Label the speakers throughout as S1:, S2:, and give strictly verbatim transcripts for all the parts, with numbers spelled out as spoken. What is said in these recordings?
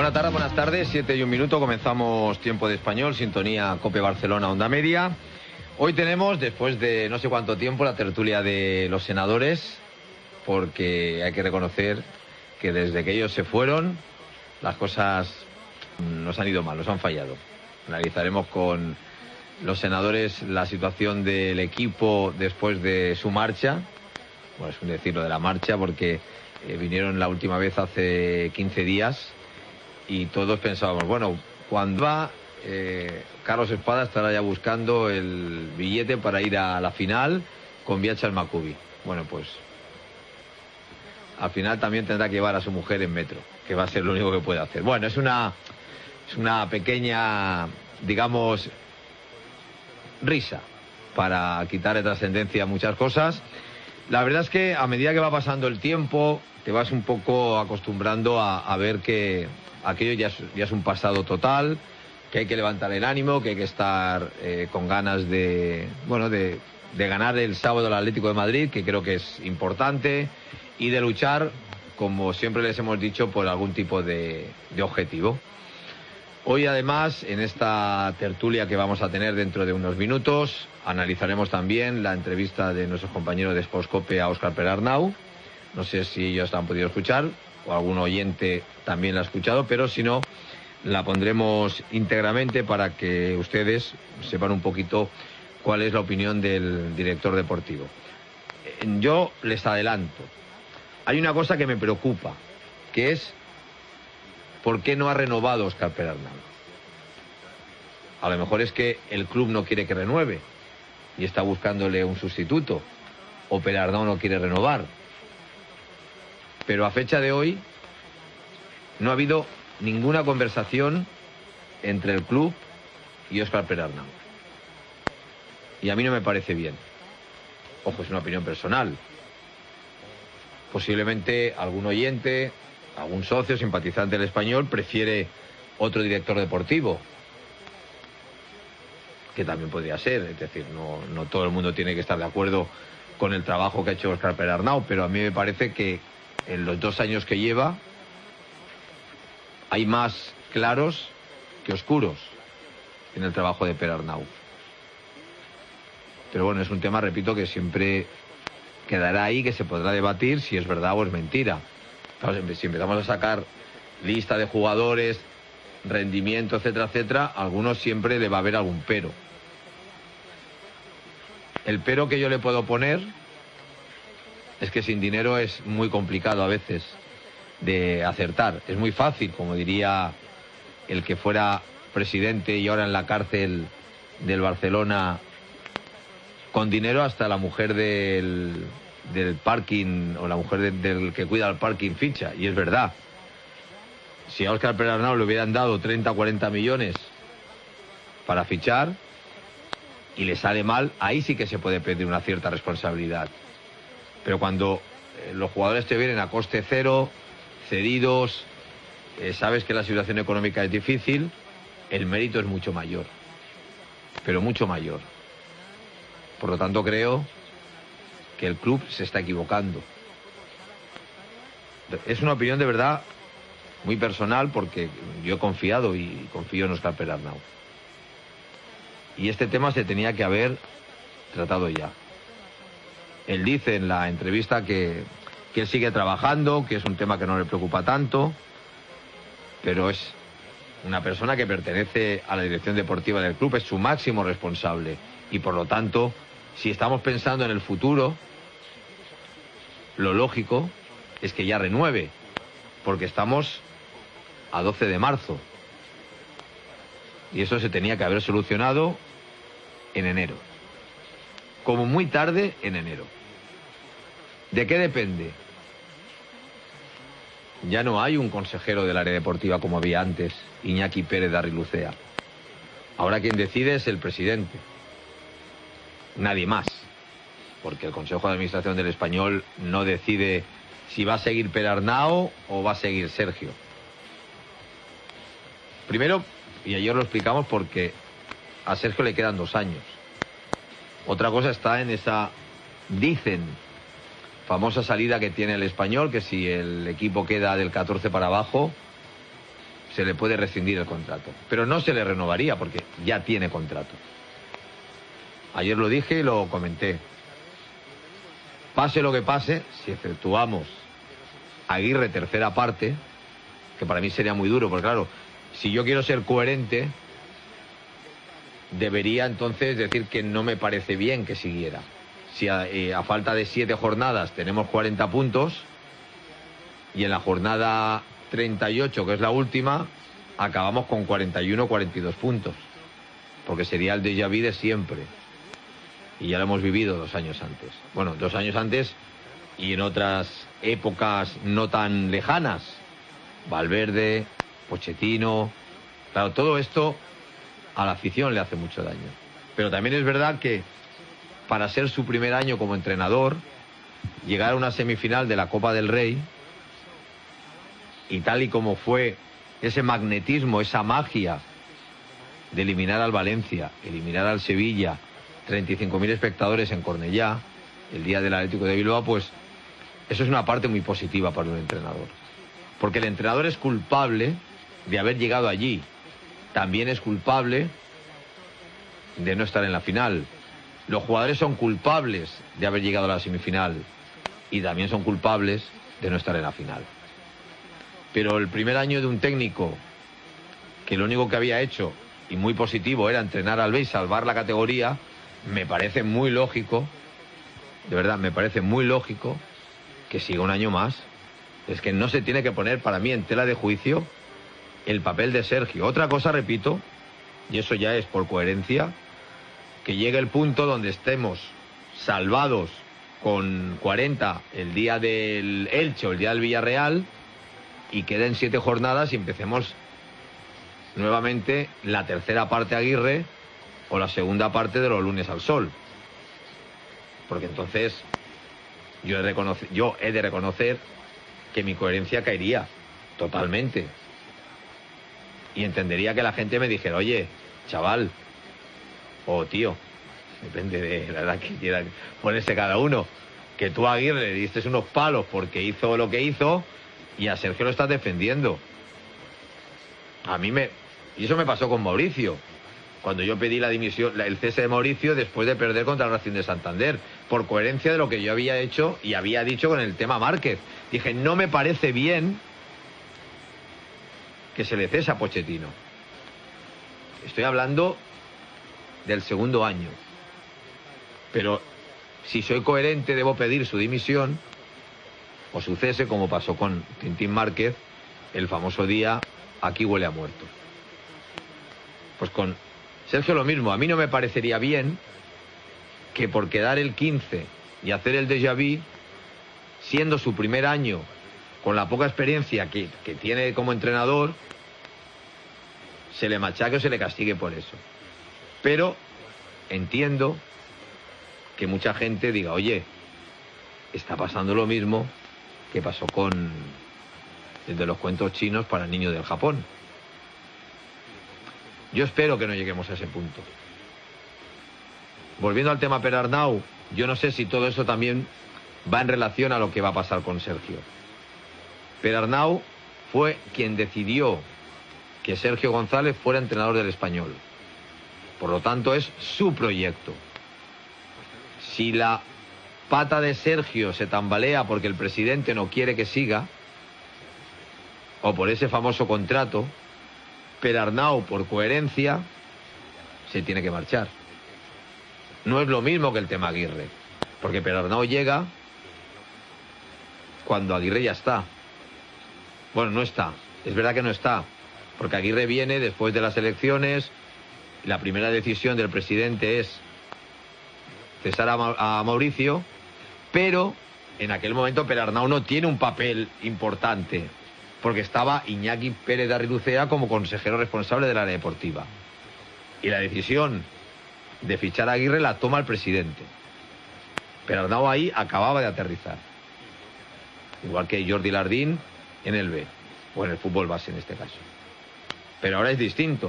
S1: Buenas tardes, buenas tardes, siete y un minuto, comenzamos Tiempo de Español, sintonía COPE Barcelona, Onda Media. Hoy tenemos, después de no sé cuánto tiempo, la tertulia de los senadores, porque hay que reconocer que desde que ellos se fueron, las cosas nos han ido mal, nos han fallado. Analizaremos con los senadores la situación del equipo después de su marcha. Bueno, es un decirlo de la marcha, porque eh, vinieron la última vez hace quince días y todos pensábamos, bueno, cuando va eh, Carlos Espada estará ya buscando el billete para ir a la final con Viacha al Maccabi. Bueno, pues al final también tendrá que llevar a su mujer en metro, que va a ser lo único que puede hacer. Bueno, es una, es una pequeña, digamos, risa para quitarle trascendencia a muchas cosas. La verdad es que a medida que va pasando el tiempo te vas un poco acostumbrando a, a ver que aquello ya es, ya es un pasado total, que hay que levantar el ánimo, que hay que estar eh, con ganas de, bueno, de, de ganar el sábado al Atlético de Madrid, que creo que es importante, y de luchar, como siempre les hemos dicho, por algún tipo de, de objetivo. Hoy, además, en esta tertulia que vamos a tener dentro de unos minutos, analizaremos también la entrevista de nuestros compañeros de Sportscope a Óscar Perarnau. No sé si ellos la han podido escuchar o algún oyente también la ha escuchado, pero si no, la pondremos íntegramente para que ustedes sepan un poquito cuál es la opinión del director deportivo. Yo les adelanto, hay una cosa que me preocupa, que es ¿por qué no ha renovado Óscar Perarnau? A lo mejor es que el club no quiere que renueve y está buscándole un sustituto, o Perarnau no quiere renovar. Pero a fecha de hoy no ha habido ninguna conversación entre el club y Óscar Perarnau. Y a mí no me parece bien. Ojo, es una opinión personal. Posiblemente algún oyente, algún socio simpatizante del Español prefiere otro director deportivo, que también podría ser. Es decir, no, no todo el mundo tiene que estar de acuerdo con el trabajo que ha hecho Óscar Perarnau, pero a mí me parece que en los dos años que lleva hay más claros que oscuros en el trabajo de Perarnau. Pero bueno, es un tema, repito, que siempre quedará ahí, que se podrá debatir si es verdad o es mentira. Claro, si empezamos a sacar lista de jugadores, rendimiento, etcétera, etcétera, a algunos siempre le va a haber algún pero. El pero que yo le puedo poner es que sin dinero es muy complicado a veces de acertar. Es muy fácil, como diría el que fuera presidente y ahora en la cárcel del Barcelona, con dinero hasta la mujer del, del parking o la mujer de, del que cuida el parking ficha. Y es verdad. Si a Óscar Perarnau le hubieran dado treinta o cuarenta millones para fichar y le sale mal, ahí sí que se puede pedir una cierta responsabilidad. Pero cuando eh, los jugadores te vienen a coste cero, cedidos, eh, sabes que la situación económica es difícil, el mérito es mucho mayor. Pero mucho mayor. Por lo tanto, creo que el club se está equivocando. Es una opinión de verdad muy personal, porque yo he confiado y confío en Óscar Perarnau. Y este tema se tenía que haber tratado ya. Él dice en la entrevista que, que él sigue trabajando, que es un tema que no le preocupa tanto, pero es una persona que pertenece a la dirección deportiva del club, es su máximo responsable. Y por lo tanto, si estamos pensando en el futuro, lo lógico es que ya renueve, porque estamos a doce de marzo. Y eso se tenía que haber solucionado en enero. Como muy tarde, en enero. ¿De qué depende? Ya no hay un consejero del área deportiva como había antes, Iñaki Pérez de Arrilucea. Ahora quien decide es el presidente. Nadie más. Porque el Consejo de Administración del Español no decide si va a seguir Perarnau o va a seguir Sergio. Primero, y ayer lo explicamos, porque a Sergio le quedan dos años. Otra cosa está en esa, dicen, famosa salida que tiene el Español, que si el equipo queda del catorce para abajo, se le puede rescindir el contrato. Pero no se le renovaría porque ya tiene contrato. Ayer lo dije y lo comenté. Pase lo que pase, si efectuamos Aguirre tercera parte, que para mí sería muy duro, porque claro, si yo quiero ser coherente, debería entonces decir que no me parece bien que siguiera. Si a, eh, a falta de siete jornadas tenemos cuarenta puntos y en la jornada treinta y ocho, que es la última, acabamos con cuarenta y uno, cuarenta y dos puntos, porque sería el déjà vu de siempre. Y ya lo hemos vivido dos años antes. Bueno, dos años antes y en otras épocas no tan lejanas. Valverde, Pochettino. Claro, todo esto a la afición le hace mucho daño. Pero también es verdad que para ser su primer año como entrenador, llegar a una semifinal de la Copa del Rey, y tal y como fue ese magnetismo, esa magia de eliminar al Valencia, eliminar al Sevilla, treinta y cinco mil espectadores en Cornellá, el día del Atlético de Bilbao, pues eso es una parte muy positiva para un entrenador. Porque el entrenador es culpable de haber llegado allí. También es culpable de no estar en la final. Los jugadores son culpables de haber llegado a la semifinal. Y también son culpables de no estar en la final. Pero el primer año de un técnico que lo único que había hecho, y muy positivo, era entrenar al Betis, salvar la categoría, me parece muy lógico, de verdad, me parece muy lógico que siga un año más. Es que no se tiene que poner para mí en tela de juicio el papel de Sergio. Otra cosa, repito, y eso ya es por coherencia, que llegue el punto donde estemos salvados con cuarenta el día del Elche o el día del Villarreal y queden siete jornadas y empecemos nuevamente la tercera parte Aguirre o la segunda parte de los lunes al sol. Porque entonces yo he, reconocer, yo he de reconocer que mi coherencia caería totalmente. Y entendería que la gente me dijera, oye, chaval, o tío, depende de la edad que quiera ponerse cada uno, que tú a Aguirre le diste unos palos porque hizo lo que hizo y a Sergio lo estás defendiendo. A mí me... Y eso me pasó con Mauricio, cuando yo pedí la dimisión, el cese de Mauricio después de perder contra el Racing de Santander, por coherencia de lo que yo había hecho y había dicho con el tema Márquez. Dije, no me parece bien que se le cese a Pochettino. Estoy hablando del segundo año. Pero si soy coherente, debo pedir su dimisión o su cese, como pasó con Tintín Márquez el famoso día Aquí huele a muerto. Pues con Sergio lo mismo. A mí no me parecería bien que por quedar el quince y hacer el déjà vu, siendo su primer año, con la poca experiencia que, que tiene como entrenador, se le machaque o se le castigue por eso. Pero entiendo que mucha gente diga, oye, está pasando lo mismo que pasó con el de los cuentos chinos para niños del Japón. Yo espero que no lleguemos a ese punto. Volviendo al tema Perarnau, yo no sé si todo eso también va en relación a lo que va a pasar con Sergio. Perarnau fue quien decidió que Sergio González fuera entrenador del Español. Por lo tanto, es su proyecto. Si la pata de Sergio se tambalea porque el presidente no quiere que siga, o por ese famoso contrato, Perarnau, por coherencia, se tiene que marchar. No es lo mismo que el tema Aguirre, porque Perarnau llega cuando Aguirre ya está. Bueno, no está, es verdad que no está, porque Aguirre viene después de las elecciones, y la primera decisión del presidente es cesar a, Ma- a Mauricio, pero en aquel momento Perarnau no tiene un papel importante, porque estaba Iñaki Pérez de Arriducea como consejero responsable del área deportiva. Y la decisión de fichar a Aguirre la toma el presidente. Perarnau ahí acababa de aterrizar. Igual que Jordi Lardín en el B, o en el fútbol base en este caso. Pero ahora es distinto.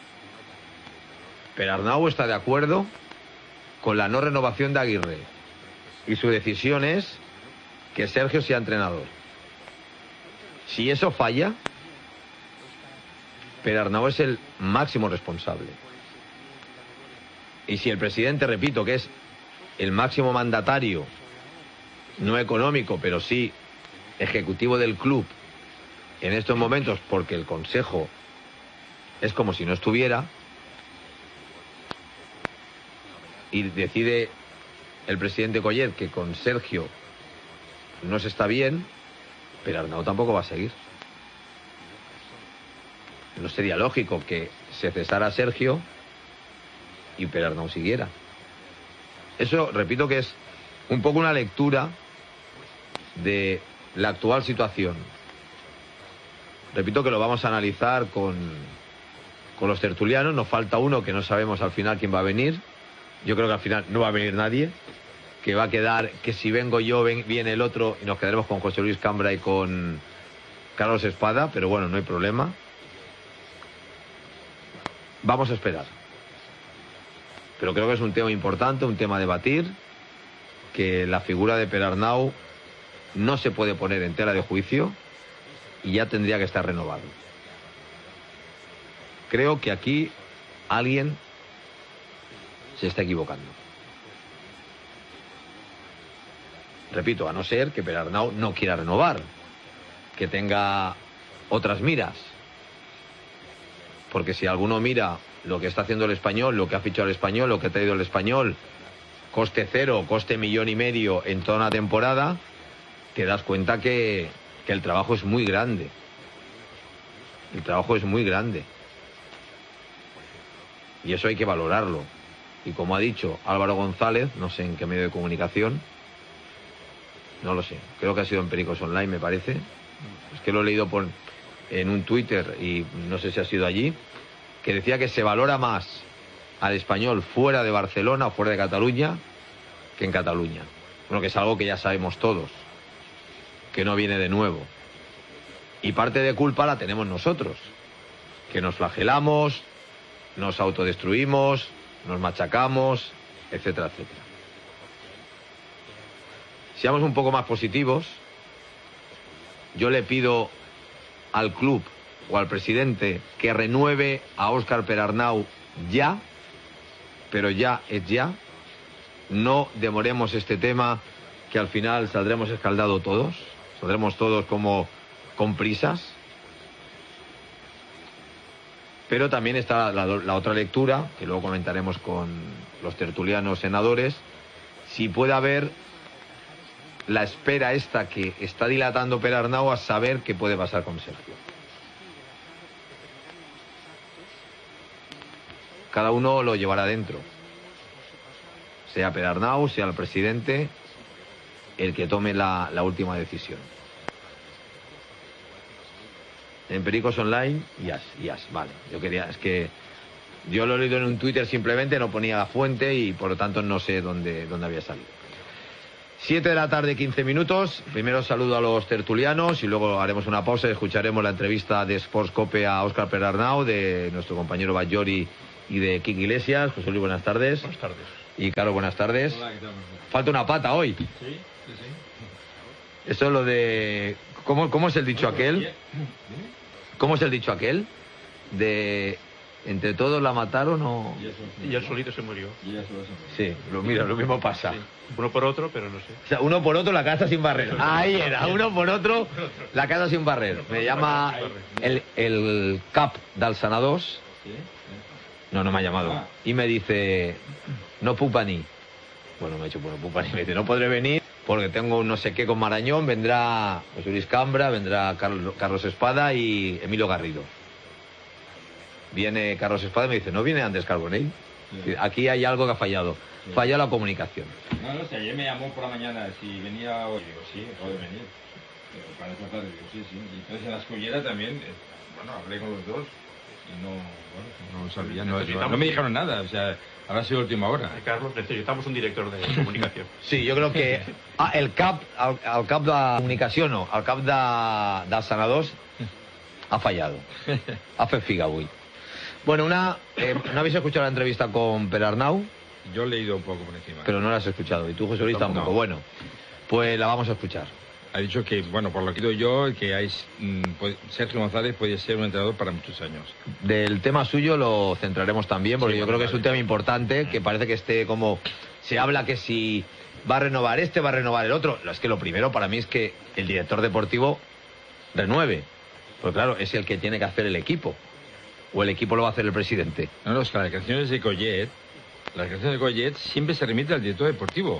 S1: Perarnau está de acuerdo con la no renovación de Aguirre. Y su decisión es que Sergio sea entrenador. Si eso falla, Pero Arnau es el máximo responsable. Y si el presidente, repito, que es el máximo mandatario, no económico, pero sí ejecutivo del club, en estos momentos, porque el Consejo es como si no estuviera, y decide el presidente Collet que con Sergio no se está bien, pero Arnau tampoco va a seguir. No sería lógico que se cesara Sergio y Perarnau siguiera. Eso, repito, que es un poco una lectura de la actual situación. Repito que lo vamos a analizar con, con los tertulianos. Nos falta uno que no sabemos al final quién va a venir. Yo creo que al final no va a venir nadie. Que va a quedar, que si vengo yo, ven, viene el otro, y nos quedaremos con José Luis Cambra y con Carlos Espada, pero bueno, no hay problema. Vamos a esperar. Pero creo que es un tema importante, un tema a debatir, que la figura de Perarnau no se puede poner en tela de juicio y ya tendría que estar renovado. Creo que aquí alguien se está equivocando. Repito, a no ser que Perarnau no quiera renovar, que tenga otras miras. Porque si alguno mira lo que está haciendo el Español, lo que ha fichado el Español, lo que ha traído el Español, coste cero, coste millón y medio en toda una temporada, te das cuenta que, que el trabajo es muy grande. El trabajo es muy grande. Y eso hay que valorarlo. Y como ha dicho Álvaro González, no sé en qué medio de comunicación, no lo sé, creo que ha sido en Pericos Online, me parece. Es que lo he leído por, en un Twitter y no sé si ha sido allí, que decía que se valora más al Español fuera de Barcelona o fuera de Cataluña que en Cataluña. Bueno, que es algo que ya sabemos todos, que no viene de nuevo. Y parte de culpa la tenemos nosotros, que nos flagelamos, nos autodestruimos, nos machacamos, etcétera, etcétera. Seamos un poco más positivos. Yo le pido al club o al presidente que renueve a Óscar Perarnau ya, pero ya es ya. No demoremos este tema, que al final saldremos escaldados todos, saldremos todos como con prisas. Pero también está la, la otra lectura, que luego comentaremos con los tertulianos senadores, si puede haber la espera esta que está dilatando Perarnau a saber qué puede pasar con Sergio. Cada uno lo llevará dentro. Sea Perarnau, sea el presidente, el que tome la, la última decisión. En Pericos Online, yes, yes, vale. Yo quería, es que yo lo he leído en un Twitter simplemente, no ponía la fuente y por lo tanto no sé dónde, dónde había salido. Siete de la tarde, quince minutos. Primero saludo a los tertulianos y luego haremos una pausa y escucharemos la entrevista de Sports Cope a Óscar Perarnau, de nuestro compañero Batllori y de Kike Iglesias. José Luis, buenas tardes.
S2: Buenas tardes.
S1: Y Carlos, buenas tardes.
S2: Hola, ¿qué tal?
S1: Falta una pata hoy.
S2: Sí, sí, sí.
S1: Eso es lo de... ¿Cómo, cómo es el dicho aquel? ¿Cómo es el dicho aquel? De... Entre todos la mataron o...
S2: Y él solito se murió.
S1: Sí, lo, mira, lo mismo pasa.
S2: Sí. Uno por otro, pero no sé.
S1: O sea, uno por otro, la casa sin barrer. Ahí era, uno por otro, la casa sin barrer. Me llama el, el cap del Senadors. No, no me ha llamado. Y me dice, no puc venir. Bueno, me ha dicho, bueno, puc venir. Me dice, no podré venir porque tengo un no sé qué con Marañón. Vendrá José Luis Cambra, vendrá Carlos, Carlos Espada y Emilio Garrido. Viene Carlos Espada y me dice, ¿no viene Andrés Carbonell? Sí. Aquí hay algo que ha fallado. Sí. Falla la comunicación.
S3: No, no, si ayer me llamó por la mañana si venía hoy. Digo, sí, puede venir. Pero para esta tarde, digo, sí, sí. Y entonces en la escollera también, eh, bueno, hablé con los dos y no, bueno, no sabía, no, no, no me dijeron nada. O sea, habrá sido última hora.
S2: Eh, Carlos, necesitamos un director de comunicación.
S1: Sí, yo creo que ah, el cap, el, el cap de comunicació no, el cap de, dels senadors ha fallado. Ha fet figa avui. Bueno, una, eh, ¿no habéis escuchado la entrevista con Perarnau?
S3: Yo he leído un poco por encima.
S1: Pero no la has escuchado. ¿Y tú, José Luis, tampoco?
S3: No.
S1: Bueno, pues la vamos a escuchar.
S3: ha dicho que, bueno, por lo que digo yo, que hay, Sergio González puede ser un entrenador para muchos años.
S1: Del tema suyo lo centraremos también, porque sí, yo creo que es un tema importante, que parece que esté como... Se habla que si va a renovar este, va a renovar el otro. Es que lo primero para mí es que el director deportivo renueve. Pues claro, es el que tiene que hacer el equipo. ¿O el equipo lo va a hacer el presidente?
S3: No, no, es que las declaraciones de Collet, las declaraciones de Collet siempre se remite al director deportivo.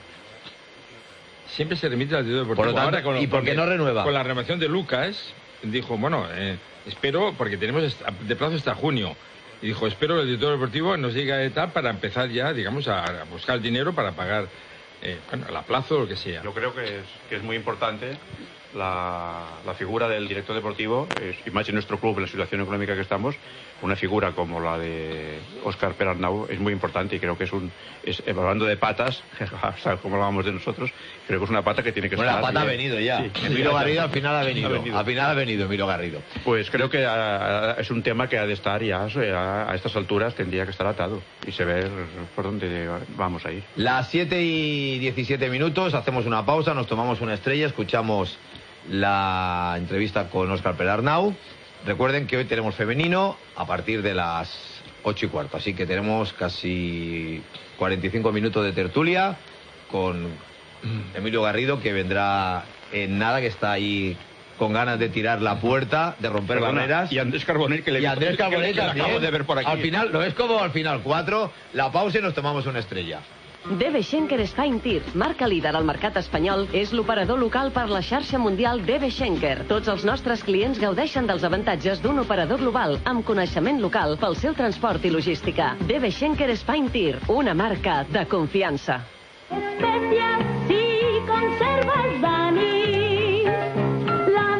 S3: Siempre se remite al director deportivo.
S1: Por lo tanto, ahora, con, ¿y por qué no renueva?
S3: Con la renovación de Lucas, dijo, bueno, eh, espero, porque tenemos de plazo hasta junio. Y dijo, espero que el director deportivo nos diga de tal para empezar ya, digamos, a, a buscar el dinero para pagar, eh, bueno, a plazo o lo que sea.
S2: Yo creo que es, que es muy importante la, la figura del director deportivo, es, y más en nuestro club, en la situación económica que estamos, una figura como la de Óscar Perarnau es muy importante y creo que es un, es, hablando de patas, como hablábamos de nosotros, creo que es una pata que tiene que
S1: bueno,
S2: estar...
S1: Bueno, la pata
S2: bien.
S1: ha venido ya. Sí. Emilio Garrido al final ha venido. ha venido. Al final ha venido Emilio Garrido.
S2: Pues creo que a, a, es un tema que ha de estar ya, a, a estas alturas tendría que estar atado y se ve por dónde vamos a ir.
S1: Las siete y diecisiete minutos, hacemos una pausa, nos tomamos una estrella, escuchamos la entrevista con Óscar Perarnau. Recuerden que hoy tenemos femenino a partir de las ocho y cuarto, así que tenemos casi cuarenta y cinco minutos de tertulia con Emilio Garrido, que vendrá en nada, que está ahí con ganas de tirar la puerta, de romper
S2: Perdona,
S1: barreras.
S2: Y Andrés Carbonell, que le,
S1: y Andrés Carbonell
S2: que, que, que acabo de ver por aquí.
S1: Al final, lo es como al final cuatro, la pausa y nos tomamos una estrella.
S4: D B Schenker Spine Tir, marca líder al mercat espanyol, és l'operador local per la xarxa mundial D B Schenker. Tots els nostres clients gaudeixen dels avantatges d'un operador global amb coneixement local pel seu transport i logística. D B Schenker Spine Tir, una marca de confiança.
S5: Especias si conservas Dani, la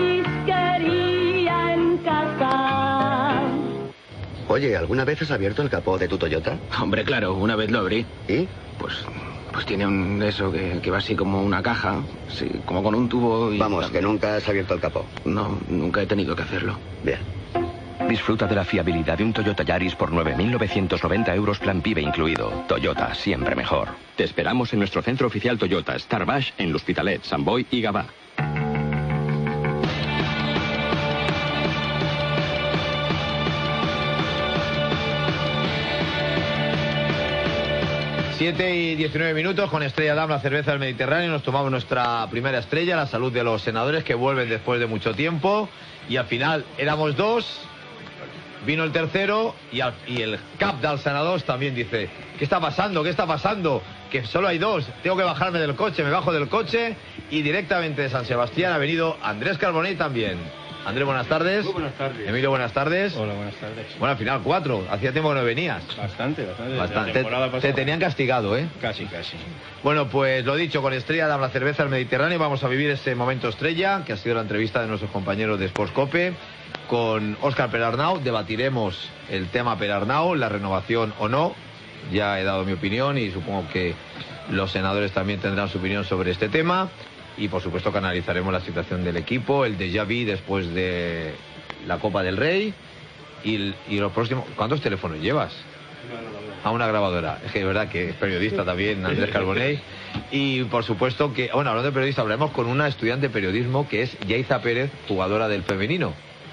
S5: marisquería en casa.
S6: Oye, ¿alguna vez has abierto el capó de tu Toyota?
S7: Hombre, claro, una vez lo abrí.
S6: ¿Y?
S7: Pues, pues tiene un eso que, que va así como una caja, sí, como con un tubo y...
S6: Vamos, que nunca has abierto el capó.
S7: No, nunca he tenido que hacerlo.
S6: Bien.
S8: Disfruta de la fiabilidad de un Toyota Yaris por nueve mil novecientos noventa euros plan PIB incluido. Toyota, siempre mejor. Te esperamos en nuestro centro oficial Toyota, Starbash, en L'Hospitalet, Sant Boi y Gavà.
S1: siete y diecinueve minutos, con Estrella Damm, la cerveza del Mediterráneo. Nos tomamos nuestra primera estrella, la salud de los senadores que vuelven después de mucho tiempo. Y al final éramos dos, vino el tercero y, al, y el cap dels senadors también dice: ¿qué está pasando? ¿Qué está pasando? Que solo hay dos, tengo que bajarme del coche. Me bajo del coche y directamente de San Sebastián ha venido Andrés Carbonell también. Andrés, buenas tardes.
S9: Muy buenas tardes.
S1: Emilio, buenas tardes.
S9: Hola, buenas tardes.
S1: Bueno, al final cuatro. Hacía tiempo que no venías.
S9: Bastante, bastante.
S1: bastante. Te, te tenían castigado, ¿eh?
S9: Casi, casi.
S1: Bueno, pues lo dicho, con Estrella Damm, la cerveza del Mediterráneo, vamos a vivir ese momento estrella, que ha sido la entrevista de nuestros compañeros de Sportscope. Con Óscar Perarnau debatiremos el tema Perarnau, la renovación o no. Ya he dado mi opinión y supongo que los senadores también tendrán su opinión sobre este tema. Y por supuesto que analizaremos la situación del equipo, el déjà vu después de la Copa del Rey y, y los próximos... ¿Cuántos teléfonos llevas? A una grabadora. Es que es verdad que es periodista también, Andrés Carbonell. Y por supuesto que, bueno, hablando de periodista, hablaremos con una estudiante de periodismo que es Yaiza Pérez, jugadora del femenino.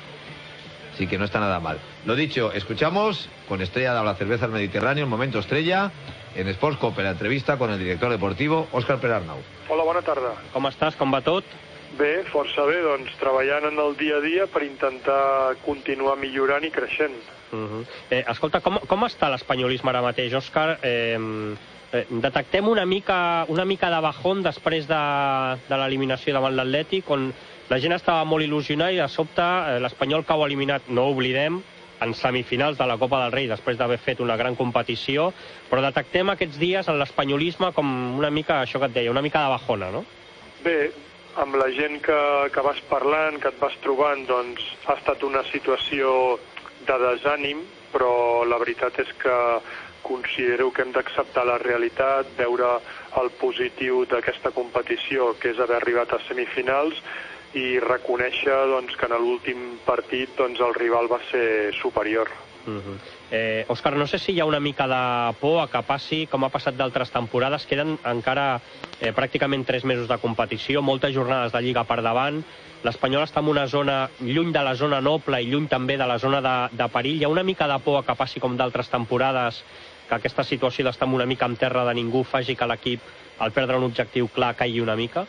S1: Así que no está nada mal. Lo dicho, escuchamos con Estrella Damm, la cerveza del Mediterráneo, el momento estrella, en Sportscope, la entrevista con el director deportivo, Óscar Perarnau.
S10: Hola, bona tarda.
S9: Com estàs? Com va tot?
S10: Bé, força bé, doncs treballant en el dia a dia per intentar continuar millorant i creixent.
S9: Uh -huh. eh, escolta, com, com està l'espanyolisme ara mateix, Òscar? Eh, eh, detectem una mica, una mica de bajón després de, de l'eliminació davant l'Atlètic, on la gent estava molt il·lusionada i de sobte eh, l'Espanyol cau eliminat, no ho oblidem, en semifinals de la Copa del Rei després d'haver fet una gran competició, però detectem aquests dies en l'espanyolisme com una mica, això que et deia, una mica de bajona, no?
S10: Bé, amb la gent que, que vas parlant, que et vas trobant, doncs ha estat una situació de desànim, però la veritat és que considero que hem d'acceptar la realitat, veure el positiu d'aquesta competició, que és haver arribat a semifinals, i reconèixer doncs, que en l'últim partit doncs, el rival va ser superior.
S9: Uh-huh. eh, Òscar, no sé si hi ha una mica de por a que passi, com ha passat d'altres temporades, queden encara eh, pràcticament tres mesos de competició, moltes jornades de Lliga per davant, l'Espanyol està en una zona lluny de la zona noble i lluny també de la zona de, de perill. Hi ha una mica de por a que passi com d'altres temporades, que aquesta situació d'estar una mica en terra de ningú faci que l'equip, al perdre un objectiu clar, caigui una mica?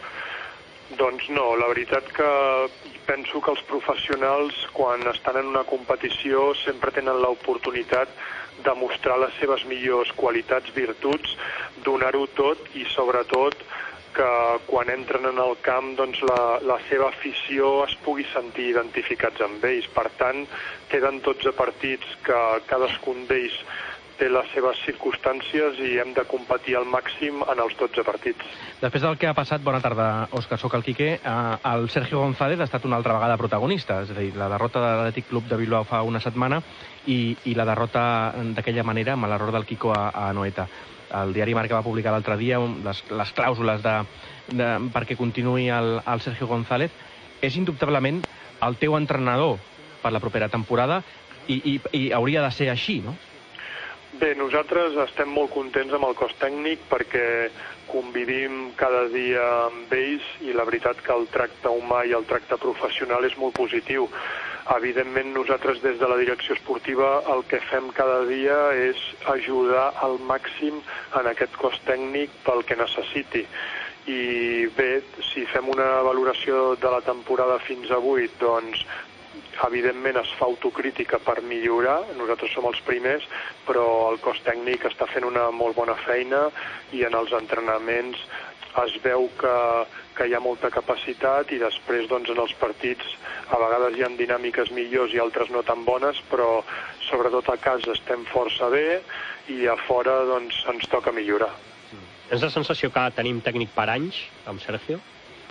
S10: Doncs no, la veritat que penso que els professionals, quan estan en una competició, sempre tenen l'oportunitat de mostrar les seves millors qualitats, virtuts, donar-ho tot i, sobretot, que quan entren en el camp doncs, la, la seva afició es pugui sentir identificats amb ells. Per tant, queden dotze partits que cadascun d'ells té les seves circumstàncies i hem de competir al màxim en els dotze partits.
S11: Després del que ha passat, bona tarda, Òscar, soc el Quique, eh, el Sergio González ha estat una altra vegada protagonista, és a dir, la derrota de l'Atlètic Club de Bilbao fa una setmana i, i la derrota d'aquella manera amb l'error del Quico a, a Anoeta. El diari Marca va publicar l'altre dia les, les clàusules de, de, perquè continuï el, el Sergio González. És indubtablement el teu entrenador per la propera temporada i, i, i hauria de ser així, no?
S10: Bé, nosaltres estem molt contents amb el cos tècnic perquè convivim cada dia amb ells i la veritat que el tracte humà i el tracte professional és molt positiu. Evidentment, nosaltres des de la direcció esportiva el que fem cada dia és ajudar al màxim en aquest cos tècnic pel que necessiti. I bé, si fem una valoració de la temporada fins avui, doncs evidentment es fa autocrítica per millorar, nosaltres som els primers, però el cos tècnic està fent una molt bona feina i en els entrenaments es veu que, que hi ha molta capacitat i després doncs, en els partits a vegades hi ha dinàmiques millors i altres no tan bones, però sobretot a casa estem força bé i a fora doncs, ens toca millorar.
S9: Tens la sensació que tenim tècnic per anys amb Sergio?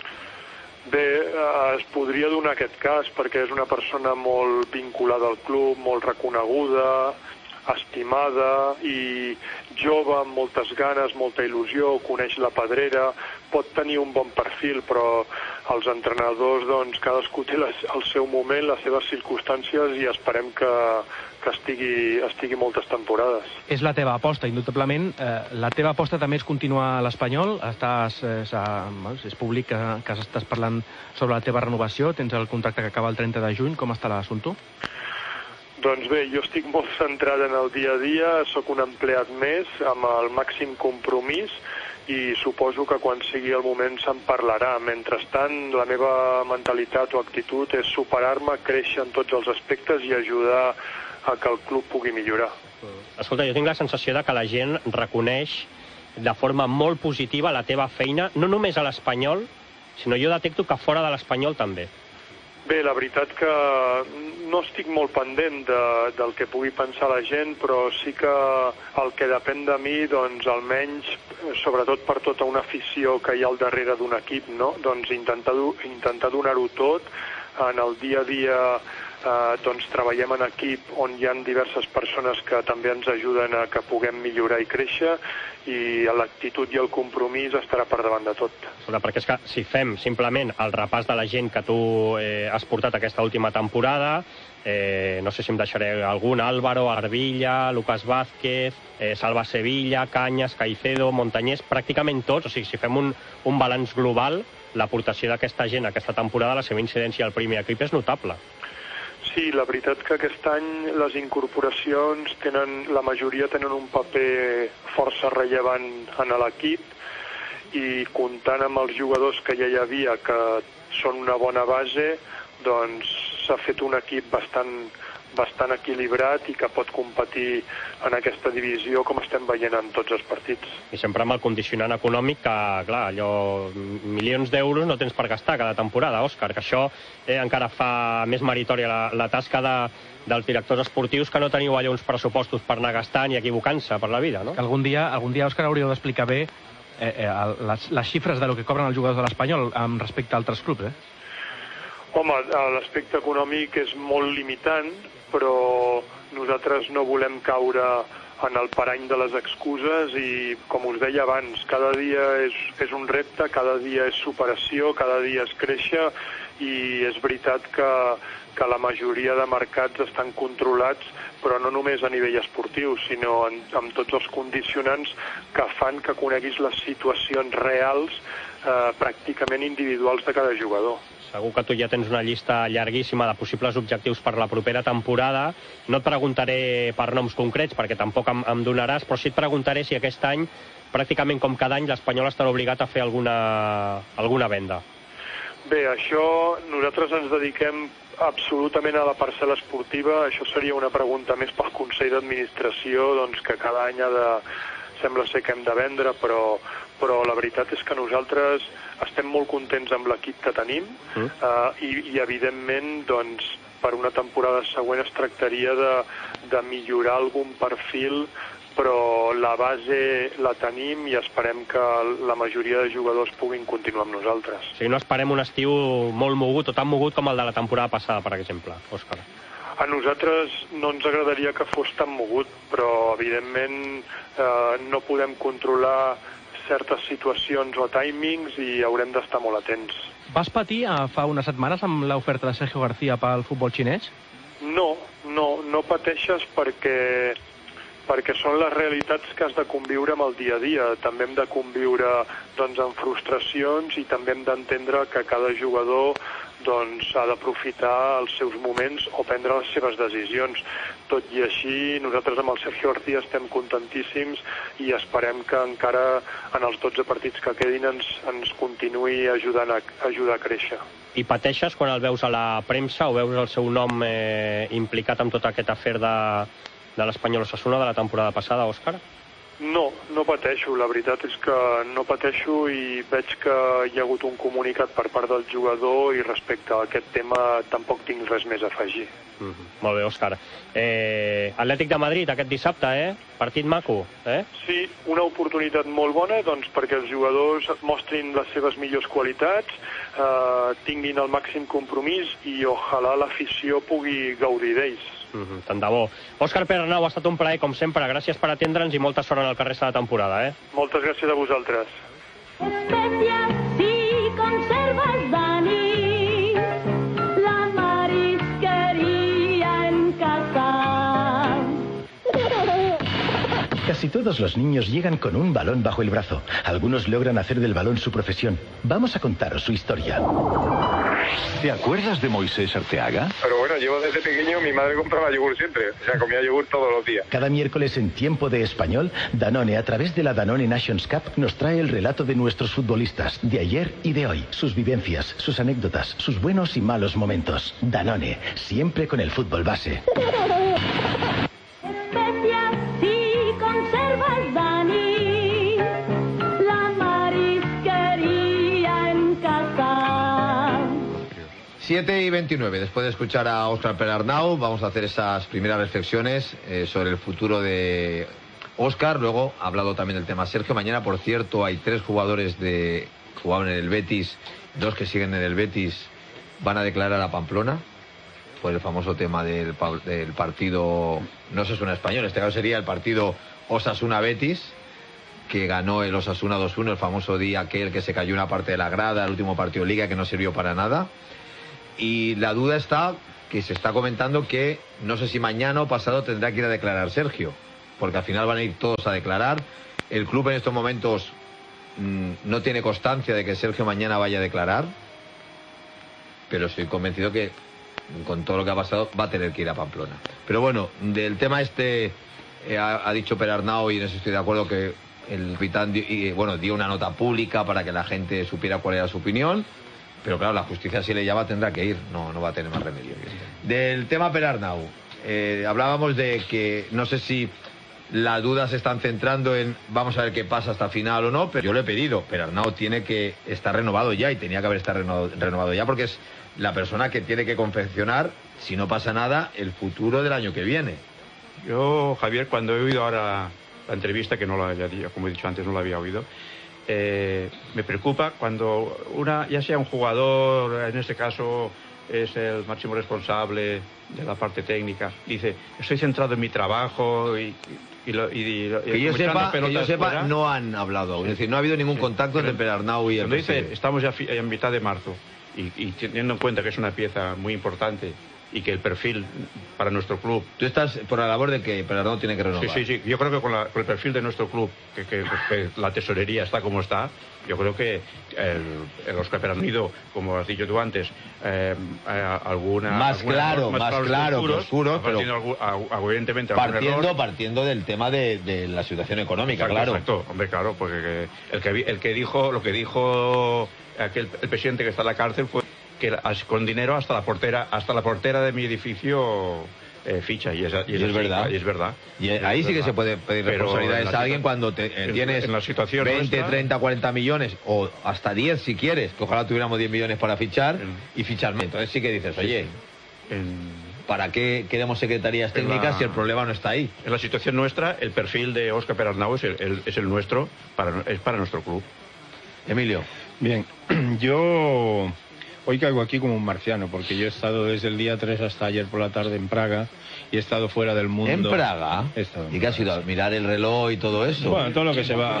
S10: Bé, es podria donar aquest cas perquè és una persona molt vinculada al club, molt reconeguda, estimada i jove, amb moltes ganes, molta il·lusió, coneix la pedrera, pot tenir un bon perfil, però els entrenadors, doncs, cadascú té les, el seu moment, les seves circumstàncies i esperem que, que estigui, estigui moltes temporades.
S11: És la teva aposta, indubtablement. Eh, la teva aposta també és continuar a l'Espanyol. Estàs, eh, és públic que, que estàs parlant sobre la teva renovació. Tens el contracte que acaba el trenta de juny. Com està l'assumpte?
S10: Doncs bé, jo estic molt centrada en el dia a dia. Soc un empleat més amb el màxim compromís i suposo que quan sigui el moment se'n parlarà. Mentrestant, la meva mentalitat o actitud és superar-me, créixer en tots els aspectes i ajudar a que el club pugui millorar.
S9: Escolta, jo tinc la sensació de que la gent reconeix de forma molt positiva la teva feina, no només a l'Espanyol, sinó jo detecto que fora de l'Espanyol també.
S10: Bé, la veritat que no estic molt pendent de, del que pugui pensar la gent, però sí que el que depèn de mi, doncs almenys, sobretot per tota una afició que hi ha al darrere d'un equip, no? Doncs intentar, intentar donar-ho tot. En el dia a dia eh, doncs treballem en equip on hi ha diverses persones que també ens ajuden a que puguem millorar i créixer i l'actitud i el compromís estarà per davant de tot.
S9: Escolta, perquè és que si fem simplement el repàs de la gent que tu eh, has portat aquesta última temporada, eh, no sé si em deixaré algun, Álvaro, Arbilla, Lucas Vázquez, eh, Salva Sevilla, Cañas, Caicedo, Montañés, pràcticament tots, o sigui, si fem un, un balanç global, l'aportació d'aquesta gent aquesta temporada, la seva incidència al primer equip és notable.
S10: Sí, la veritat que aquest any les incorporacions tenen, la majoria tenen un paper força rellevant en l'equip i comptant amb els jugadors que ja hi havia, que són una bona base, doncs s'ha fet un equip bastant, bastant equilibrat i que pot competir en aquesta divisió com estem veient en tots els partits.
S9: I sempre amb el condicionant econòmic que, clar, allò, milions d'euros no tens per gastar cada temporada, Òscar, que això eh, encara fa més meritòria la, la tasca de, dels directors esportius que no teniu allò uns pressupostos per anar gastant i equivocant-se per la vida, no?
S11: Que algun dia, algun dia Òscar, hauríeu d'explicar bé eh, eh, les, les xifres de lo que cobren els jugadors de l'Espanyol amb respecte a altres clubs, eh?
S10: Home, l'aspecte econòmic és molt limitant, però nosaltres no volem caure en el parany de les excuses i, com us deia abans, cada dia és, és un repte, cada dia és superació, cada dia és créixer i és veritat que, que la majoria de mercats estan controlats, però no només a nivell esportiu, sinó en, amb tots els condicionants que fan que coneguis les situacions reals eh, pràcticament individuals de cada jugador.
S9: Segur que tu ja tens una llista llarguíssima de possibles objectius per la propera temporada. No et preguntaré per noms concrets, perquè tampoc em, em donaràs, però sí et preguntaré si aquest any, pràcticament com cada any, l'Espanyol estarà obligat a fer alguna, alguna venda.
S10: Bé, això nosaltres ens dediquem absolutament a la parcel·la esportiva. Això seria una pregunta més pel Consell d'Administració, doncs, que cada any ha de... sembla ser que hem de vendre, però, però la veritat és que nosaltres estem molt contents amb l'equip que tenim mm. eh, i, i evidentment doncs, per una temporada següent es tractaria de, de millorar algun perfil, però la base la tenim i esperem que la majoria de jugadors puguin continuar amb nosaltres.
S9: O sigui, no esperem un estiu molt mogut o tan mogut com el de la temporada passada, per exemple, Òscar.
S10: A nosaltres no ens agradaria que fos tan mogut, però evidentment eh, no podem controlar certes situacions o timings i haurem d'estar molt atents.
S11: Vas patir eh, fa unes setmanes amb l'oferta de Sergio García pel futbol xinès?
S10: No, no, no pateixes perquè, perquè són les realitats que has de conviure amb el dia a dia. També hem de conviure doncs, amb frustracions i també hem d'entendre que cada jugador doncs, ha d'aprofitar els seus moments o prendre les seves decisions. Tot i així, nosaltres amb el Sergio García estem contentíssims i esperem que encara en els dotze partits que quedin ens, ens continuï ajudant a, ajudar a créixer.
S9: I pateixes quan el veus a la premsa o veus el seu nom eh, implicat en tot aquest afer de, de l'Espanyol Osasuna de la temporada passada, Òscar?
S10: No, no pateixo. La veritat és que no pateixo i veig que hi ha hagut un comunicat per part del jugador i respecte a aquest tema tampoc tinc res més a afegir.
S9: Mm-hmm. Molt bé, Òscar. Eh, Atlètic de Madrid aquest dissabte, eh? Partit maco, eh?
S10: Sí, una oportunitat molt bona doncs, perquè els jugadors mostrin les seves millors qualitats, eh, tinguin el màxim compromís i ojalà l'afició pugui gaudir d'ells.
S9: Mm-hmm, tant de bo. Òscar Perarnau, ha estat un plaer, com sempre. Gràcies per atendre'ns i molta sort en el que resta de temporada, eh?
S10: Moltes gràcies a vosaltres.
S5: Especias si conservas, Dani, la marisquería en casa.
S12: Casi todos los niños llegan con un balón bajo el brazo. Algunos logran hacer del balón su profesión. Vamos a contaros su historia.
S13: ¿Te acuerdas de Moisés Arteaga?
S14: Pero bueno, yo desde pequeño mi madre compraba yogur siempre. O sea, comía yogur todos los días.
S12: Cada miércoles en Tiempo de Español, Danone, a través de la Danone Nations Cup, nos trae el relato de nuestros futbolistas, de ayer y de hoy. Sus vivencias, sus anécdotas, sus buenos y malos momentos. Danone, siempre con el fútbol base.
S5: Especias si conservas, Dani, la marisquería en casa.
S1: siete y veintinueve, después de escuchar a Óscar Perarnau, vamos a hacer esas primeras reflexiones eh, sobre el futuro de Óscar. Luego ha hablado también del tema Sergio. Mañana, por cierto, hay tres jugadores de que jugaban en el Betis, dos que siguen en el Betis, van a declarar a Pamplona por el famoso tema del, del partido, no Osasuna Español, en este caso sería el partido Osasuna-Betis, que ganó el Osasuna dos uno, el famoso día aquel que se cayó una parte de la grada, el último partido de Liga que no sirvió para nada. Y la duda está, que se está comentando que no sé si mañana o pasado tendrá que ir a declarar Sergio, porque al final van a ir todos a declarar. El club en estos momentos mmm, no tiene constancia de que Sergio mañana vaya a declarar, pero estoy convencido que con todo lo que ha pasado va a tener que ir a Pamplona. Pero bueno, del tema este eh, ha, ha dicho Perarnau, y en eso estoy de acuerdo, que el Vitán dio, y, bueno, dio una nota pública para que la gente supiera cuál era su opinión. Pero claro, la justicia, si le llama, tendrá que ir, no, no va a tener más remedio. Del tema Perarnau, eh, hablábamos de que no sé si las dudas se están centrando en vamos a ver qué pasa hasta final o no, pero yo le he pedido, Perarnau tiene que estar renovado ya, y tenía que haber estado renovado, renovado ya, porque es la persona que tiene que confeccionar, si no pasa nada, el futuro del año que viene.
S2: Yo, Javier, cuando he oído ahora la entrevista, que no la había, como he dicho antes, no la había oído, Eh, me preocupa cuando una, ya sea un jugador, en este caso es el máximo responsable de la parte técnica, dice, estoy centrado en mi trabajo y, y, lo, y, y
S1: que yo sepa, que yo sepa fuera, no han hablado, sí, es decir, no ha habido ningún sí, contacto entre Perarnau y el
S2: dice, estamos ya en mitad de marzo y, y teniendo en cuenta que es una pieza muy importante y que el perfil para nuestro club...
S1: ¿Tú estás por la labor de que Perarnau tiene que renovar?
S2: Sí, sí, sí. Yo creo que con, la, con el perfil de nuestro club, que, que, que la tesorería está como está, yo creo que el, el Óscar Perarnau, como has dicho tú antes, eh, alguna...
S1: Más
S2: alguna,
S1: claro, más, más claro que oscuro, pero
S2: algún, evidentemente
S1: partiendo,
S2: error.
S1: partiendo del tema de, de la situación económica,
S2: exacto,
S1: claro.
S2: Exacto, hombre, claro, porque el que, el que dijo, lo que dijo aquel, el presidente que está en la cárcel fue que con dinero hasta la portera hasta la portera de mi edificio eh, ficha y es, y es,
S1: y es verdad
S2: y es verdad
S1: y es, ahí es sí verdad. Que se puede pedir responsabilidades a alguien cuando te, eh,
S2: en,
S1: tienes
S2: en la situación
S1: veinte,
S2: nuestra,
S1: treinta, cuarenta millones o hasta diez si quieres, que ojalá tuviéramos diez millones para fichar en, y ficharme, entonces sí que dices, oye, en, ¿para qué queremos secretarías técnicas la, si el problema no está ahí?
S2: En la situación nuestra, el perfil de Óscar Perarnau es el, el, es el nuestro, para, es para nuestro club.
S1: Emilio.
S15: Bien, yo... Hoy caigo aquí como un marciano, porque yo he estado desde el día tres hasta ayer por la tarde en Praga y he estado fuera del mundo.
S1: ¿En Praga?
S15: He estado en
S1: ¿Y qué has ido a mirar el reloj y todo eso?
S15: Bueno, todo lo que se va...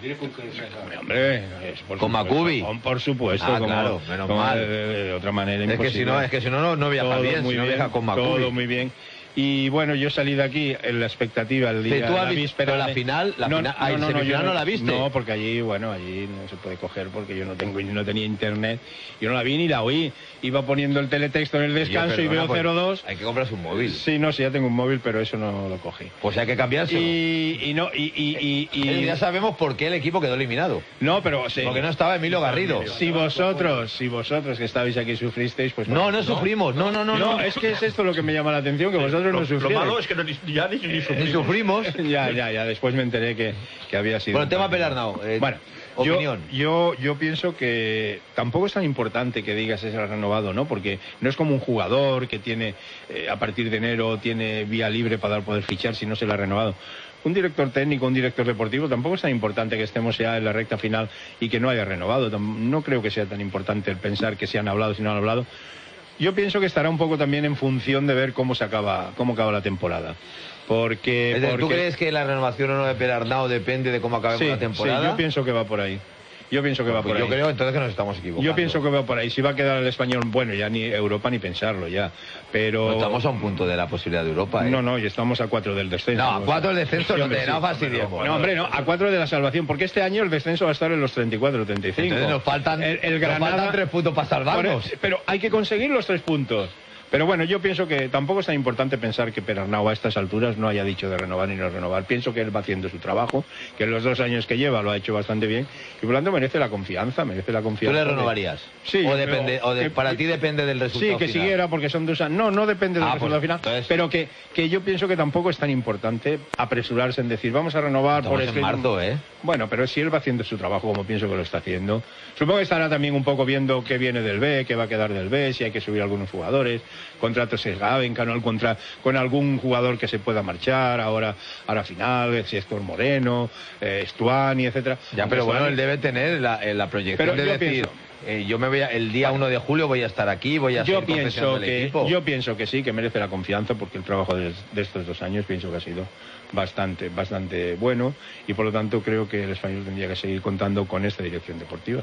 S15: Hombre, es por
S1: ¿Con Macubi?
S15: Por supuesto.
S1: Ah,
S15: como,
S1: claro, menos
S15: como
S1: mal.
S15: De, de, de otra manera
S1: es
S15: imposible.
S1: Que si no, es que si no, no, no viaja
S15: todo
S1: bien,
S15: muy
S1: si no
S15: bien,
S1: viaja con Macubi.
S15: Todo muy bien. Y bueno, yo salí de aquí en la expectativa el día
S1: ¿Tú has
S15: la
S1: visto,
S15: víspera
S1: pero la
S15: de...
S1: final, la
S15: no,
S1: final,
S15: no,
S1: no,
S15: no,
S1: semifinal
S15: no,
S1: no la viste?
S15: No, porque allí, bueno, allí no se puede coger porque yo no tengo, no tenía internet, yo no la vi ni la oí. Iba poniendo el teletexto en el descanso yo, perdona, y veo cero dos.
S1: Hay que comprarse un móvil.
S15: Sí, no, sí, ya tengo un móvil, pero eso no lo cogí.
S1: Pues hay que cambiárselo.
S15: Y, y no, y, y, y, y...
S1: ya sabemos por qué el equipo quedó eliminado.
S15: No, pero sí.
S1: Porque no estaba Emilio Garrido.
S15: Si vosotros, si vosotros que estabais aquí sufristeis, pues...
S1: No, no, no sufrimos, no, no, no,
S15: no.
S1: No,
S15: es que es esto lo que me llama la atención, que vosotros
S2: lo,
S15: no sufrieron.
S2: Lo malo es que no, ya ni, ni sufrimos.
S1: Ni sufrimos.
S15: ya, ya, ya, después me enteré que, que había sido...
S1: Bueno, el tema Perarnau. Eh,
S15: bueno,
S1: opinión.
S15: Yo, yo, yo pienso que tampoco es tan importante que digas es renovado, ¿no? Porque no es como un jugador que tiene, eh, a partir de enero, tiene vía libre para poder fichar si no se le ha renovado. Un director técnico, un director deportivo, tampoco es tan importante que estemos ya en la recta final y que no haya renovado. No creo que sea tan importante el pensar que se han hablado, si no han hablado. Yo pienso que estará un poco también en función de ver cómo se acaba, cómo acaba la temporada. Porque,
S1: es decir,
S15: porque...
S1: ¿Tú crees que la renovación o no de Perarnau depende de cómo acabemos
S15: sí,
S1: la temporada?
S15: Sí, yo pienso que va por ahí. Yo pienso que va
S1: pues
S15: por
S1: yo
S15: ahí.
S1: Yo creo entonces que nos estamos equivocando.
S15: Yo pienso que va por ahí. Si va a quedar el español, bueno, ya ni Europa ni pensarlo ya. Pero
S1: no estamos a un punto de la posibilidad de Europa, ¿eh?
S15: No, no, y estamos a cuatro del descenso.
S1: No, a cuatro del descenso sí, no te sí, no fastidiemos.
S15: No, hombre, no, a cuatro de la salvación, porque este año el descenso va a estar en los treinta y cuatro, treinta y cinco.
S1: Entonces nos faltan,
S15: el, el
S1: nos
S15: Granada,
S1: faltan tres puntos para salvarnos.
S15: Pero, pero hay que conseguir los tres puntos. Pero bueno, yo pienso que tampoco es tan importante pensar que Perarnau a estas alturas no haya dicho de renovar ni no renovar. Pienso que él va haciendo su trabajo, que en los dos años que lleva lo ha hecho bastante bien y por lo tanto merece la confianza, merece la confianza.
S1: ¿Tú le renovarías?
S15: De... Sí.
S1: ¿O depende,
S15: pero,
S1: o de,
S15: que,
S1: para ti depende del resultado
S15: Sí, que
S1: final?
S15: siguiera porque son dos años. No, no depende del
S1: ah,
S15: resultado
S1: pues,
S15: final,
S1: entonces...
S15: pero que, que yo pienso que tampoco es tan importante apresurarse en decir vamos a renovar
S1: Estamos
S15: por
S1: en
S15: este...
S1: marzo, ¿eh?
S15: Bueno, pero si él va haciendo su trabajo como pienso que lo está haciendo, supongo que estará también un poco viendo qué viene del B, qué va a quedar del B, si hay que subir algunos jugadores, contratos en Canol contra con algún jugador que se pueda marchar ahora ahora final, si es Héctor Moreno, eh, Stuani, etcétera.
S1: Ya, pero bueno, él debe tener la, la proyección
S15: pero
S1: de decir,
S15: pienso,
S1: eh, yo me voy a, el día uno de julio voy a estar aquí, voy a
S15: yo
S1: ser
S15: pienso
S1: del
S15: que
S1: equipo.
S15: Yo pienso que sí, que merece la confianza porque el trabajo de, de estos dos años pienso que ha sido bastante bastante bueno y por lo tanto creo que el español tendría que seguir contando con esta dirección deportiva.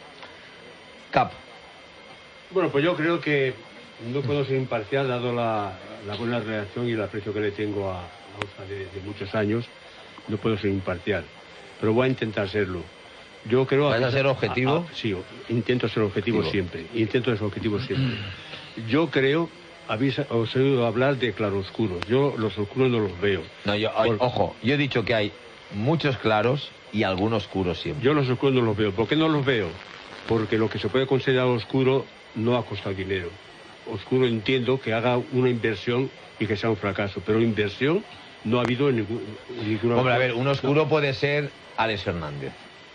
S1: Cap.
S16: Bueno, pues yo creo que no puedo ser imparcial dado la, la buena relación y el aprecio que le tengo a, a Óscar de, de muchos años. No puedo ser imparcial, pero voy a intentar serlo. Yo creo.
S1: ¿Vas a, a ser objetivo?
S16: A, a, sí, intento ser objetivo, objetivo siempre. Intento ser objetivo siempre. Yo creo, habéis os he oído hablar de claroscuros. Yo los oscuros no los veo.
S1: No, yo, Por, ojo, yo he dicho que hay muchos claros y algunos oscuros siempre.
S16: Yo los oscuros no los veo. ¿Por qué no los veo? Porque lo que se puede considerar oscuro no ha costado dinero. Oscuro entiendo que haga una inversión y que sea un fracaso, pero inversión no ha habido en ningún, ninguna...
S1: Hombre, a ver, un oscuro no. puede ser Alex Fernández.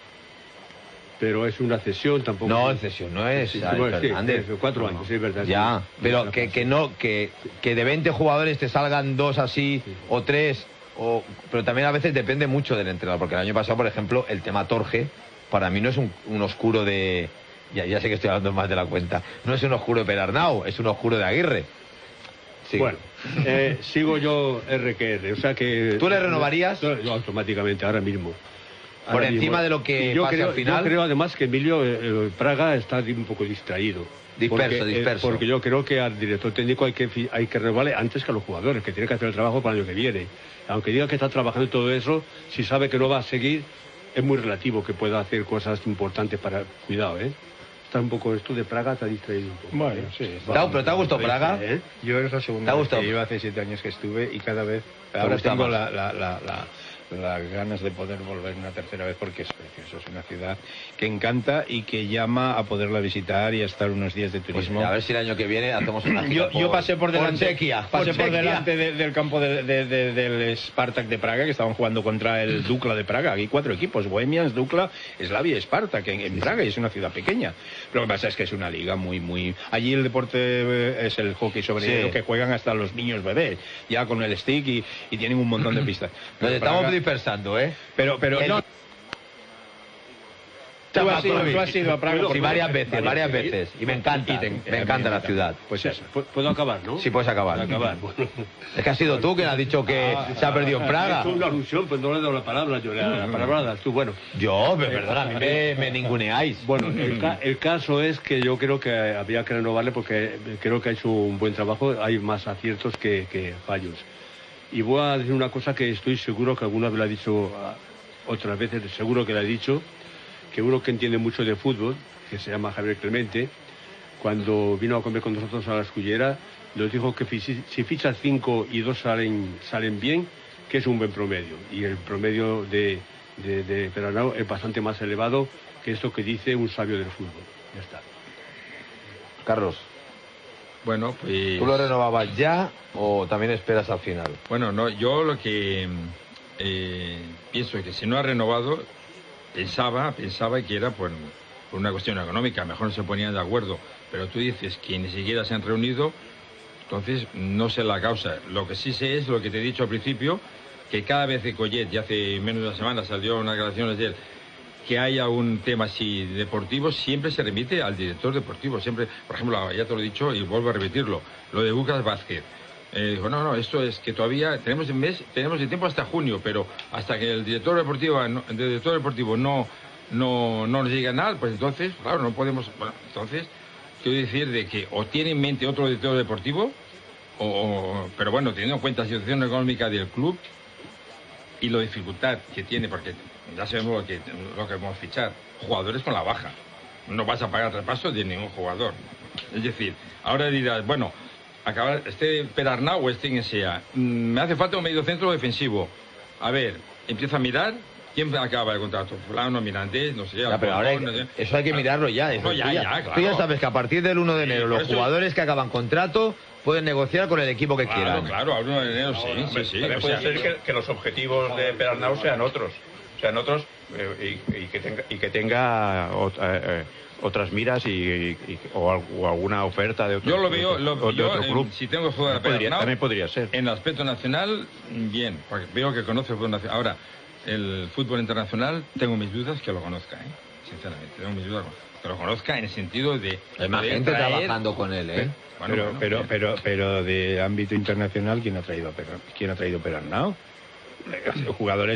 S16: Pero es una cesión tampoco.
S1: No, cesión no es
S16: sí,
S1: Alex
S16: sí,
S1: Fernández.
S16: Sí, cuatro años, sí, es verdad.
S1: Ya,
S16: sí,
S1: pero que, que no, que, que de veinte jugadores te salgan dos así sí. o tres, o, pero también a veces depende mucho del entrenador, porque el año pasado, por ejemplo, el tema Torge, para mí no es un, un oscuro de... Ya, ya sé que estoy hablando más de la cuenta. No es un oscuro de Perarnau, es un oscuro de Aguirre.
S16: Sigue. Bueno, eh, sigo yo R que R, o sea que...
S1: ¿Tú le renovarías?
S16: Yo automáticamente, ahora mismo.
S1: Ahora Por encima mismo. de lo que
S16: yo
S1: pasa
S16: creo,
S1: al final.
S16: Yo creo además que Emilio eh, Praga está un poco distraído.
S1: Disperso,
S16: porque,
S1: disperso.
S16: Eh, porque yo creo que al director técnico hay que, hay que renovarle antes que a los jugadores, que tienen que hacer el trabajo para el año que viene. Aunque diga que está trabajando en todo eso, si sabe que no va a seguir, es muy relativo que pueda hacer cosas importantes para... Cuidado, ¿eh? Está un poco esto de Praga, te ha distraído un poco.
S15: Bueno, sí.
S1: ¿Te ha, ¿Pero te ha gustado Praga?
S15: ¿Eh? Yo es la segunda vez que iba hace siete años que estuve y cada vez... Ahora tengo la, la, la, la, las ganas de poder volver una tercera vez porque es precioso. Es una ciudad que encanta y que llama a poderla visitar y a estar unos días de turismo.
S1: Pues a ver si el año que viene hacemos una gira
S15: yo,
S1: por,
S15: yo pasé por delante,
S1: por Chequia,
S15: pasé
S1: por,
S15: por
S1: Chequia.
S15: delante de, del campo de, de, de, del Spartak de Praga, que estaban jugando contra el Dukla de Praga. Hay cuatro equipos: Bohemians, Dukla, Slavia y Spartak en, en Praga, y es una ciudad pequeña. Lo que pasa es que es una liga muy, muy... Allí el deporte es el hockey sobre hielo, sí, que juegan hasta los niños bebés, ya con el stick y, y tienen un montón de pistas.
S1: Nos estamos Praga, dispersando, ¿eh?
S15: Pero, pero el... no. Tú has, ido, tú has ido a Praga.
S1: Sí, varias veces, varias, varias veces. Y me encanta, y te, me encanta la ciudad.
S16: Pues eso. ¿Puedo acabar, no?
S1: Sí, puedes acabar.
S16: ¿Puedo acabar?
S1: Es que has sido tú quien has dicho que ah, se ha perdido en Praga.
S16: Es una alusión, pues no le he dado la palabra, yo la, la palabra la das tú, bueno.
S1: Yo, pero perdona, a mí me, me ninguneáis.
S16: Bueno, el, ca el caso es que yo creo que habría que renovarle porque creo que ha hecho un buen trabajo, hay más aciertos que, que fallos. Y voy a decir una cosa que estoy seguro que alguna vez la ha dicho, otras veces seguro que la ha dicho, que uno que entiende mucho de fútbol, que se llama Javier Clemente, cuando vino a comer con nosotros a la Escullera, nos dijo que si fichas cinco y dos salen, salen bien, que es un buen promedio. Y el promedio de, de, de Perarnau es bastante más elevado que esto que dice un sabio del fútbol. Ya está.
S1: Carlos.
S3: Bueno, pues...
S1: ¿Tú lo renovabas ya o también esperas al final?
S3: Bueno, no, yo lo que eh, pienso es que si no ha renovado... Pensaba, pensaba que era por, por una cuestión económica, mejor no se ponían de acuerdo, pero tú dices que ni siquiera se han reunido, entonces no sé la causa. Lo que sí sé es lo que te he dicho al principio, que cada vez que Collet, ya hace menos de una semana salió unas declaraciones de él, que haya un tema así deportivo, siempre se remite al director deportivo, siempre, por ejemplo, ya te lo he dicho y vuelvo a repetirlo, lo de Lucas Vázquez. Eh, dijo, no, no, esto es que todavía tenemos el mes, tenemos el tiempo hasta junio, pero hasta que el director deportivo, no, el director deportivo no, no, no nos diga nada, pues entonces, claro, no podemos, bueno, entonces, quiero decir de que o tiene en mente otro director deportivo, o, o, pero bueno, teniendo en cuenta la situación económica del club y la dificultad que tiene, porque ya sabemos lo que, lo que vamos a fichar, jugadores con la baja, no vas a pagar traspasos de ningún jugador, es decir, ahora dirás, bueno, acabar este Perarnau o este quien sea, me hace falta un medio centro defensivo. A ver, empieza a mirar quién acaba el contrato. Fulano, Mirandés, no sé.
S1: Ya, pero ahora no sé. Eso hay que mirarlo ya. Eso
S3: no, ya, ya, claro.
S1: Tú ya sabes que a partir del uno de enero sí, los eso... jugadores que acaban contrato pueden negociar con el equipo que
S3: claro,
S1: quieran.
S3: Claro, al uno de enero sí,
S2: no,
S3: sí, sí.
S2: Puede
S3: o sea,
S2: ser que, que los objetivos de Perarnau sean otros. Sean otros eh, y, y que tenga, y que tenga otra, eh, otras miras y, y, o, o alguna oferta de otro,
S3: yo lo veo, lo,
S2: de
S3: yo,
S2: otro club.
S3: En, si tengo jugador de
S2: podría, también podría ser.
S3: En el aspecto nacional, bien, porque veo que conoce el fútbol nacional. Ahora, el fútbol internacional, tengo mis dudas que lo conozca, ¿eh? Sinceramente, tengo mis dudas que lo conozca en el sentido de...
S1: Hay más gente traer... trabajando con él, ¿eh?
S15: Bueno, pero, bueno, pero, bien. pero, pero de ámbito internacional, ¿quién ha traído, quién ha traído Perarnau? Jugadores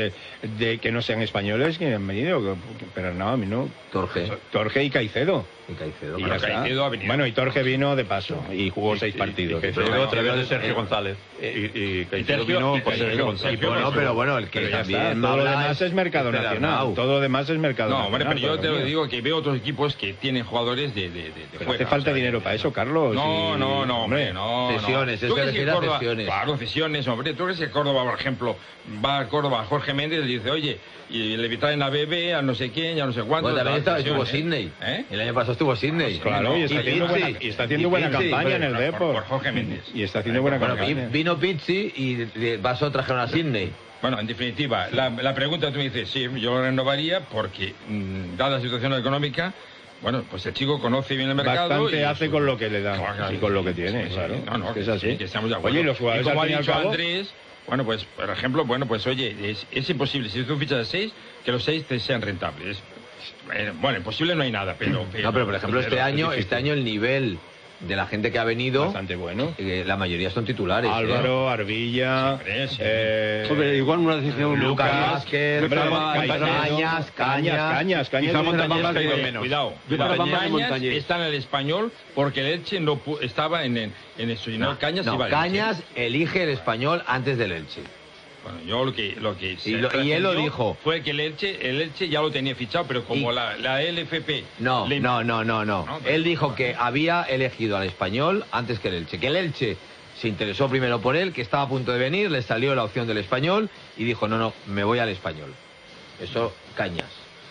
S15: de que no sean españoles que han venido, pero no, a mí no.
S1: Torge.
S15: Torge y Caicedo.
S1: Y Caicedo.
S15: Y bueno, Caicedo ha venido. Bueno, y Torge vino de paso y jugó y, seis partidos.
S2: Y, y Caicedo a través de Sergio González. Y, y Caicedo vino por Sergio González.
S1: No, pero bueno, el que
S15: pero
S1: también
S15: todo lo demás es mercado nacional. Todo lo demás es mercado
S3: no,
S15: nacional.
S3: No, pero yo te lo digo que veo otros equipos que tienen jugadores de, de, de, de fuera.
S15: Hace falta dinero para eso, Carlos.
S3: No, no, no, hombre, no.
S1: Cesiones, es que refiere a cesiones.
S3: Claro, cesiones, hombre. ¿Tú crees que Córdoba, por ejemplo, va a Córdoba, Jorge Méndez le dice, oye, y le traen a Bebe, a no sé quién, ya no sé cuánto.
S1: Bueno, también
S3: tal,
S1: estuvo Sidney. ¿Eh? El año pasado estuvo Sidney.
S15: Pues claro, y está haciendo buena, y está haciendo buena campaña en el Depor.
S3: Por, por Jorge Méndez.
S15: Y está haciendo buena
S1: bueno,
S15: campaña.
S1: Vino Pizzi y pasó trajeron a Sidney.
S3: Bueno, en definitiva, la, la pregunta tú me dices, sí, yo lo renovaría porque, mmm, dada la situación económica, bueno, pues el chico conoce bien el mercado.
S15: Bastante
S3: y
S15: hace con lo que le dan
S3: claro,
S15: y con lo que
S3: sí,
S15: tiene,
S3: sí,
S15: claro.
S3: Sí, no, no,
S15: que es así.
S3: Sí, que estamos de acuerdo.
S15: Oye, los jugadores
S3: y como
S15: al
S3: ha
S15: fin y
S3: dicho
S15: al cabo...
S3: Andrés, bueno, pues, por ejemplo, bueno, pues oye, es, es imposible, si tú fichas a seis, que los seis te sean rentables. Bueno, imposible no hay nada, pero... pero
S1: no, pero por ejemplo, este año, este año el nivel de la gente que ha venido,
S15: bastante bueno.
S1: Eh, la mayoría son titulares.
S15: Álvaro,
S1: ¿eh?
S15: Arbilla,
S3: Sí, sí.
S15: eh,
S16: Hombre, igual una decisión.
S1: Lucas Vázquez,
S15: Cañas, Cañas, Cañas,
S3: Quizá Montañés que ha ido
S15: de-
S3: menos. Cuidado.
S16: Yo creo que va más de
S3: Cañas
S16: Montañés.
S3: está en el Español porque el Elche no pu- estaba en, en, en eso. Y no,
S1: No,
S3: Cañas
S1: no,
S3: iba al Elche.
S1: Cañas elige el Español antes del Elche.
S3: Bueno, yo lo que, lo que se
S1: Y lo- y él lo
S3: trascendió
S1: dijo.
S3: fue que el Elche, el Elche ya lo tenía fichado, pero como
S1: Y-
S3: la, la L F P...
S1: No,
S3: le-
S1: no, no, no, no.
S3: No, pero-
S1: Él dijo que había elegido al Español antes que el Elche. Que el Elche se interesó primero por él, que estaba a punto de venir, le salió la opción del Español y dijo, no, no, me voy al Español. Eso, Cañas.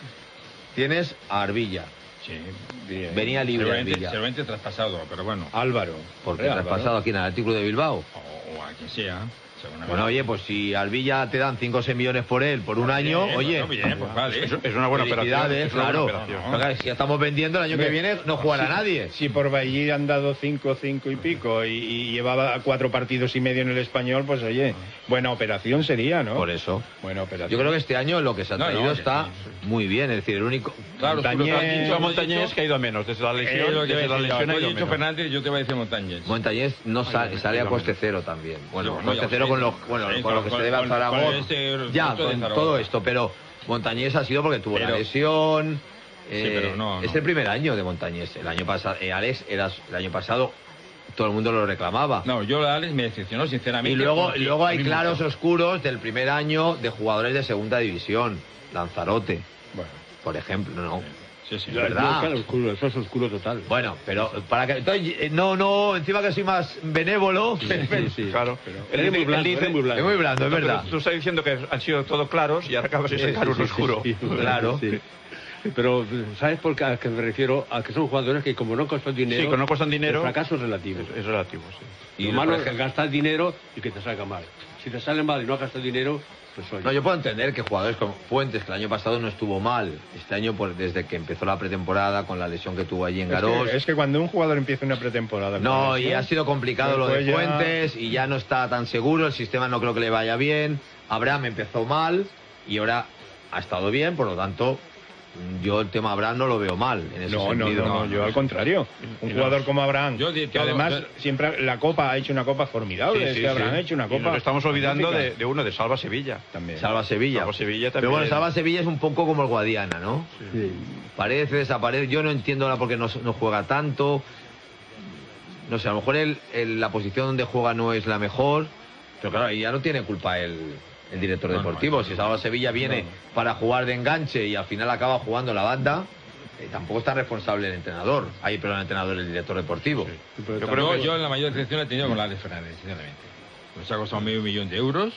S1: Tienes a Arbilla.
S3: Sí,
S1: Venía libre
S3: seguramente,
S1: Arbilla.
S3: seguramente traspasado, pero bueno.
S15: Álvaro.
S1: Porque
S15: Hombre,
S1: traspasado
S15: Álvaro.
S1: aquí en el Atlético de Bilbao.
S3: O, o a quien sea. seguramente.
S1: Bueno, oye, pues si al Villa te dan cinco o seis millones por él por un año,
S3: Bien,
S1: oye,
S3: bueno, bien, pues vale.
S2: Es, es una buena operación.
S1: felicidades,
S2: Es una
S1: claro.
S2: buena operación.
S1: Pero claro, si ya estamos vendiendo, el año que viene no jugará
S15: Si-
S1: nadie.
S15: Si por Bailly han dado cinco, cinco y pico y, y llevaba cuatro partidos y medio en el Español, pues oye, buena operación sería, ¿no?
S1: Por eso.
S15: Buena operación.
S1: Yo creo que este año lo que se ha
S3: No,
S1: traído
S3: no, que
S1: está
S3: sí,
S1: muy bien. Es decir, el único...
S3: Claro,
S15: Montañés-
S3: tú lo has dicho,
S2: Montañés que ha ido a menos desde la lesión.
S3: Eh, lo que
S2: desde
S3: iba
S2: la
S3: a decir,
S2: lesión
S3: tú
S2: ha
S3: has
S2: ido
S3: dicho
S2: menos.
S3: Fernández, yo te voy a decir Montañés.
S1: Montañés no sale, sale a coste cero también. Bueno,
S3: Sí,
S1: coste
S3: ya
S1: cero
S3: sé.
S1: con lo, bueno,
S3: Sí,
S1: con lo que
S3: con-
S1: se debe al
S3: con-
S1: Zaragoza.
S3: con este
S1: Ya,
S3: resto de
S1: con
S3: Zaragoza.
S1: todo esto, pero Montañés ha sido porque tuvo
S3: Pero-
S1: la lesión.
S3: Sí,
S1: eh,
S3: pero no,
S1: Es
S3: no.
S1: el primer año de Montañés. El año pasado, eh, Alex, era, el año pasado todo el mundo lo reclamaba.
S3: No, yo la Alex me decepcionó sinceramente.
S1: Y luego,
S3: porque-
S1: luego hay
S3: a mí
S1: claros
S3: mucho.
S1: oscuros del primer año de jugadores de segunda división. Lanzarote,
S15: Bueno,
S1: por ejemplo, no.
S3: Sí, sí.
S1: De verdad.
S16: Claro, oscuro, eso es oscuro total.
S1: Bueno, pero para que... entonces, eh, no, no, encima que soy más benévolo.
S16: Sí, sí.
S2: Claro.
S16: Eres muy blando, eres muy blando.
S1: Es muy blando, es
S2: No, pero
S1: verdad.
S2: Tú estás diciendo que han sido todos claros y ahora acabas de sacar un oscuro.
S16: Sí, sí, sí.
S1: Claro.
S16: Sí. Pero, ¿sabes por qué a qué me refiero? A que son jugadores que como no costan dinero...
S2: Sí, que no cuestan dinero.
S16: El fracaso es relativo.
S2: Es, es relativo, sí.
S16: Y lo malo es gastar dinero y que te salga mal. Si te sale mal y no gastas dinero, pues oye.
S1: No, yo puedo entender que jugadores como Fuentes, que el año pasado no estuvo mal, este año pues, desde que empezó la pretemporada con la lesión que tuvo allí en
S15: es
S1: Garós.
S15: que, es que cuando un jugador empieza una pretemporada...
S1: No,
S15: con
S1: y
S15: eso,
S1: ha sido complicado lo de
S15: después ya-
S1: Fuentes y ya no está tan seguro, el sistema no creo que le vaya bien. Abraham empezó mal y ahora ha estado bien, por lo tanto, yo el tema Abraham no lo veo mal en ese
S15: No, no,
S1: sentido.
S15: no, no, yo al contrario. Un
S3: Y
S15: jugador
S3: los-
S15: como Abraham,
S3: yo de
S15: que
S3: todo-
S15: además
S3: de-
S15: siempre la Copa ha hecho una Copa formidable.
S2: Sí,
S15: es
S2: sí,
S15: que
S2: sí.
S15: Abraham ha hecho una
S2: Y
S15: Copa.
S2: nos estamos olvidando de,
S15: magnífica.
S2: de uno, de Salva Sevilla.
S15: También.
S1: Salva Sevilla.
S2: Salva Sevilla
S1: Pero
S2: también.
S1: bueno, Salva Sevilla es un poco como el Guadiana, ¿no?
S16: Sí.
S1: Parece, desaparece. Yo no entiendo ahora por qué no, no juega tanto. No sé, a lo mejor el, el- la posición donde juega no es la mejor. Pero claro, y ya no tiene culpa el, el director
S3: No, no,
S1: deportivo.
S3: eso
S1: si Salva Sevilla viene para jugar de enganche y al final acaba jugando la banda, eh, tampoco está responsable el entrenador. Ahí, pero el entrenador, el director deportivo.
S16: Pero
S3: Yo
S16: también-
S3: creo que yo la mayor decepción la he tenido con la Alex Fernández, sinceramente. Nos ha costado medio millón de euros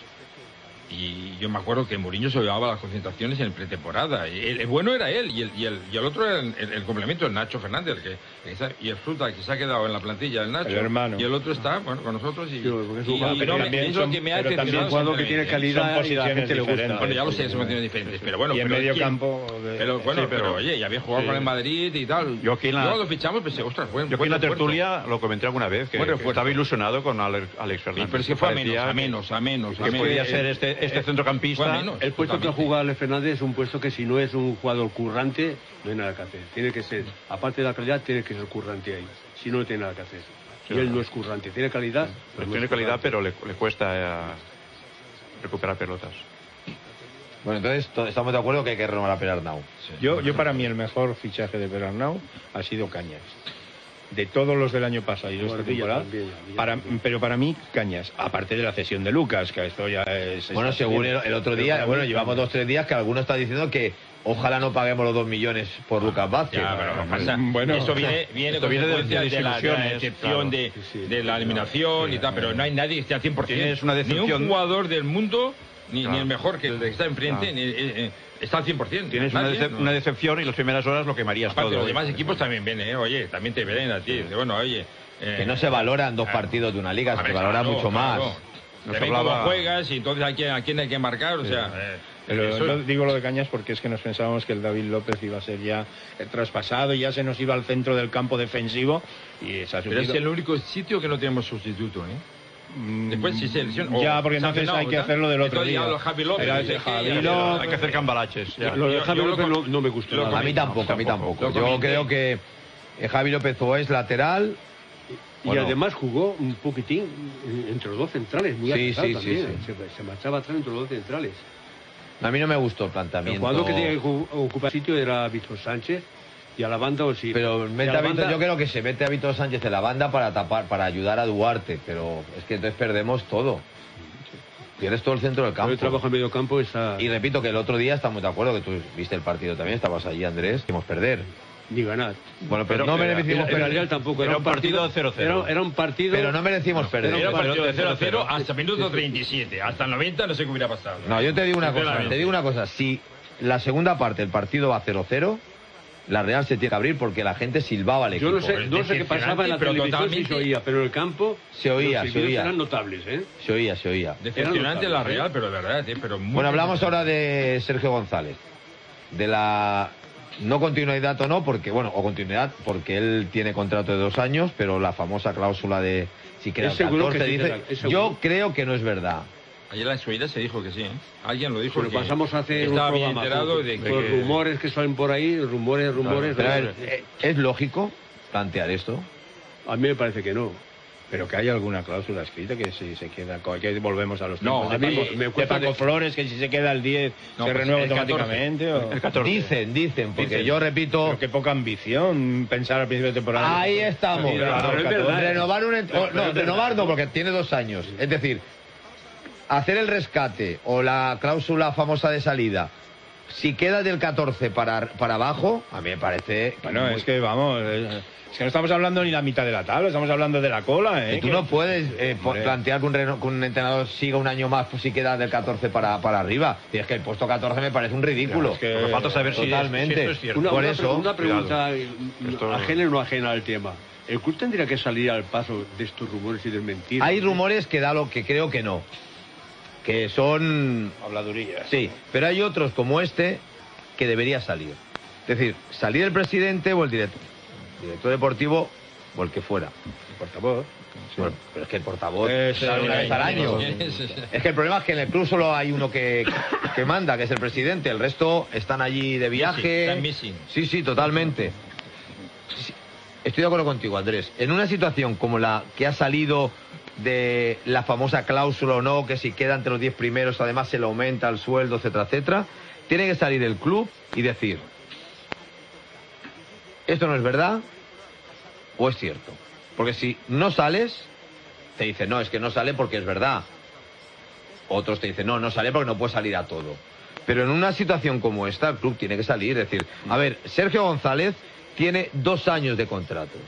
S3: y yo me acuerdo que Mourinho se llevaba las concentraciones en pretemporada. Y el, el bueno era él y el, y el, y el otro era el, el- el complemento, el Nacho Fernández. El que, que está- y el Fruta que se ha quedado en la plantilla, el Nacho.
S15: El hermano.
S3: Y el otro está, bueno, con nosotros. Y,
S16: Sí, porque es un
S3: y-
S16: jugador
S3: y
S16: que
S3: no me-
S15: también
S3: es lo
S15: son-
S3: que me ha
S15: pero también
S3: decepcionado.
S16: un jugador que tiene
S3: sinceramente.
S16: calidad
S15: Son
S16: y a la
S15: posiciones
S16: gente le gusta.
S15: diferentes.
S3: Bueno, ya lo sé, son posiciones diferentes, pero bueno.
S15: y en
S3: pero
S15: medio
S3: ¿quién-
S15: campo... de-
S3: Pero bueno,
S2: Sí,
S3: pero,
S2: pero-
S3: oye, ya había jugado
S2: sí.
S3: con el Madrid y tal.
S2: Yo aquí en la-
S3: cuando fichamos pensé, ostras, buen,
S2: Yo aquí en
S3: buen
S2: la
S3: refuerzo.
S2: tertulia lo comenté alguna vez, que,
S3: Buen
S2: que
S3: refuerzo.
S2: estaba ilusionado con Ale- Alex
S3: Sí,
S2: Fernández.
S3: pero es que fue a
S2: Parecía
S3: menos, a
S2: que-
S3: menos, a menos. a
S2: Que
S3: menos.
S2: podía
S3: Eh,
S2: ser este, este
S3: eh,
S2: centrocampista.
S3: fue a menos.
S16: El puesto que
S3: totalmente.
S16: juega Alex Fernández es un puesto que si no es un jugador currante, no hay nada que hacer. Tiene que ser, aparte de la calidad, tiene que ser currante ahí. Si no, no tiene nada que hacer.
S2: Sí,
S16: y él
S2: verdad.
S16: no es currante. Tiene calidad,
S2: Pues
S16: pero no
S2: tiene
S16: es
S2: calidad,
S16: currante.
S2: pero le, le cuesta eh, recuperar pelotas.
S1: Bueno, entonces to- estamos de acuerdo que hay que renovar a Perarnau.
S15: Yo, yo para mí el mejor fichaje de Perarnau ha sido Cañas. De todos los del año pasado y de esta
S16: Arbilla
S15: temporada,
S16: también, Arbilla
S15: para,
S16: también.
S15: pero para mí Cañas, aparte de la cesión de Lucas, que esto ya es...
S1: Bueno,
S15: está
S1: según el,
S15: bien.
S1: el otro
S15: Pero
S1: día,
S15: para
S1: bueno,
S15: mí,
S1: llevamos
S15: Cañas.
S1: dos tres días que alguno está diciendo que ojalá no paguemos los dos millones por Lucas Vázquez.
S3: Ya, pero no pasa.
S15: Bueno,
S3: eso viene, viene
S2: esto viene de-
S3: consecuencia
S2: de
S3: de, la, de la
S2: desilusiones,
S3: decepción
S2: claro.
S3: de,
S16: Sí, sí.
S3: de la eliminación y tal, pero no hay nadie que esté al cien por ciento.
S2: Tienes una
S3: Ni
S2: decepción.
S3: un jugador del mundo, ni,
S2: Claro.
S3: ni el mejor que el que está enfrente,
S2: Claro.
S3: ni, eh, eh, está al cien por ciento.
S2: Tienes una,
S3: Nadie,
S2: dece-
S3: ¿no?
S2: una decepción y las primeras horas lo quemarías
S3: Aparte,
S2: todo.
S3: los
S2: ¿eh?
S3: demás equipos también ven, ¿eh? Oye, también te ven a ti. Dice, bueno, oye. eh,
S1: Que no se valoran dos
S3: claro.
S1: partidos de una liga, se
S3: Hombre,
S1: valora
S3: claro,
S1: mucho
S3: claro.
S1: más.
S2: Nos
S3: Te ven
S2: hablaba-
S3: cómo juegas y entonces a quién, a quién hay que marcar, o sea. eh,
S15: Pero
S3: eso-
S15: yo digo lo de Cañas porque es que nos pensábamos que el David López iba a ser ya el traspasado y ya se nos iba al centro del campo defensivo y se ha
S3: pero es
S15: subido.
S3: el único sitio que no tenemos sustituto, ¿eh?
S15: Mm,
S3: Después si se lesiona.
S15: Ya,
S3: o
S15: porque
S3: se ha
S15: entonces
S3: frenado,
S15: hay que
S3: ¿verdad?
S15: hacerlo del otro
S3: Entonces ya
S15: día.
S3: lo Javi López.
S15: Era
S3: no sé
S15: ese
S3: qué,
S15: Javi
S3: ya-
S15: López.
S2: Hay que hacer cambalaches. ya.
S16: Lo de
S3: Yo-
S16: Javi
S3: yo lo
S16: López
S3: con-
S16: no, no me gustó
S3: lo
S16: nada.
S1: A mí tampoco, a mí tampoco.
S3: Lo
S1: Yo
S3: comenté.
S1: creo que eh, Javi López o es lateral
S16: Y
S1: Bueno.
S16: además jugó un poquitín entre los dos centrales, muy
S1: Sí,
S16: atrás
S1: sí,
S16: también.
S1: sí, sí.
S16: Se, se marchaba atrás entre los dos centrales.
S1: A mí no me gustó el
S16: El
S1: planteamiento.
S16: jugador que tenía que ju- ocupar sitio era Víctor Sánchez y a la banda o sí.
S1: Pero
S16: Y
S1: mete
S16: a la
S1: a Víctor-
S16: banda-
S1: yo creo que se mete a Víctor Sánchez en la banda para tapar, para ayudar a Duarte, pero es que entonces perdemos todo. Pierdes todo el centro del campo.
S16: El trabajo en medio campo está...
S1: Y repito que el otro día estamos de acuerdo, que tú viste el partido también, estabas allí, Andrés, hicimos perder.
S16: Ni ganar.
S1: Bueno, pero, no merecimos
S16: Era,
S1: perder.
S16: era Real tampoco, era,
S3: Era
S16: un
S3: un
S16: partido
S3: partido cero cero.
S16: Era, era un partido...
S1: Pero no merecimos perder.
S3: Era un partido de cero a cero
S16: cero.
S3: hasta minuto treinta y siete. Hasta el noventa no sé qué hubiera pasado.
S1: No, yo te digo una cosa,
S3: Sinceramente.
S1: te digo una cosa, si la segunda parte del partido va cero cero, la Real se tiene que abrir porque la gente silbaba al equipo.
S16: Yo no sé, no sé qué pasaba en la
S3: pero
S16: televisión si
S3: totalmente-
S16: se oía, pero en el campo...
S1: Se oía,
S16: los
S1: se oía.
S16: eran notables, ¿eh?
S1: Se oía, se oía.
S3: Decepcionante
S16: Eran
S3: la
S16: notables,
S3: Real,
S16: ¿eh?
S3: pero de verdad, eh, pero muy
S1: Bueno, hablamos ahora de Sergio González. De la no continuidad o no, porque, bueno, o continuidad, porque él tiene contrato de dos años, pero la famosa cláusula de si queda
S16: Es
S1: el
S16: seguro
S1: catorce
S16: que sí
S1: dice,
S16: queda, es seguro.
S1: yo creo que no es verdad.
S3: Ayer en la subida se dijo que sí, ¿eh? Alguien lo dijo.
S16: Pero
S3: que
S16: pasamos a hacer un
S3: estaba bien
S16: programa
S3: enterado
S16: con,
S3: de que...
S16: con rumores que salen por ahí, rumores, rumores...
S1: Pero a ver,
S16: rumores.
S1: eh, ¿es lógico plantear esto?
S16: A mí me parece que no.
S15: Pero que hay alguna cláusula escrita que si se queda, que volvemos a los
S3: No,
S15: tiempos
S3: a
S15: de
S3: mí
S15: Paco,
S3: me
S15: de
S3: cuesta
S15: Paco
S3: que-
S15: Flores, que si se queda el diez
S3: No,
S15: se
S3: pues
S15: renueva
S3: el catorce.
S15: automáticamente. O...
S3: El catorce.
S1: Dicen, dicen, porque
S3: Dicen.
S1: yo repito...
S15: Pero qué poca ambición pensar al principio de temporada.
S1: Ahí estamos.
S15: Sí, claro,
S16: pero es
S15: catorce.
S16: verdad.
S1: Renovar un... ent-
S16: Pero-
S1: o-
S16: pero
S1: no,
S16: es verdad.
S1: renovar no, porque tiene dos años. Es decir, hacer el rescate o la cláusula famosa de salida, si queda del catorce para, para abajo, a mí me parece...
S15: Bueno,
S1: muy-
S15: es que vamos, eh, es que no estamos hablando ni la mitad de la tabla, estamos hablando de la cola, ¿eh?
S1: Y tú
S15: Que-
S1: no puedes eh, po-
S15: Hombre.
S1: plantear que un, reno- que un entrenador siga un año más pues, si queda del catorce para, para arriba. Y es que el puesto catorce me parece un ridículo.
S15: Es que-
S3: Lo que falta saber si es-
S1: Totalmente.
S3: si esto es cierto.
S16: Una,
S1: Por
S16: una
S1: eso,
S16: pre- una pregunta
S3: cuidado.
S16: eh,
S3: Esto-
S16: ajena o no ajena al tema. ¿El club tendría que salir al paso de estos rumores y desmentir?
S1: Hay rumores que da lo que creo que no. Que son...
S15: Habladurías.
S1: Sí, pero hay otros como este que debería salir. Es decir, salir el presidente o el director, director deportivo o el que fuera.
S15: El portavoz.
S1: Bueno, pero es que el portavoz
S15: Ese-
S1: sale una vez al año.
S3: ¿Quién es ese?
S1: Es que el problema es que en el club solo hay uno que, que manda, que es el presidente. El resto están allí de viaje.
S3: Están missing.
S1: Sí, sí, totalmente. Sí, estoy de acuerdo contigo, Andrés. En una situación como la que ha salido de la famosa cláusula o no, que si queda entre los diez primeros, además se le aumenta el sueldo, etcétera, etcétera, tiene que salir el club y decir, esto no es verdad o es cierto. Porque si no sales, te dicen, no, es que no sale porque es verdad. Otros te dicen, no, no sale porque no puede salir a todo. Pero en una situación como esta, el club tiene que salir. Es decir, a ver, Sergio González tiene dos años de contrato.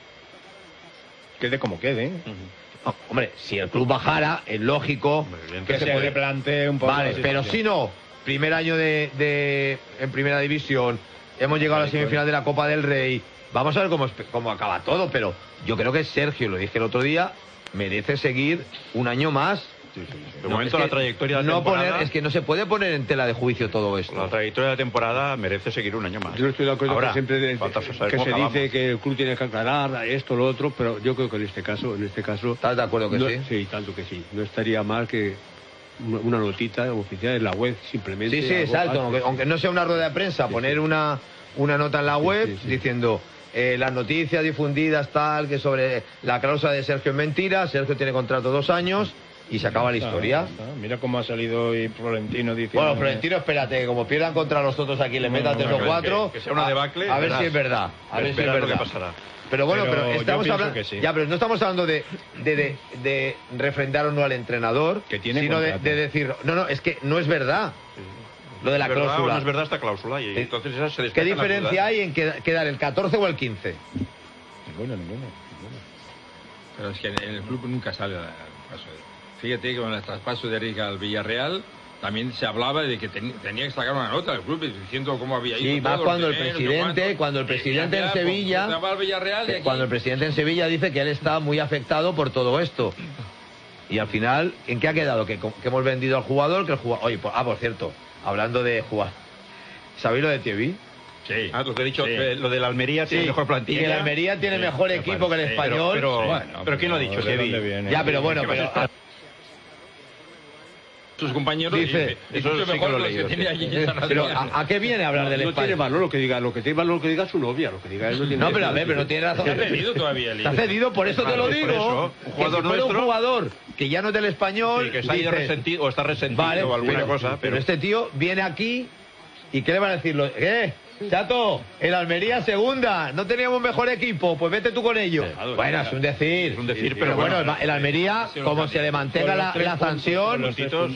S15: Quede como quede.
S1: No, hombre, si el club bajara, es lógico
S15: Que se
S1: puede-
S15: replantee un poco.
S1: Vale,
S15: la
S1: pero
S15: situación.
S1: si no, primer año de, de- en primera división, hemos llegado a la semifinal de la Copa del Rey, vamos a ver cómo, espe- cómo acaba todo, pero yo creo que Sergio, lo dije el otro día, merece seguir un año más.
S2: De momento
S1: es
S2: la
S1: que
S2: trayectoria de la
S1: no
S2: temporada-
S1: poner, es que no se puede poner en tela de juicio todo esto.
S2: La trayectoria de la temporada merece seguir un año más.
S16: Yo no estoy de acuerdo
S2: Ahora,
S16: que siempre de-
S2: falta saber
S16: que
S2: cómo
S16: se
S2: acabamos.
S16: dice que el club tiene que aclarar esto, lo otro, pero yo creo que en este caso, en este caso...
S1: ¿Estás de acuerdo que
S16: no-
S1: sí?
S16: Sí, tanto que sí. No estaría mal que una, una notita oficial en la web simplemente...
S1: Sí, sí,
S16: algo-
S1: exacto.
S16: algo-
S1: Aunque, aunque no sea una rueda de prensa, poner una, una nota en la web
S16: sí, sí.
S1: diciendo eh, las noticias difundidas tal, que sobre la cláusula de Sergio es mentira, Sergio tiene contrato dos años y se acaba la historia.
S15: Está, está. Mira cómo ha salido hoy Florentino diciendo...
S1: Bueno, Florentino, espérate, que como pierdan contra los otros aquí, le metan tres o
S2: que-
S1: cuatro.
S2: que- que sea una
S1: a-
S2: debacle,
S1: A, ver
S2: verás.
S1: si es verdad. A ver si es
S2: Esperar lo
S1: verdad.
S2: que pasará.
S1: Pero bueno,
S15: Pero
S1: pero,
S15: yo
S1: estamos
S15: pienso
S1: hablando.
S15: que sí.
S1: Ya, pero no estamos hablando de, de, de, de refrendar o no al entrenador,
S15: Que tiene
S1: sino de,
S15: contrato.
S1: de decir, no, no, es que no es verdad. Lo de la
S2: ¿Es verdad o
S1: cláusula.
S2: no es verdad esta cláusula? Y
S1: Sí.
S2: entonces esa se
S1: ¿Qué
S2: despejan las
S1: diferencia
S2: dudas.
S1: hay en que- quedar el catorce o el quince?
S15: Ninguno, ninguno.
S3: Pero es que en el club nunca sale al paso. Fíjate que con el traspaso de Rica al Villarreal también se hablaba de que ten- tenía que sacar una nota del club diciendo cómo había ido.
S1: Sí, más
S3: todo,
S1: cuando el
S3: dinero, no sé
S1: presidente,
S3: cuánto.
S1: cuando el
S3: Y
S1: presidente en
S3: ya, pues,
S1: Sevilla,
S3: se va al Villarreal y
S1: eh,
S3: aquí-
S1: cuando el presidente en Sevilla dice que él está muy afectado por todo esto. Y al final, ¿en qué ha quedado? Que, que hemos vendido al jugador, que el jugador... Oye, por- ah, por cierto, hablando de jugar, ¿sabéis lo de Thierry?
S3: Sí.
S2: Ah, lo que he dicho,
S3: Sí.
S2: que lo de la Almería tiene mejor
S1: y
S2: plantilla.
S1: que el Almería tiene
S3: Sí,
S1: mejor
S3: me
S1: equipo que el
S3: parece.
S1: español.
S2: Pero, pero,
S15: Bueno,
S2: pero ¿quién lo ha dicho?
S15: ¿de
S2: Sevi?
S15: dónde viene?
S1: Ya, pero bueno,
S2: ¿Qué vas a
S1: pero...
S2: esperar?
S3: sus compañeros
S1: Dice,
S3: y, y mucho mejor los que tiene allí en San
S1: Pero
S3: Adrián.
S1: ¿a, ¿a qué viene a hablar
S16: no,
S1: del
S16: no
S1: España?
S16: tiene valor lo que diga, lo que tiene valor lo que diga su novia, lo que diga él no tiene.
S1: No, pero a ver, pero no tiene razón.
S3: Está cedido todavía,
S1: Está cedido, por eso te lo digo.
S2: Por eso, un jugador
S1: que si fuera
S2: nuestro,
S1: un jugador que ya no es del Español,
S2: sí, que está ahí
S1: dices,
S2: resentido o está resentido
S1: vale,
S2: o alguna
S1: pero,
S2: cosa, pero...
S1: pero este tío viene aquí y ¿qué le van a decir? ¿Qué? Chato, el Almería segunda, no teníamos mejor equipo, pues vete tú con ellos.
S2: Claro,
S1: Bueno,
S2: claro.
S1: es un decir.
S2: Es un decir,
S1: pero,
S2: pero
S1: bueno,
S2: bueno,
S1: el Almería, como se le mantenga la, la sanción,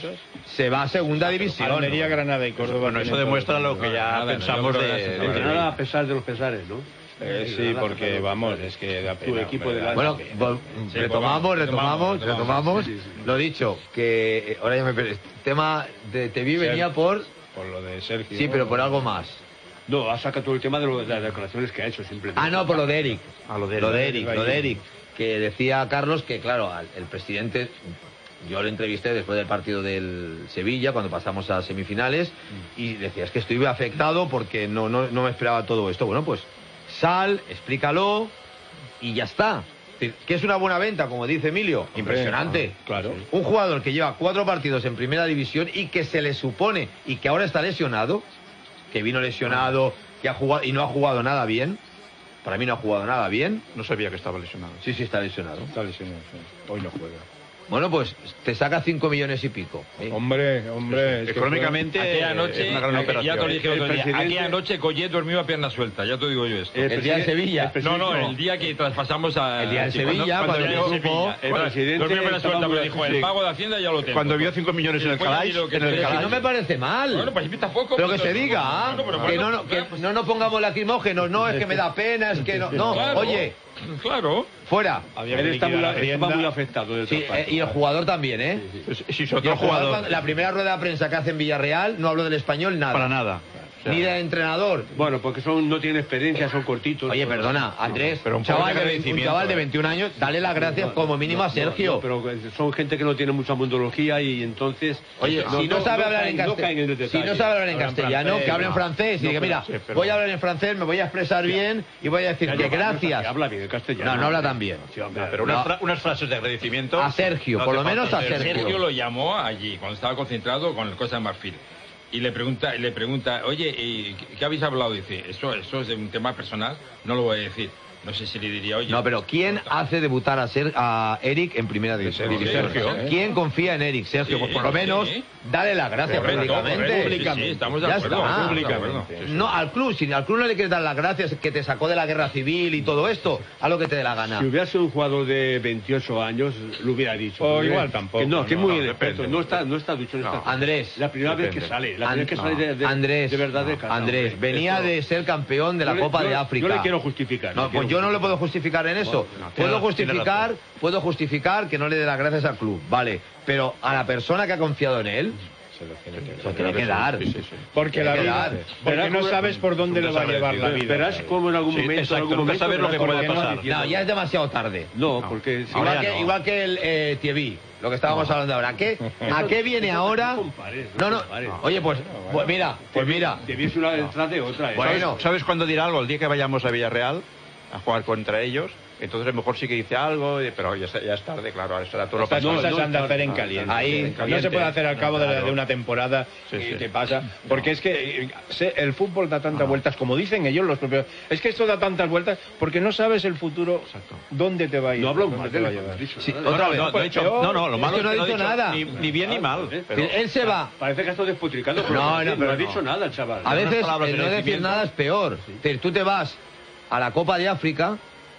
S1: se va a segunda división.
S15: Almería, Granada y Córdoba.
S2: Bueno, eso demuestra lo que ya
S3: Nada,
S2: pensamos
S3: yo creo
S2: de...
S3: que
S2: de-
S3: la-
S16: Granada a pesar de los pesares, ¿no?
S15: Eh, sí, porque vamos, es que da
S16: Tu
S15: pena.
S16: equipo
S15: hombre,
S16: de
S15: da
S16: la-
S1: Bueno,
S15: pena.
S1: vol-
S3: Sí,
S1: retomamos,
S3: pues
S1: retomamos,
S3: retomamos,
S1: retomamos.
S16: sí, sí.
S1: Lo dicho, que eh, ahora ya me perdí. El tema de T V venía por...
S15: Por lo de Sergio.
S1: Sí, pero por algo más.
S16: No, ha sacado todo el tema de, lo- de las declaraciones que ha hecho simplemente.
S1: Ah, no, por lo de Eric.
S2: Ah, lo de
S1: Lo de
S2: Eric.
S1: Eric, lo de Eric. Que decía Carlos que, claro, al- el presidente, yo le entrevisté después del partido del Sevilla, cuando pasamos a semifinales, y decía, es que estoy afectado porque no, no, no me esperaba todo esto. Bueno, pues sal, explícalo y ya está. Es decir, que es una buena venta, como dice Emilio. Impresionante.
S15: Ah, claro.
S1: Un jugador que lleva cuatro partidos en primera división y que se le supone y que ahora está lesionado, que vino lesionado, que ha jugado y no ha jugado nada bien. Para mí no ha jugado nada bien.
S2: No sabía que estaba lesionado.
S1: Sí, sí, está lesionado.
S15: Está lesionado, sí. Hoy no juega.
S1: Bueno, pues te saca cinco millones y pico. ¿eh?
S15: Hombre, hombre. es que
S2: Económicamente
S3: Aquella
S2: es
S3: noche,
S2: una gran
S3: aqu-
S2: operación.
S3: ya te lo dije
S16: El
S3: otro día,
S16: presidente-
S3: aquella noche Collet dormió a pierna suelta, ya te digo yo esto.
S16: El
S1: El día de
S16: presidente-
S1: Sevilla.
S16: el presidente-
S3: No, no, el día que traspasamos a...
S1: El día de
S3: sí,
S1: Sevilla, cuando
S3: el día de
S1: vio-
S3: Sevilla.
S16: el
S3: Bueno,
S16: presidente
S3: dormió a pierna
S16: estaba
S3: suelta,
S16: muy-
S3: pero dijo,
S16: sí.
S3: el pago de Hacienda ya lo tengo.
S2: Cuando vio cinco millones en el
S3: Después ya
S2: Calais,
S3: ni lo que
S2: en el
S3: te-
S1: Pero si
S2: Calais.
S1: no me parece mal.
S3: Bueno, pues a mí tampoco.
S1: Pero que
S3: pues,
S1: se diga,
S3: bueno, pero
S1: que,
S3: bueno,
S1: no, no, que
S3: claro, pues,
S1: no nos pongamos lacrimógenos, no, es que me da pena, es que no. No,
S3: claro,
S1: oye,
S3: Claro.
S1: fuera.
S15: Había
S16: Él
S15: que
S16: está muy,
S15: liquidar la
S16: estaba muy
S15: rienda.
S16: afectado del
S1: Sí,
S16: traspaso.
S1: eh, y el jugador también, ¿eh?
S2: Pues, si es
S1: Y
S2: otro
S1: el jugador,
S2: jugador,
S1: cuando- la primera rueda de prensa que hace en Villarreal, no habló del español nada.
S2: para nada. O sea,
S1: Ni de entrenador.
S16: Bueno, porque son, no tienen experiencia, son cortitos.
S1: Oye,
S16: Son-
S1: perdona, Andrés,
S2: pero
S1: un,
S2: un poco
S1: chaval
S2: de
S1: de, veinte- un
S2: agradecimiento,
S1: chaval de
S2: eh.
S1: veintiún años, dale las gracias como mínimo a
S16: No,
S1: Sergio.
S16: no, pero son gente que no tiene mucha mundología y entonces...
S1: Oye, si no, sabe hablar en
S16: caen- no caen en el
S1: castellano, si
S16: detalle.
S1: no sabe hablar en
S15: Hablan
S1: castellano,
S15: francés,
S1: que hable en
S15: no.
S1: francés y
S16: No,
S1: diga,
S16: pero-
S1: mira,
S2: sí, pero-
S1: voy a hablar en francés, me voy a expresar bien y voy a decir
S16: Ya
S1: que
S16: lleva años
S1: gracias.
S16: que habla bien el castellano.
S1: No, no habla tan bien.
S16: Sí, hombre,
S2: Pero unas,
S1: No.
S2: fra- unas frases de agradecimiento...
S1: A Sergio,
S2: no
S1: por
S2: hace
S1: lo menos
S2: falta
S1: a
S2: ser-
S1: Sergio.
S3: Sergio lo llamó allí, cuando estaba concentrado con el Costa de Marfil. Y le pregunta, le pregunta, oye, ¿y qué- ¿qué habéis hablado? Dice, eso, eso es de un tema personal, no lo voy a decir. No sé si le diría, oye...
S1: No, pero ¿quién hace debutar a, Ser, a Eric en primera división?
S2: Sergio, Sergio.
S1: ¿Quién confía en Eric? Sergio,
S3: Sí,
S1: pues por lo
S3: sí.
S1: menos dale las gracias
S3: Correcto,
S1: públicamente.
S3: correcto, sí, sí, estamos de
S1: Ya
S3: acuerdo,
S1: está.
S3: estamos de acuerdo.
S1: No, al club, si al club no le quieres dar las gracias que te sacó de la guerra civil y todo esto, a lo que te dé la gana.
S16: Si hubiera sido un jugador de veintiocho años, lo hubiera dicho.
S15: O
S16: Porque-
S15: igual tampoco,
S16: Que no, que es
S15: no,
S16: muy
S15: no,
S16: experto.
S2: depende.
S16: No está, no está ducho. No
S2: No.
S16: está.
S1: Andrés,
S16: La primera vez que
S2: depende.
S16: sale. La primera
S1: An-
S16: vez que sale de, de,
S1: Andrés,
S16: de verdad de casa.
S1: Andrés,
S16: hombre.
S1: venía
S16: Esto-
S1: de ser campeón de la
S16: yo le-
S1: Copa
S16: yo-
S1: de África.
S16: Yo le quiero justificar.
S1: No,
S16: le
S1: pues
S16: quiero
S1: yo no le puedo
S16: justificar.
S1: justificar en eso.
S2: Bueno, no,
S1: puedo
S2: tiene-
S1: justificar,
S2: tiene
S1: puedo justificar que no le dé las gracias al club, vale. Pero a la persona que ha confiado en él,
S15: Se lo tiene que
S1: se lo tiene que dar.
S2: Sí, sí, sí.
S15: Porque
S1: Tiene
S15: la
S1: que
S15: vida,
S1: dar.
S15: porque
S16: Verás
S15: no
S16: cómo-
S15: sabes por dónde le va a llevar la vida.
S16: Verás cómo en algún
S2: Sí,
S16: momento...
S2: exacto,
S16: en algún
S2: nunca
S16: momento
S2: sabes lo que
S16: verás
S2: puede
S16: cómo-
S2: pasar.
S1: No, ya es demasiado tarde.
S16: No, porque... si
S2: Ahora
S1: Igual
S2: ya
S1: que,
S2: no.
S1: igual que el eh, Thierry, lo que estábamos hablando ahora. ¿A qué, ¿A qué viene ahora?
S16: No compares,
S1: No, no.
S16: compares.
S1: Oye, pues, pues mira, pues mira.
S16: Debiese una detrás de otra. ¿eh?
S1: Bueno.
S2: ¿Sabes, ¿Sabes cuándo dirá algo? El día que vayamos a Villarreal a jugar contra ellos, entonces a lo mejor sí que dice algo, y- pero ya, ya es tarde, claro, ahora será todo lo
S15: Estas
S2: pasado.
S15: cosas
S16: no,
S15: han de
S16: no,
S15: hacer en
S16: no,
S15: caliente.
S1: ahí, en
S15: no
S2: caliente.
S15: se puede hacer al cabo de, la-
S2: Claro.
S15: de una temporada
S2: Sí,
S15: y
S2: sí.
S15: te pasa. Porque es que eh, se- el fútbol da tantas vueltas, como dicen ellos los propios. Es que esto da tantas vueltas porque no sabes el futuro dónde te va a ir.
S16: No hablo
S15: dónde
S16: mal
S15: te
S16: de
S15: va a
S16: él,
S15: llevar.
S16: dicho
S1: Sí,
S16: nada.
S1: otra
S2: No,
S1: vez.
S2: no, no, he dicho-
S15: Peor.
S2: no, no, lo
S1: Es
S2: malo
S1: que no
S2: es
S1: ha
S2: que
S1: dicho nada.
S2: Ni, ni bien ni mal. Pero,
S1: Él se va.
S16: Parece que está despotricando, pero
S1: No,
S16: no,
S1: no,
S16: no,
S1: pero
S16: ha
S1: no.
S16: dicho nada el chaval.
S1: A
S2: Unas
S1: veces
S2: palabras
S1: el
S2: de
S1: no decir
S2: agradecimiento.
S1: nada es peor. Es decir, tú te vas a la Copa de África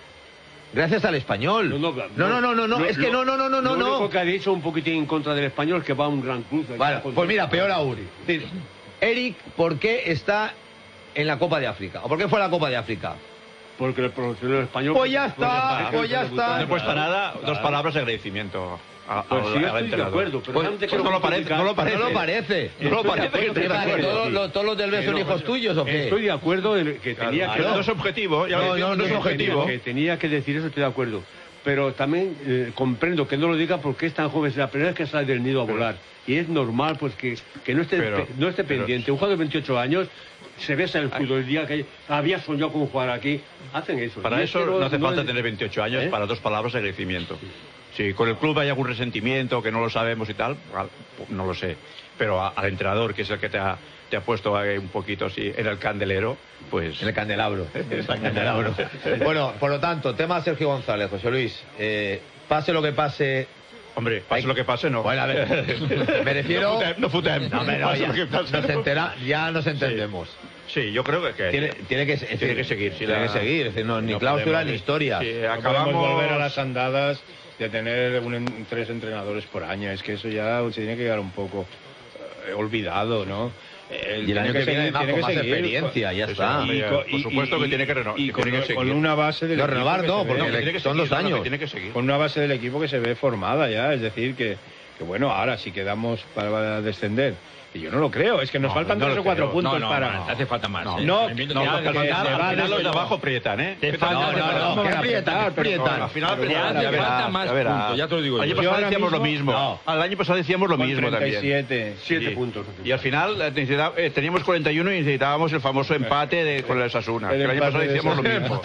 S1: gracias al español. No, no, no, no, no,
S16: Lo-
S1: es que
S16: lo-
S1: no, no, no, no,
S16: Lo
S1: no.
S16: único que ha dicho un poquitín en contra del español que va a un gran club.
S1: Vale, pues mira, peor aún. Es decir, Eric, ¿por qué está en la Copa de África? ¿O por qué fue a la Copa de África?
S16: Porque el profesional español...
S1: Pues ya está, pues ya está.
S2: no cuesta nada, dos palabras de agradecimiento a, a-
S16: Pues sí,
S2: al
S16: yo estoy de
S2: entrenador.
S16: acuerdo, pero
S2: Pues-
S16: solamente
S2: pues
S16: quiero
S2: no lo parece, no lo parece.
S1: No lo parece.
S2: No lo parece que esté
S1: ¿Qué
S2: de
S1: pasa, que
S2: acuerdo.
S1: todos, los- todos los del B son hijos tuyos o qué?
S16: Estoy de acuerdo en que tenía que...
S2: Claro, no es objetivo, ya lo
S1: No,
S2: decía,
S1: no, no es
S2: que
S1: objetivo.
S2: tenía
S16: Que tenía que decir eso, estoy de acuerdo. Pero también eh, comprendo que no lo diga porque es tan joven, es la primera vez que sale del nido a volar. Y es normal pues que, que no esté,
S2: Pero-
S16: pe- no esté
S2: pero-
S16: pendiente. Un jugador de veintiocho años se besa en el fútbol el día que había soñado con jugar aquí. Hacen eso.
S2: Para
S16: Y
S2: eso
S16: es que
S2: no hace falta
S16: es-
S2: tener veintiocho años
S16: ¿Eh?
S2: para dos palabras de agradecimiento. Si con el club hay algún resentimiento que no lo sabemos y tal, no lo sé. Pero a, al entrenador, que es el que te ha, te ha puesto ahí un poquito así en el candelero, pues...
S1: En el candelabro. En el candelabro. Bueno, por lo tanto, tema Sergio González, José Luis. Eh, pase lo que pase...
S2: Hombre, pase hay... lo que pase, no.
S1: Bueno, a ver, me refiero...
S2: No futem, no futem.
S1: No, no, ya, nos entera, ya nos entendemos.
S2: Sí, sí, yo creo que...
S1: Tiene, tiene, que,
S2: tiene decir, que seguir. Si
S1: tiene
S2: la...
S1: que seguir, es decir, no, ni
S15: no
S1: cláusula
S15: podemos,
S1: ni historia.
S15: Si acabamos no volver a las andadas de tener un, tres entrenadores por año. Es que eso ya se tiene que quedar un poco eh, olvidado, ¿no?
S1: El y el año que, que viene además con más seguir, experiencia, ya está.
S2: Y, y, por supuesto y, que tiene que renovar.
S15: Y, y con, que con una base del
S1: no,
S15: equipo
S1: renovar no, porque
S2: no, que
S1: son
S2: seguir,
S1: dos años.
S2: No, que tiene que seguir.
S15: Con una base del equipo que se ve formada ya, es decir, que, que bueno, ahora si quedamos para descender. Y yo no lo creo, es que nos no, faltan no tres o cuatro creo. puntos
S3: no, no,
S15: para...
S3: No, hace falta más.
S15: No,
S3: ¿eh?
S15: no,
S3: no,
S15: no
S2: al final, al final los de abajo prietan, ¿eh?
S3: Te falta,
S1: no, no, no, ¿qué prietan? ¿Qué prietan?
S2: Al final
S3: te hace falta más puntos, ya te lo digo yo.
S2: El año pasado decíamos lo mismo. Al año pasado decíamos lo mismo también.
S15: treinta y siete
S2: puntos. Y al final teníamos cuarenta y uno y necesitábamos el famoso empate con el Osasuna. El año pasado decíamos lo mismo.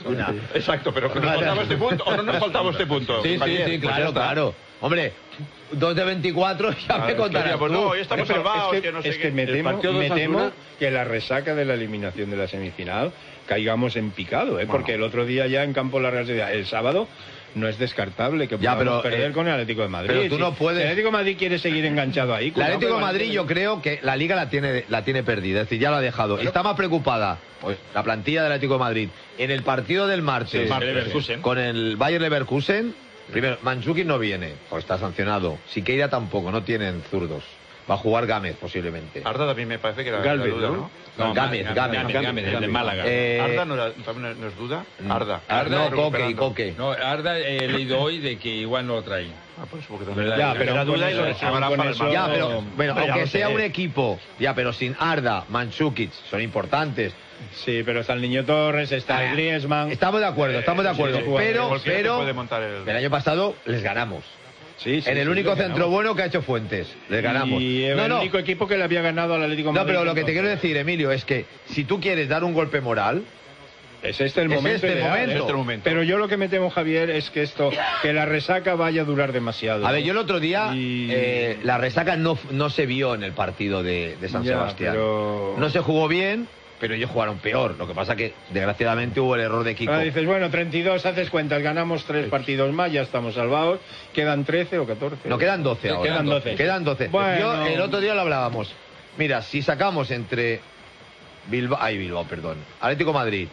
S2: Exacto, pero nos faltaba este punto o no nos faltaba este punto.
S1: Sí, sí, sí, claro, claro. Hombre, dos de veinticuatro ya me contarás tú.
S2: No, ya estamos salvados.
S15: Es que, no sé es que me temo, me temo que la resaca de la eliminación de la semifinal caigamos en picado, ¿eh? Bueno. Porque el otro día ya en campo la Real Sociedad, el sábado, no es descartable que podamos ya, pero, perder eh, con el Atlético de Madrid.
S1: Pero tú no
S15: si,
S1: puedes...
S15: Si el Atlético de Madrid quiere seguir enganchado ahí...
S1: El Atlético de Madrid yo creo que la Liga la tiene, la tiene perdida, es decir, ya la ha dejado. Pero... Está más preocupada pues, la plantilla del Atlético de Madrid en el partido del martes,
S3: sí, martes
S1: con el Bayer Leverkusen. Primero, Mandzukic no viene, pues está sancionado. Siqueira tampoco, no tienen zurdos. Va a jugar Gámez, posiblemente.
S2: Arda también me parece que era
S15: Galvez,
S2: duda,
S15: ¿no?
S2: ¿no?
S1: No, Gámez, Gámez,
S3: Gámez, Gámez, el de Málaga.
S1: Eh...
S2: Arda no, era, también no es duda. Arda.
S3: Arda
S1: no, Coque y Coque.
S3: No, Arda he leído hoy de que igual no lo trae.
S2: Ah, pues porque también
S15: ya, pero
S2: la duda y lo llamará para el
S1: Ya, pero, bueno, aunque sea un equipo, ya, pero sin Arda, Mandzukic, son importantes.
S15: Sí, pero está el Niño Torres, está el Griezmann.
S1: Estamos de acuerdo, estamos de acuerdo.
S2: Sí, sí,
S1: pero, pero,
S2: el...
S1: el año pasado les ganamos.
S15: Sí, sí,
S1: en el
S15: sí,
S1: único centro bueno que ha hecho Fuentes. Les ganamos.
S15: Y el no, no. único equipo que le había ganado al Atlético de Madrid.
S1: No, pero lo que te quiero decir, Emilio, es que si tú quieres dar un golpe moral...
S15: Es este el momento,
S1: es este momento.
S15: este momento. Pero yo lo que me temo, Javier, es que esto, que la resaca vaya a durar demasiado.
S1: A ver, yo el otro día, y... eh, la resaca no, no se vio en el partido de, de San
S15: ya,
S1: Sebastián.
S15: Pero...
S1: No se jugó bien, pero ellos jugaron peor. Lo que pasa que, desgraciadamente, hubo el error de Kiko.
S15: Ahora dices, bueno, treinta y dos, haces cuentas, ganamos tres partidos más, ya estamos salvados. Quedan trece o catorce.
S1: No, quedan doce ahora.
S15: Quedan doce.
S1: Quedan doce.
S15: Bueno...
S1: Yo, el otro día lo hablábamos. Mira, si sacamos entre Bilbao, ay, Bilbao, perdón, Atlético de Madrid,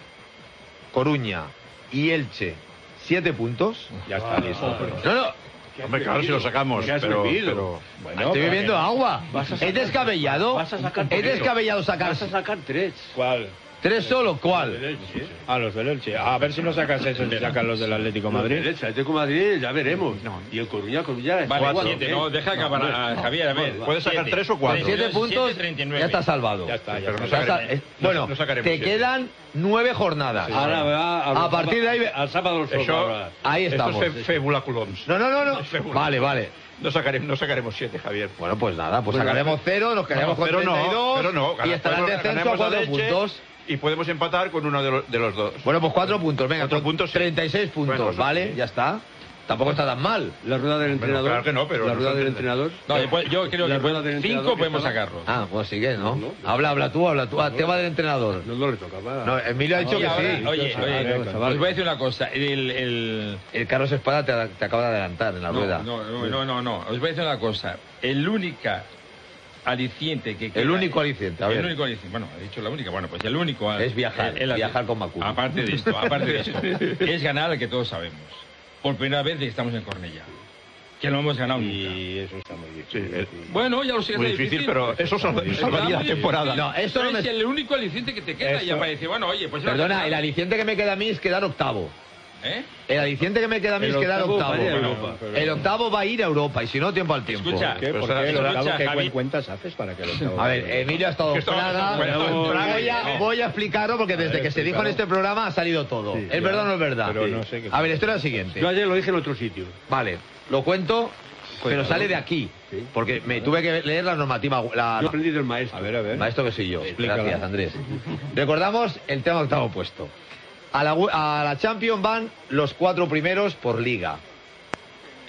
S1: Coruña y Elche, siete puntos.
S15: Ya está listo.
S1: No, no.
S2: Hombre, claro, si lo sacamos, pero... pero...
S1: Bueno, estoy bebiendo agua. ¿Es descabellado?
S16: Vas a sacar
S1: ¿Es descabellado sacar?
S16: Vas a sacar tres.
S15: ¿Cuál?
S1: ¿Tres solo? ¿Cuál?
S15: A los del Elche. A ver si no sacas eso y sacan los del Atlético de Madrid.
S16: El Elche, Atlético de Madrid, ya veremos. No. Y el Coruña, Coruña...
S3: Vale,
S16: cuatro,
S3: siete,
S16: ¿eh?
S3: no, deja acabar a Javier, a ver.
S2: Puedes sacar siete. Tres o cuatro.
S1: Siete puntos,
S3: siete,
S1: ya está salvado.
S15: Ya está, ya
S2: pero
S15: está.
S2: no sacaremos,
S1: Ya está. Bueno,
S2: no, no sacaremos
S1: te
S2: siete.
S1: quedan nueve jornadas.
S16: Sí, ahora va
S1: a, a partir de ahí...
S16: Al sábado los
S2: Eso,
S1: ahí estamos.
S2: Esto es fébula culoms.
S1: No, no, no, no. Vale, vale.
S2: No sacaremos, no sacaremos siete, Javier.
S1: Bueno, pues nada, pues
S2: bueno,
S1: sacaremos cero, nos quedaremos
S2: no,
S1: con treinta y dos
S2: pero no, pero no,
S1: y estará el descenso a cuatro puntos.
S2: Y podemos empatar con uno de los, de los dos.
S1: Bueno, pues cuatro puntos, venga,
S2: cuatro puntos,
S1: treinta y seis puntos, bueno, ¿vale? Sí. Ya está. Tampoco está tan mal.
S16: La rueda del entrenador.
S2: Bueno, claro que no, pero...
S16: La rueda del entrenador.
S3: No, yo creo que
S16: rueda del
S3: cinco podemos sacarlo.
S1: Ah, pues sigue, ¿no? ¿no? Habla, habla tú, habla tú. Ah, tema del entrenador.
S16: No, no le toca, va.
S1: No, Emilio ha dicho
S3: oye,
S1: que
S3: ahora,
S1: sí.
S3: Oye, oye, os voy a decir una cosa. El, el...
S1: el Carlos Espada te, te acaba de adelantar en la
S3: no,
S1: rueda.
S3: No, no, no, no, no. Os voy a decir una cosa. El única... aliciente que queda,
S1: el único aliciente, a ver.
S3: El único aliciente, bueno, he dicho la única, bueno, pues el único
S1: es viajar, el, el viajar con Macu.
S3: Aparte de esto, aparte de esto, es ganar al que todos sabemos. Por primera vez estamos en Cornellá. Que no hemos ganado
S15: y
S3: nunca.
S15: Y eso está muy difícil.
S3: Sí, el... Bueno, ya lo sé que
S2: muy
S3: está
S2: difícil,
S3: difícil,
S2: pero eso salvaría la temporada.
S1: No, eso no
S3: es
S1: me...
S3: el único aliciente que te queda. Eso... Y aparece, bueno, oye, pues...
S1: Perdona, el aliciente que me queda a mí es quedar octavo.
S3: ¿Eh?
S1: El aliciente que me queda a mí es quedar octavo.
S16: Europa,
S1: pero... El octavo va a ir a Europa y si no, tiempo al tiempo.
S3: Escucha,
S15: ¿Por qué? ¿Por qué? ¿El octavo qué cuentas haces para que el octavo?
S1: A ver, Emilio ha estado en Praga. Voy a, voy a explicarlo porque desde que se dijo en este programa ha salido todo.
S15: Sí,
S1: ¿Es verdad o no es verdad?
S15: Pero no sé qué...
S1: A ver, esto era lo siguiente.
S16: Yo ayer lo dije en otro sitio.
S1: Vale, lo cuento... Pues pero sale de aquí, ¿sí? Porque me tuve que leer la normativa. La,
S16: Yo aprendí del maestro.
S15: A ver, a ver.
S1: Maestro que soy yo.
S15: Explícala.
S1: Gracias, Andrés. Recordamos el tema octavo puesto. A la, a la Champions van los cuatro primeros por liga.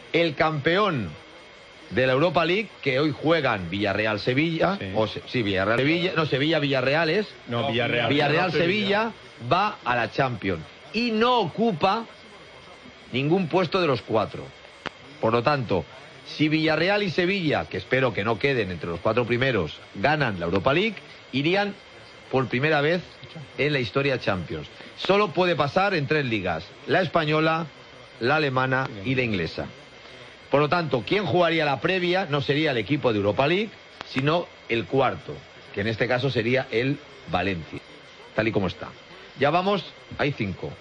S1: el campeón de la Europa League, que hoy juegan Villarreal-Sevilla, sí, o se, sí Villarreal-Sevilla, no, Sevilla-Villarreal es,
S15: no, Villarreal,
S1: Villarreal-Sevilla va a la Champions y no ocupa ningún puesto de los cuatro. Por lo tanto, si Villarreal y Sevilla, que espero que no queden entre los cuatro primeros, ganan la Europa League, irían por primera vez en la historia Champions. Solo puede pasar en tres ligas: la española, la alemana y la inglesa. Por lo tanto, quien jugaría la previa no sería el equipo de Europa League, sino el cuarto, que en este caso sería el Valencia, tal y como está. Ya vamos, hay cinco.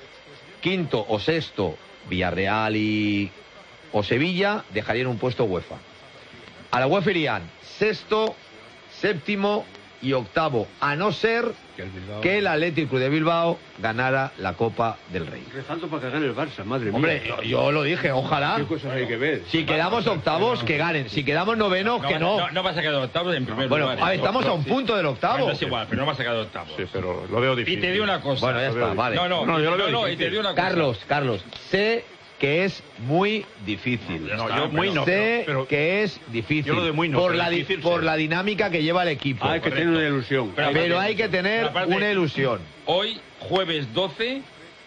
S1: Quinto o sexto, Villarreal y o Sevilla, dejarían un puesto UEFA. A la UEFA irían sexto, séptimo y octavo, a no ser que el, Bilbao... que el Athletic Club de Bilbao ganara la Copa del Rey.
S16: Rezando para que gane el Barça, madre mía.
S1: Hombre, yo, yo lo dije, ojalá.
S16: ¿Qué cosas hay que ver?
S1: Si quedamos octavos, que ganen. Si quedamos novenos,
S3: no,
S1: que no.
S3: No, no vas a quedar octavos en primer
S1: bueno,
S3: lugar.
S1: Bueno, estamos a un punto del octavo.
S3: Bueno, es igual, pero no vas a quedar octavos.
S2: Sí, pero lo veo difícil.
S3: Y te digo una cosa.
S1: Bueno, ya está, vale.
S3: No, no, no, yo lo veo no, y te digo una cosa.
S1: Carlos, Carlos, sé que es muy difícil.
S2: No, yo muy no,
S1: sé
S2: pero, pero,
S1: que es difícil.
S2: Yo lo de muy no,
S1: por la
S2: difícil,
S1: por
S2: sí.
S1: la dinámica que lleva el equipo.
S16: Ah, hay que tener una ilusión.
S1: Pero, pero hay que tener
S3: aparte,
S1: una ilusión.
S3: Hoy, jueves doce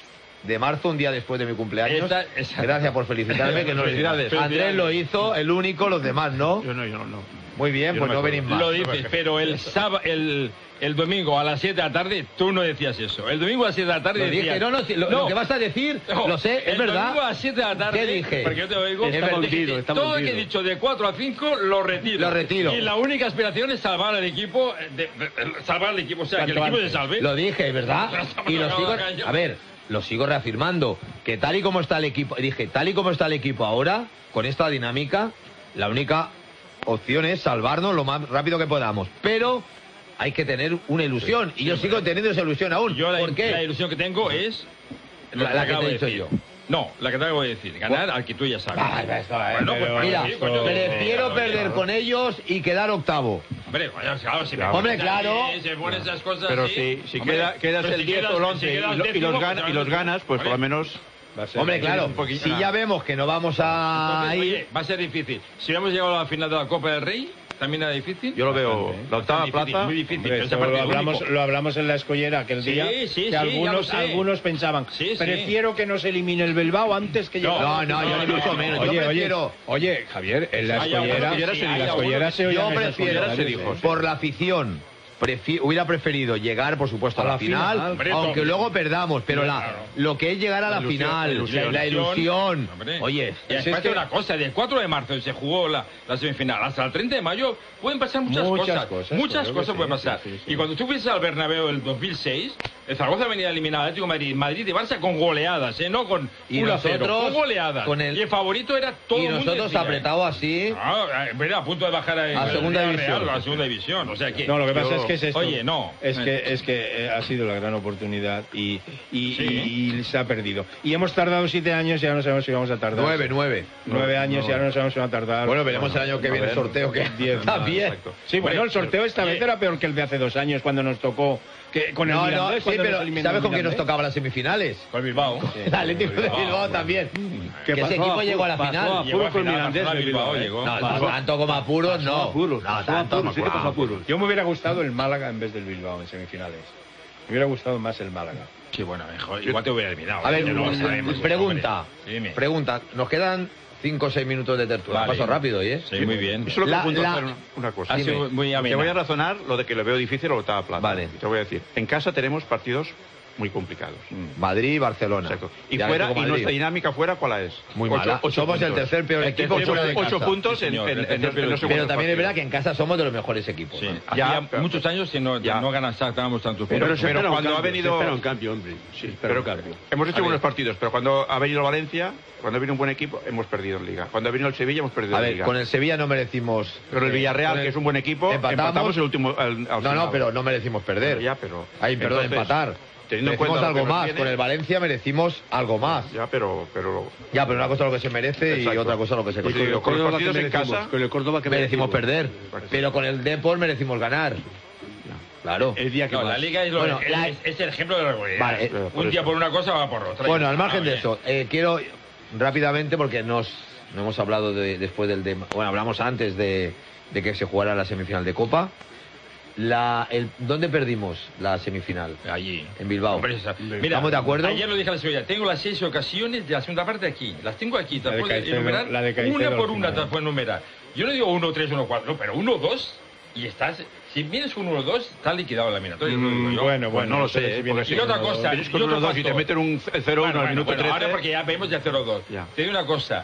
S1: de marzo, un día después de mi cumpleaños.
S3: Esta, esa...
S1: Gracias por felicitarme. Que no
S3: Felicidades.
S1: Andrés lo hizo, el único, los demás no.
S2: Yo no, yo no. no.
S1: Muy bien, yo pues no, no venís más.
S3: Lo dices, pero el sábado, el, el domingo a las siete de la tarde, tú no decías eso. El domingo a las siete de la tarde
S1: lo
S3: decías...
S1: Dije, no, no, lo,
S3: no,
S1: lo que vas a decir,
S3: no,
S1: lo sé, es
S3: el
S1: verdad.
S3: El domingo a las siete de la tarde...
S1: ¿Qué dije?
S3: Porque yo te oigo...
S16: Está vendido, está
S3: todo lo
S16: vendido.
S3: que he dicho de cuatro a cinco lo retiro.
S1: Lo retiro.
S3: Y la única aspiración es salvar al equipo, de, de, de, salvar al equipo, o sea, que el equipo se salve.
S1: Lo dije, ¿verdad? Y lo sigo... A ver, lo sigo reafirmando, que tal y como está el equipo... Dije, tal y como está el equipo ahora, con esta dinámica, la única opción es salvarnos lo más rápido que podamos. Pero hay que tener una ilusión. Sí, y yo sí, sigo teniendo esa ilusión aún.
S3: Yo la,
S1: ¿Por qué?
S3: La ilusión que tengo es...
S1: La, la que te he dicho yo.
S3: No, la que te voy a decir. Ganar al que tú ya sabes.
S1: Ay, va, va,
S3: bueno,
S1: pero,
S3: pues,
S1: mira,
S3: sí, coño,
S1: prefiero
S3: eh,
S1: perder
S3: claro.
S1: con ellos y quedar octavo.
S3: Hombre, coño, claro, si me
S1: Hombre, claro.
S3: Ahí, se ponen esas cosas
S2: pero
S3: así,
S2: si, si
S3: hombre,
S2: queda, quedas
S3: pero
S2: el
S3: si
S2: diez
S3: quedas,
S2: o el once
S3: si
S2: y,
S3: quedas
S2: lo, y, los
S3: décimo,
S2: gana, y los ganas, pues por lo menos...
S1: Ser, Hombre, claro, si ya vemos que no vamos a
S3: Entonces,
S1: ir...
S3: Oye, va a ser difícil. Si hemos llegado a la final de la Copa del Rey, también era difícil.
S2: Yo lo veo, la octava
S3: difícil,
S2: plaza...
S3: Muy difícil.
S15: Hombre,
S3: Pero
S15: lo, hablamos, lo hablamos en la escollera aquel
S3: sí,
S15: día,
S3: sí,
S15: que
S3: sí,
S15: algunos, algunos pensaban,
S3: sí, sí.
S15: prefiero que nos elimine el Bilbao antes que llegar...
S1: No, no, yo ni mucho menos.
S15: Oye,
S1: yo
S15: oye,
S1: prefiero...
S15: oye, Javier, en la
S3: Hay
S15: escollera,
S3: algunos que sí,
S15: en
S3: hay
S15: la escollera se
S1: Yo
S15: oían esas
S1: prefiero,
S15: comentarios, ¿eh?
S1: por la afición, prefi hubiera preferido llegar, por supuesto, a, a la, la final, final
S3: hombre,
S1: aunque
S3: hombre.
S1: luego perdamos, pero la,
S3: claro.
S1: lo que es llegar a la,
S2: la ilusión,
S1: final,
S2: la ilusión,
S1: la, la ilusión.
S3: Hombre.
S1: Oye,
S3: y
S1: es
S3: es
S1: que...
S3: una cosa, del cuatro de marzo se jugó la, la semifinal, hasta el treinta de mayo pueden pasar muchas,
S15: muchas
S3: cosas,
S15: cosas,
S3: muchas
S15: claro
S3: cosas
S15: sí,
S3: pueden pasar.
S15: Sí, sí, sí.
S3: Y cuando tú fuiste al Bernabéu el dos mil seis, el Zaragoza venía eliminado al Atlético de Madrid, Madrid y Barça con goleadas, ¿eh? No con
S1: y
S3: uno a cero, con goleadas.
S1: Con el...
S3: Y el favorito era todo
S1: y
S3: el mundo.
S1: nosotros apretados así.
S3: Ah, era a punto de bajar a,
S1: a segunda
S3: Real,
S1: división.
S3: Real, a segunda división. O sea que,
S15: no, lo que pasa
S3: yo...
S15: es que es esto.
S3: Oye, no.
S15: Es que, es que eh, ha sido la gran oportunidad y, y,
S3: sí.
S15: y, y se ha perdido. Y hemos tardado siete años y ya no sabemos si vamos a tardar.
S1: Nueve, nueve.
S15: Nueve
S1: no,
S15: años
S1: no.
S15: y ahora no sabemos si va a tardar.
S1: Bueno, veremos bueno, el año que viene el sorteo que
S15: diez
S1: está bien.
S15: Sí, bueno, el sorteo esta vez era peor que el de hace dos años cuando nos tocó que con el
S1: no,
S15: Mirandés,
S1: no, sí, pero ¿sabes con quién nos tocaba las semifinales?
S3: Con Bilbao.
S1: Sí. El Atlético de Bilbao, Bilbao también. Que ese equipo llegó a la final.
S3: Llegó con Mirandés de Bilbao, llegó.
S1: No, no tanto como apuros, no.
S15: Apuros,
S1: no, tanto
S15: apuros, sí que pasó apuros. Yo me hubiera gustado el Málaga en vez del Bilbao en semifinales. Me hubiera gustado más el Málaga.
S3: Sí, bueno, mejor. Igual te hubiera eliminado.
S1: A ver,
S3: no lo sabemos,
S1: pregunta. Pregunta. Nos quedan cinco o seis minutos de tertulia.
S3: Vale.
S1: Paso rápido, ¿eh?
S3: Sí, muy bien.
S2: Yo solo
S1: la,
S2: pregunto
S1: la...
S2: hacer una cosa.
S3: Ha sido muy
S2: te voy a razonar lo de que le veo difícil a la octava plaza.
S1: Vale.
S2: Te voy a decir. En casa tenemos partidos muy complicados.
S1: Madrid y Barcelona.
S2: Exacto. Y
S1: ya
S2: fuera, y nuestra dinámica fuera, ¿cuál es?
S1: Muy mala.
S2: Ocho, ocho
S1: somos
S2: puntos.
S1: el tercer peor
S2: el
S1: equipo.
S2: Ocho,
S1: ocho,
S2: ocho puntos
S3: sí,
S2: en,
S3: señor,
S2: en, en, en,
S3: pero,
S2: en los
S1: Pero también
S2: partidos.
S1: es verdad que en casa somos de los mejores equipos.
S3: Sí.
S1: ¿eh?
S3: Ya,
S2: pero,
S3: muchos años que no,
S2: ya.
S3: no ganan estábamos tantos
S2: pero,
S3: puntos.
S2: pero, pero cuando
S16: cambio,
S2: ha venido...
S16: espera un cambio, hombre. Sí,
S2: pero,
S16: un cambio.
S2: Hemos hecho buenos partidos, pero cuando ha venido Valencia, cuando ha venido un buen equipo, hemos perdido en Liga. Cuando ha venido el Sevilla, hemos perdido
S1: a
S2: en
S1: ver,
S2: Liga.
S1: con el Sevilla no merecimos...
S2: Pero el Villarreal,
S1: el...
S2: que es un buen equipo,
S1: empatamos,
S2: empatamos el último... Al, al
S1: no,
S2: final.
S1: no, pero no merecimos perder.
S2: Ya, pero...
S1: Ay, perdón,
S2: entonces,
S1: empatar.
S2: Teniendo en
S1: merecimos
S2: cuenta
S1: algo más.
S2: viene...
S1: Con el Valencia merecimos algo más.
S2: Ya, pero... pero...
S1: Ya, pero una cosa es lo que se merece
S2: Exacto.
S1: y otra cosa lo que se consigue.
S2: Con, con los partidos en casa...
S16: Con el Córdoba que
S1: merecimos perder. Pero con el Depor merecimos ganar. Claro.
S15: El día que
S3: no,
S15: más.
S3: la Liga es, lo,
S1: bueno,
S3: es,
S1: la...
S3: es, es el ejemplo de la regularidad.
S1: Vale, eh,
S3: un día por una cosa va por otra.
S1: Bueno, al margen ah, de eso, eh, quiero rápidamente, porque nos no hemos hablado de, después del... De, bueno, hablamos antes de, de que se jugara la semifinal de Copa. La, el, ¿Dónde perdimos la semifinal?
S3: Allí.
S1: En Bilbao.
S3: Hombre, mira,
S1: ¿estamos de acuerdo?
S3: Ayer lo dije a la seguridad. Tengo las seis ocasiones de la segunda parte aquí. Las tengo aquí. Te
S15: La de
S3: puedo
S15: Caicedo,
S3: enumerar.
S15: la de Caicedo
S3: Una por
S15: al
S3: una te
S15: final.
S3: las puedo enumerar. Yo no digo uno, tres, uno, cuatro. No, pero uno, dos. Y estás... Si vienes con uno, dos, está liquidado la eliminatoria. eso lo digo yo.
S15: Bueno, bueno,
S2: no lo sé, ¿eh? Porque si
S3: Y otra cosa...
S2: vienes
S3: y
S2: con
S3: otro
S2: uno dos y te
S3: factor.
S2: meten un cero uno
S3: Bueno,
S2: al minuto
S3: bueno,
S2: trece.
S3: ahora porque ya vemos ya cero dos.
S2: Ya.
S3: Te digo una cosa.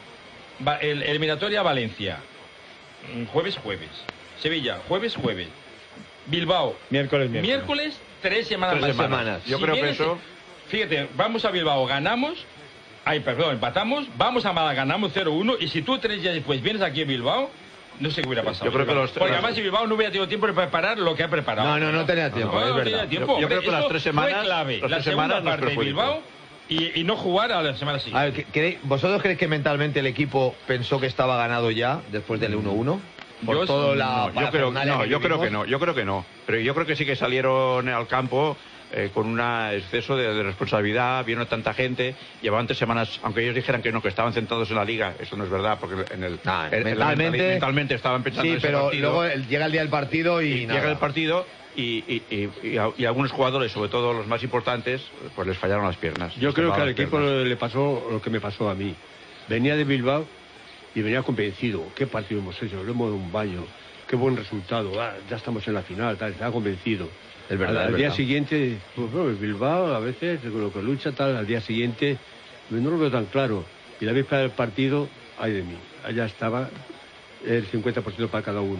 S3: Va, el, eliminatoria Valencia. Mm, Jueves, jueves. Sevilla, jueves, jueves. Bilbao.
S15: Miércoles, miércoles.
S3: Miércoles, tres semanas
S2: Tres
S3: más.
S2: semanas. Yo
S3: Si
S2: creo que
S3: vienes-
S2: eso-
S3: Fíjate, vamos a Bilbao, ganamos. Ay, perdón, empatamos. Vamos a Málaga, ganamos cero uno. Y si tú tres días después vienes aquí a Bilbao, no sé qué hubiera pasado.
S2: Yo creo que los-
S3: Porque
S2: las-
S3: además si Bilbao no hubiera tenido tiempo de preparar lo que ha preparado.
S1: No, no, no tenía tiempo,
S3: No,
S1: es
S3: no
S1: verdad.
S3: tenía tiempo.
S2: Yo- yo creo que
S3: Eso
S2: las tres semanas-
S3: fue clave.
S2: las
S3: La
S2: tres
S3: segunda
S2: semanas nos
S3: parte de
S2: perjudicó.
S3: Bilbao y, y no jugar a la semana
S1: A
S3: siguiente.
S1: ver, ¿queréis- ¿vosotros creéis que mentalmente el equipo pensó que estaba ganado ya después del uno uno? Por
S2: Yo-
S1: todo la
S2: no, yo creo,
S1: parafernalia
S2: no,
S1: que
S2: yo creo que
S1: vivimos.
S2: no, yo creo que no. Pero yo creo que sí que salieron al campo eh, con un exceso de, de responsabilidad, vieron a tanta gente, llevaban tres semanas, aunque ellos dijeran que no, que estaban centrados en la liga, eso no es verdad, porque en el,
S1: Nah,
S2: en- en la
S1: mentalmente,
S2: mentali- mentalmente estaban pensando
S1: sí,
S2: en ese
S1: pero
S2: partido.
S1: luego el- llega el día del partido y,
S2: Y
S1: nada.
S2: llega el partido y, y, y, y a- y algunos jugadores, sobre todo los más importantes, pues les fallaron las piernas.
S16: Yo
S2: Les
S16: creo que
S2: temblaban
S16: al
S2: las
S16: equipo
S2: piernas.
S16: le pasó lo que me pasó a mí. Venía de Bilbao y venía convencido. ¿Qué partido hemos hecho? Le hemos dado un baño. Qué buen resultado. Ah, ya estamos en la final. Tal, estaba convencido.
S1: Es verdad,
S16: al
S1: es
S16: al día
S1: verdad.
S16: siguiente, pues, bueno, el Bilbao a veces con lo que lucha, tal, al día siguiente no lo veo tan claro. Y la víspera del partido, ay de mí, allá estaba el cincuenta por ciento para cada uno.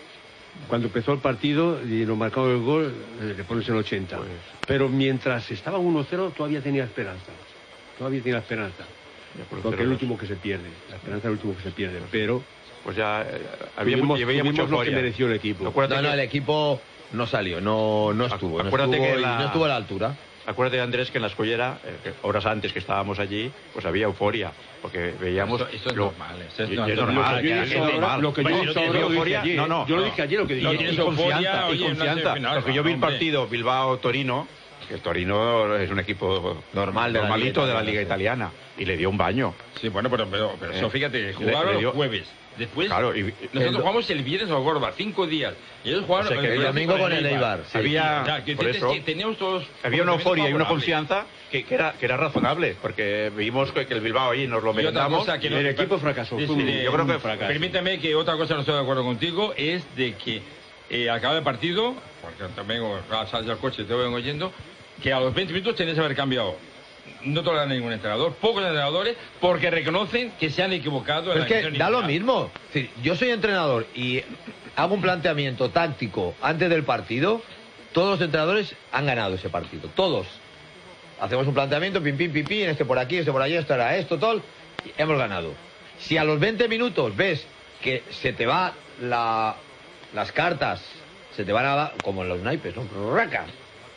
S16: Cuando empezó el partido y nos marcaron el gol, eh, le pones el ochenta.
S2: Pues-
S16: Pero mientras estaba uno cero, todavía tenía esperanza. Todavía tenía esperanza.
S2: Ya por el
S16: Porque es
S2: cero
S16: el
S2: dos.
S16: último que se pierde. La esperanza es el último que se pierde. Pero
S2: Pues ya eh, había,
S16: tuvimos,
S2: mu- y había mucha
S16: tuvimos lo que
S2: euforia.
S16: mereció el equipo.
S2: Acuérdate
S1: No, no,
S2: que-
S1: el equipo no salió, no, no estuvo. No
S2: Acuérdate
S1: estuvo,
S2: que
S1: y
S2: la-
S1: no estuvo a la altura.
S2: Acuérdate, Andrés, que en la escollera, eh, que horas antes que estábamos allí, pues había euforia, porque veíamos...
S3: Esto- esto es
S2: lo-
S3: normal, esto es
S2: y- y
S3: normal.
S2: es normal,
S16: Lo que yo
S2: que
S16: he
S2: es
S16: dicho ahora,
S2: normal.
S16: lo que yo he
S2: Bueno,
S16: dicho
S2: no
S16: ahora,
S2: tiene
S16: lo dije
S2: euforia,
S16: ayer.
S2: no, no,
S16: Yo lo
S2: no.
S16: dije ayer, lo que
S2: Y-
S16: dije
S2: y
S3: tienes
S2: confianza,
S3: euforia,
S2: y
S3: oye, en una
S2: confianza,
S3: semifinal,
S2: porque yo vi el
S3: hombre.
S2: partido Bilbao-Torino, que el Torino es un equipo
S1: Normal de la
S2: normalito
S1: Liga
S2: de la
S1: Italiana,
S2: Liga
S1: sí.
S2: Italiana, y le dio un baño.
S3: Sí, bueno, pero, pero, pero
S2: Eh,
S3: eso, fíjate,
S2: le-
S3: jugaron
S2: le dio-
S3: el jueves. Después,
S2: Claro, y-
S3: nosotros
S2: el-
S3: jugamos el viernes o Gorba, cinco días. Y ellos jugaron
S2: O sea, que
S1: el domingo con el Eibar, sí.
S2: Había,
S3: O sea, que
S2: por
S3: entonces
S2: eso,
S3: que teníamos todos
S2: había una euforia y una
S3: favorables.
S2: confianza que, que era, que era razonable, porque vimos que, que el Bilbao ahí nos lo
S3: Y otra
S2: merendamos.
S3: cosa que no-
S16: El equipo fracasó.
S3: Sí,
S16: Fue
S3: sí,
S16: un-
S3: de-
S2: yo creo que
S16: un fracaso.
S3: Permítame que otra cosa no estoy de acuerdo contigo es de que eh, al acabar el partido, porque también ah, sales del coche y te voy oyendo, que a los veinte minutos tenías que haber cambiado. No toleran ningún entrenador, pocos entrenadores, porque reconocen que se han equivocado. en
S1: Pero es
S3: la
S1: que
S3: decisión
S1: da lo
S3: inicial.
S1: mismo. Es decir, yo soy entrenador y hago un planteamiento táctico antes del partido. Todos los entrenadores han ganado ese partido. Todos. Hacemos un planteamiento, pim, pim, pim, pim, este por aquí, este por allá, esto era esto, todo. Y hemos ganado. Si a los veinte minutos ves que se te va la, las cartas, se te van a dar, como en los naipes, ¿no? ¡Raca!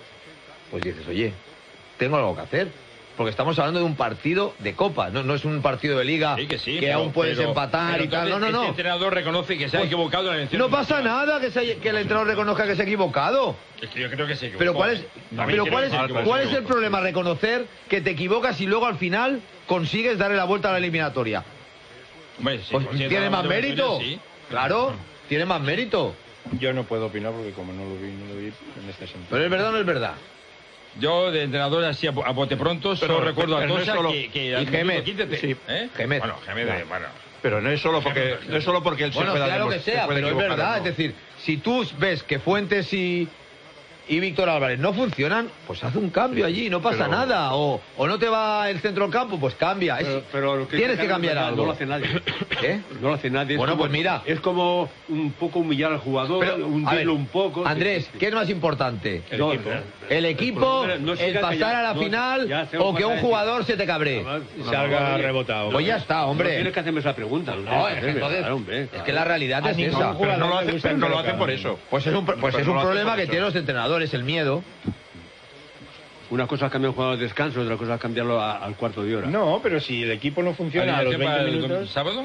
S1: Pues dices, oye, tengo algo que hacer. Porque estamos hablando de un partido de Copa, no, no es un partido de Liga
S3: Sí, que sí,
S1: que
S3: pero-
S1: aún puedes
S3: pero-
S1: empatar
S3: pero
S1: y tal. No,
S3: entonces
S1: no, no.
S3: Este entrenador reconoce que se ha
S1: Pues,
S3: equivocado en la elección.
S1: No pasa nada que, se haya- que el entrenador reconozca que se ha equivocado.
S3: Es que yo creo que se equivocó.
S1: Pero ¿cuál es,
S3: También
S1: pero
S3: creo
S1: cuál
S3: que
S1: es,
S3: se equivocó.
S1: cuál es el problema? Reconocer que te equivocas y luego al final consigues darle la vuelta a la eliminatoria.
S3: Hombre, sí,
S1: Pues
S3: pues, sí,
S1: tiene
S3: la
S1: más
S3: eliminatoria,
S1: mérito.
S3: sí.
S1: Claro, tiene más mérito.
S15: Yo no puedo opinar porque como no lo vi, no lo vi en este sentido.
S1: Pero es verdad o no es verdad.
S3: Yo de entrenador así a, a bote pronto
S2: Pero-
S3: solo recuerdo a
S2: pero no es
S3: Tosa
S2: solo-
S3: que, que
S1: y
S3: al
S1: Gémez.
S3: minuto quince te-
S2: Sí,
S3: ¿eh?
S1: Gémez.
S3: Bueno, Gémez,
S1: Ya.
S3: bueno.
S2: Pero no es solo porque, no es solo porque él
S1: Bueno,
S2: se pueda
S1: claro que
S2: demos- se
S1: sea,
S2: puede
S1: pero es
S2: equivocar,
S1: verdad.
S2: ¿no?
S1: Es decir, si tú ves que Fuentes y, y Víctor Álvarez no funcionan, pues haz un cambio allí, no pasa
S2: Pero-
S1: nada. O, o no te va el centro del campo, pues cambia. Es-
S16: Pero, pero lo que
S1: tienes que
S16: dice
S1: cambiar
S16: Carlos,
S1: algo.
S16: No lo hace nadie.
S1: ¿Eh?
S16: No lo hace nadie. Es
S1: Bueno,
S16: como-
S1: pues mira.
S16: Es como un poco humillar al jugador,
S1: Pero, a ver,
S16: hundirlo un poco.
S1: Andrés, ¿qué es más importante?
S16: El equipo.
S1: ¿El equipo,
S16: El problema no es
S1: el
S16: que
S1: pasar
S16: ya-
S1: a la
S16: no,
S1: final
S16: ya sé,
S1: o que un
S16: pasa
S1: jugador se te cabree?
S15: Salga rebotado.
S1: Pues ya está,
S16: No
S1: hombre.
S16: tienes que hacerme esa pregunta.
S1: No, es que entonces,
S16: Claro, hombre,
S1: es
S16: claro.
S1: que la realidad
S15: A
S1: es
S15: ningún
S1: esa.
S2: Pero no lo
S15: le
S2: hacen,
S15: gusta
S2: pero
S15: el
S2: no lo hacen
S15: mercado.
S2: por eso.
S1: Pues es un, pues
S2: Pero
S1: es
S2: no
S1: un
S2: lo hacen
S1: problema
S2: por
S1: que
S2: eso.
S1: tienen los entrenadores, el miedo.
S16: Una cosa es cambiar un jugador de descanso, otra cosa es cambiarlo a- al cuarto de hora.
S15: No, pero si el equipo no funciona a los
S3: ¿Alineación para
S15: veinte
S3: el
S15: minutos...
S3: sábado?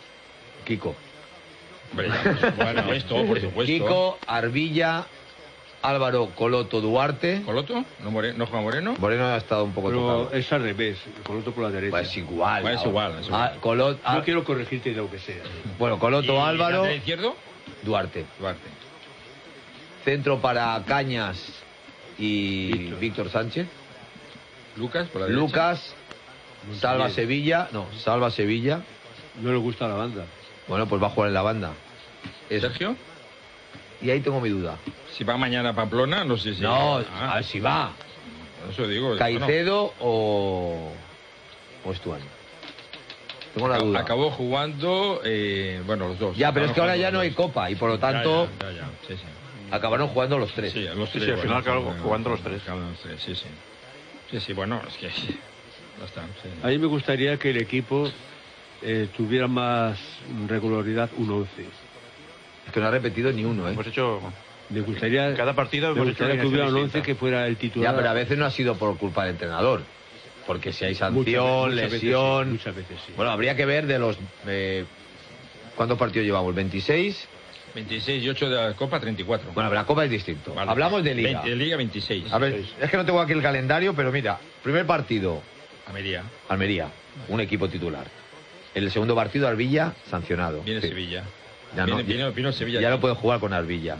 S1: Kiko.
S3: Hombre, ya, por supuesto, por supuesto.
S1: Kiko, Arbilla, Álvaro, Coloto, Duarte.
S3: ¿Coloto? ¿No, More- no juega Moreno?
S1: Moreno ha estado un poco
S16: Pero
S1: tocado.
S16: es al revés, Coloto por la derecha.
S1: Pues es igual.
S3: Pues es
S1: ¿no?
S3: igual, es igual.
S1: Ah, Colot- ah,
S16: No quiero corregirte de lo que sea.
S1: bueno, Coloto,
S3: ¿Y
S1: Álvaro,
S3: lateral izquierdo?
S1: Duarte.
S3: Duarte.
S1: Centro para Cañas y
S16: Víctor.
S1: Víctor Sánchez.
S3: Lucas, por la derecha.
S1: Lucas, Salva Sevilla. No, Salva Sevilla.
S16: No le gusta la banda.
S1: Bueno, pues va a jugar en la banda. Eso.
S3: Sergio,
S1: Y ahí tengo mi duda.
S3: si va mañana a Pamplona, no sé si...
S1: No,
S3: Ah,
S1: a ver si va.
S3: eso digo.
S1: Caicedo o, o Estuani. Tengo la
S3: bueno,
S1: duda.
S3: acabó jugando, eh, bueno, los dos.
S1: Ya, pero es que ahora
S3: Acabaron
S1: ya no hay
S3: jugando
S1: copa y por lo
S3: los dos.
S1: tanto
S3: Ya, ya, ya, ya, sí, sí.
S1: acabaron jugando los tres.
S3: Sí, los
S2: Sí,
S3: tres.
S2: sí, al final
S3: bueno,
S2: acabaron jugando los tres.
S3: acabaron los tres, sí, sí. Sí, sí, bueno, es que... Ya está, sí.
S16: A mí me gustaría que el equipo eh, tuviera más regularidad un once.
S1: Es que no ha repetido ni uno, ¿eh?
S2: Hemos hecho...
S16: Me gustaría,
S2: Cada partido
S16: me
S2: hemos hecho
S16: gustaría
S2: una
S16: que hubiera un
S2: alineación
S16: once que fuera el titular.
S1: Ya, pero a veces no ha sido por culpa del entrenador. Porque si hay
S16: Muchas
S1: sanción,
S16: veces- muchas veces
S1: lesión...
S16: sí, muchas veces sí.
S1: Bueno, habría que ver de los... Eh, ¿Cuántos partidos llevamos? ¿veintiséis?
S3: veintiséis y ocho de la Copa, treinta y cuatro.
S1: Bueno, pero la Copa es distinto.
S3: Vale.
S1: Hablamos de Liga.
S3: veinte, de Liga, veintiséis.
S1: A ver, es que no tengo aquí el calendario, pero mira, primer partido,
S3: Almería.
S1: Almería, un equipo titular. El segundo partido, Arbilla, sancionado.
S3: Viene
S1: Sí.
S3: Sevilla.
S1: Ya no,
S3: Viene- vino- vino Sevilla
S1: ya
S3: aquí.
S1: no puede jugar con Arbilla.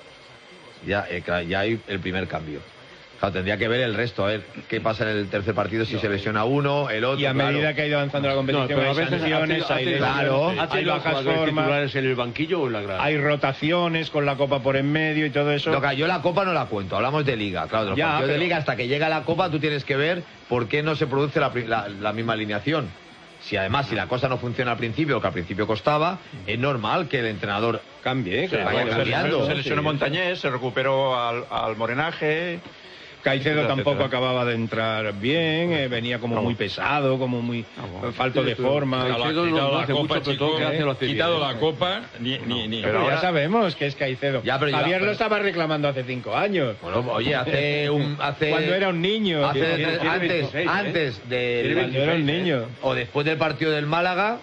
S1: Ya, eh, claro, ya hay el primer cambio. Claro, tendría que ver el resto, a ver qué pasa en el tercer partido, si se lesiona uno, el otro.
S15: Y a
S1: claro.
S15: medida que ha ido avanzando la
S16: No,
S15: competición,
S16: pero a
S15: hay
S16: veces
S15: sanciones,
S16: hace-
S15: hay
S16: hace-
S15: lesiones,
S1: claro,
S16: ¿Ha
S15: hay
S16: tenido
S15: bajas
S16: jugadores
S15: formas,
S16: titulares en el banquillo o en la grada?
S15: hay rotaciones con la Copa por en medio y todo eso.
S1: Loca, yo la Copa no la cuento, hablamos de Liga. Claro, de los
S15: Ya,
S1: partidos de
S15: pero-
S1: Liga, hasta que llega la Copa, tú tienes que ver por qué no se produce la, pri- la- la misma alineación. Si además, si la cosa no funciona al principio, que al principio costaba, es normal que el entrenador
S15: Cambie,
S1: Se
S15: claro.
S1: vaya
S2: Se-
S1: cambiando.
S2: Se, se lesionó Montañés, se recuperó al, al Morenaje.
S15: Caicedo
S2: etcétera,
S15: tampoco
S2: etcétera.
S15: acababa de entrar bien, eh, venía como
S2: No.
S15: muy pesado, como muy
S2: bueno.
S15: falto de
S16: Sí, pero
S15: forma.
S16: Caicedo
S3: Quitado
S16: no- no
S3: la
S16: hace
S3: Copa,
S16: mucho, pero
S3: chico,
S16: todo lo que hace lo hace
S3: quitado
S16: bien.
S3: la Copa, ni... ni, ni.
S2: Pero
S15: Pero ya
S2: ahora-
S15: sabemos que es Caicedo.
S1: Ya, pero ya-
S15: Javier
S1: pero-
S15: lo estaba reclamando hace cinco años.
S1: Bueno, oye, hace un... Hace,
S15: Cuando era un niño.
S1: hace-
S15: Tiene-
S16: tiene- tiene
S1: antes,
S16: veintiséis, ¿eh?
S1: antes de...
S16: Tiene
S15: Cuando era un niño.
S1: O después del partido del Málaga,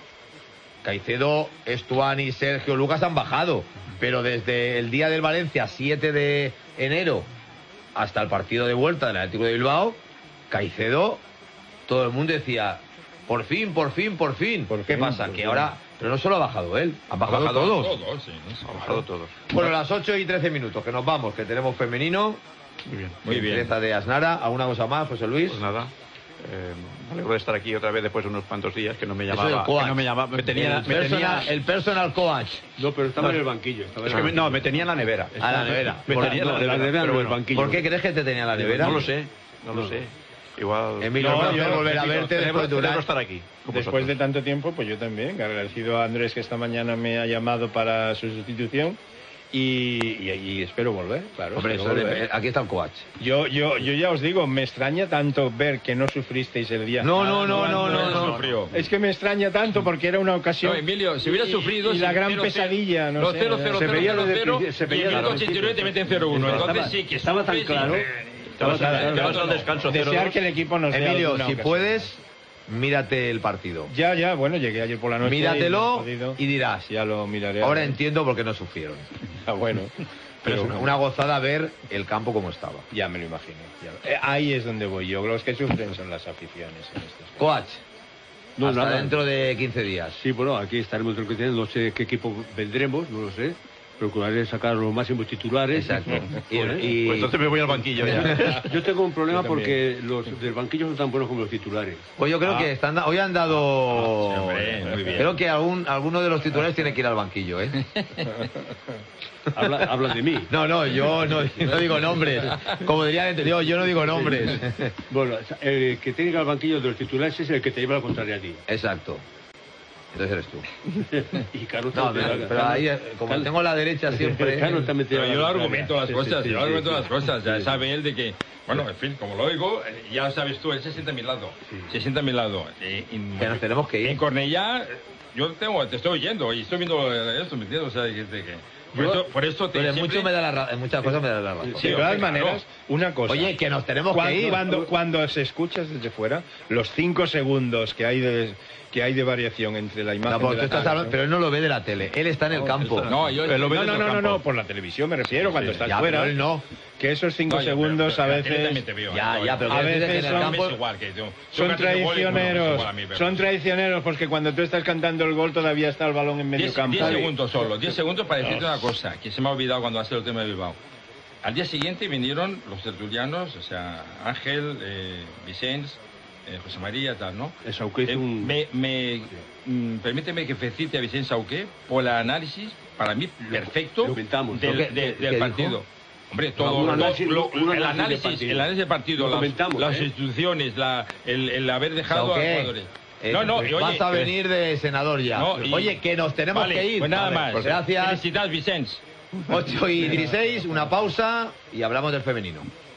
S1: Caicedo, Estuani, Sergio, Lucas han bajado. Pero desde el día del Valencia, siete de enero, hasta el partido de vuelta del Atlético de Bilbao, Caicedo, todo el mundo decía, por fin, por fin, por fin.
S15: Por
S1: ¿Qué
S15: fin,
S1: pasa?
S15: por
S1: Que
S15: fin.
S1: ahora... Pero no solo ha bajado él, han bajado,
S3: bajado
S1: todos.
S3: Todos, sí, sí.
S2: Han bajado todos.
S1: Bueno, las ocho y trece minutos, que nos vamos, que tenemos femenino.
S2: Muy bien.
S3: Muy bien.
S1: Empieza de Asnara. ¿Alguna cosa más, José Luis?
S2: Pues nada. Eh, me alegro de estar aquí otra vez después de unos cuantos días que no me
S1: Eso
S2: llamaba.
S1: del coach.
S2: Que no me llamaba. Me tenía,
S1: el,
S2: me
S1: personal,
S2: tenía,
S1: el personal coach.
S16: No, pero estaba
S2: No,
S16: en el banquillo. Estaba en
S2: es
S16: el
S2: que me-
S16: banquillo.
S2: no, me tenía en la nevera.
S1: A la nevera.
S2: Me
S1: Por-
S2: tenía en
S16: no,
S2: la
S16: de la
S2: nevera,
S16: nevera
S2: pero
S16: no, del
S2: bueno,
S16: banquillo.
S1: ¿Por qué crees que te tenía en la nevera?
S2: no lo sé, no lo
S16: No.
S2: sé. Igual.
S1: Emilio,
S15: No,
S1: un placer
S15: yo-
S1: volver a
S15: Emilio,
S1: verte
S2: celebro,
S1: después de un
S2: celebro
S1: año.
S2: estar aquí. con
S15: Después
S2: vosotros.
S15: de tanto tiempo, pues yo también, que agradecido a Andrés que esta mañana me ha llamado para su sustitución y, y, y espero volver, claro.
S1: Hombre,
S15: espero
S1: eso
S15: volver.
S1: de- aquí está el coach.
S15: Yo, yo, yo ya os digo, me extraña tanto ver que no sufristeis el día.
S1: No, no, no, no, no,
S3: no,
S1: no.
S3: sufrió.
S15: Es que me extraña tanto porque era una ocasión.
S3: No, Emilio, si hubiera
S15: y-
S3: sufrido...
S15: Y, la
S3: si
S15: gran
S3: cero,
S15: pesadilla, no
S3: los
S15: sé.
S3: cero, cero,
S16: Se
S3: cero,
S16: veía
S3: cero,
S16: desde el
S3: cero,
S16: principio, se
S3: y
S16: veía
S3: en
S16: desde
S3: minuto
S16: el
S3: ochenta y nueve te meten cero uno.
S16: Estaba-
S3: Entonces sí que
S16: estaba tan
S3: sufres y-
S16: claro.
S2: Te vas,
S16: Estaba
S2: a-
S16: tan
S2: te vas
S16: claro.
S2: al descanso cero
S15: Desear
S2: dos.
S15: que el equipo nos dé
S1: Emilio,
S15: alguna
S1: si
S15: ocasión.
S1: puedes, mírate el partido.
S15: Ya, ya, bueno, llegué ayer por la noche. y no he
S1: Míratelo
S15: podido.
S1: y dirás.
S15: Ya lo miraré.
S1: Ahora entiendo por qué no sufrieron.
S15: Ah, bueno.
S1: Pero es una, una gozada ver el campo como estaba.
S15: Ya me lo imagino. ya. Eh, ahí es donde voy yo. Los que sufren son las aficiones. En estos casos.
S1: Coach,
S16: No,
S1: hasta
S16: nada.
S1: dentro de quince días.
S16: Sí, bueno, aquí estaremos dentro de quince días. No sé qué equipo vendremos, no lo sé. Procuraré sacar los máximos titulares.
S1: Exacto. Y-
S16: Joder.
S1: y-
S2: Pues entonces me voy al banquillo ya.
S16: Yo tengo un problema
S15: Yo también.
S16: porque los del banquillo son tan buenos como los titulares.
S1: Pues yo creo
S15: Ah.
S1: que están, da- hoy han dado...
S3: Sí, hombre, muy bien.
S1: Creo que algún, alguno de los titulares tiene que ir al banquillo, ¿eh?
S16: Habla, hablan de mí.
S1: No, no, yo no, no digo nombres. Como diría el entendido, yo no digo nombres.
S16: Bueno, el que tiene que ir al banquillo de los titulares es el que te lleva la contraria a ti.
S1: Exacto. Entonces eres tú.
S16: Y Carlos
S1: No,
S16: también te
S1: pero,
S16: la-
S1: pero ahí, eh, como
S16: Carlos-
S1: tengo la derecha siempre...
S16: Carlos también te
S3: Pero
S16: lleva
S3: yo
S16: la
S3: lo
S16: contraria.
S3: argumento las
S16: Sí,
S3: cosas,
S16: sí,
S3: yo
S16: sí,
S3: lo argumento
S16: sí,
S3: las cosas. Ya
S16: sí.
S3: sabe él de que, bueno, en fin, como lo oigo, eh, ya sabes tú, él se sienta a mi lado. Se sienta a mi lado. Eh, en-
S1: Que nos tenemos que ir.
S3: En Cornellá, eh, yo tengo, te estoy oyendo y estoy viendo eh, esto, ¿me entiendes? O sea, de que, de que Por eso, por eso te
S1: Pero en,
S3: siempre...
S1: mucho me da la ra- en muchas cosas me da la razón.
S15: Sí, de todas maneras, una cosa.
S1: Oye, que nos tenemos
S15: cuando,
S1: que ir.
S15: Cuando, cuando se escuchas desde fuera, los cinco segundos que hay de que hay de variación entre la imagen
S1: No, porque
S15: de la
S1: tú estás hablando- pero él no lo ve de la tele, él está en el campo.
S15: No, yo,
S1: Pero lo ve
S15: no,
S1: desde
S15: no,
S1: el
S15: no,
S1: campo.
S15: no, por la televisión me refiero, cuando
S1: Sí,
S15: estás
S1: ya,
S15: fuera.
S1: pero él no.
S15: Que esos cinco
S3: No, yo-
S15: segundos
S3: pero-
S15: a
S3: pero la tele
S15: veces.
S3: también te veo,
S1: Ya,
S3: ¿no?
S1: ya, pero
S15: a
S1: que
S15: veces
S1: desde el
S15: son,
S1: campo-
S3: Es igual que tú.
S15: son
S3: Tú cantas el gol y, bueno, es
S15: traicioneros.
S3: igual a mí, pero-
S15: Son traicioneros porque cuando tú estás cantando el gol todavía está el balón en medio
S3: Diez,
S15: campo.
S3: diez segundos solo, diez segundos para decirte una cosa, que se me ha olvidado cuando ha sido el tema de Bilbao. Al día siguiente vinieron los tertulianos, o sea, Ángel, eh, Vicens, eh, José María, tal, ¿no?
S16: El Sauqué hizo
S3: Eh,
S16: un-
S3: me, me, mm, permíteme que felicite a Vicens Sauqué por el análisis, para mí, perfecto,
S16: lo comentamos,
S3: del,
S16: ¿no?
S3: de-
S16: ¿Qué-
S3: del
S16: qué dijo?
S3: partido. Hombre, todo,
S16: Un
S3: lo-
S16: análisis-
S3: lo-
S16: un
S3: el
S16: análisis de
S3: análisis,
S16: partido.
S3: el análisis del partido,
S16: Lo
S3: las,
S16: comentamos,
S3: las
S16: ¿eh?
S3: instituciones, la, el, el haber dejado
S1: ¿Sauqué?
S3: a jugadores.
S1: Eh,
S3: No, no, y oye,
S1: vas a venir de senador ya.
S3: No, y-
S1: Oye, que nos tenemos
S3: Vale,
S1: que ir.
S3: Pues nada
S1: Vale,
S3: más.
S1: pues gracias.
S3: Felicidades, Vicens.
S1: ocho y dieciséis, una pausa y hablamos del femenino.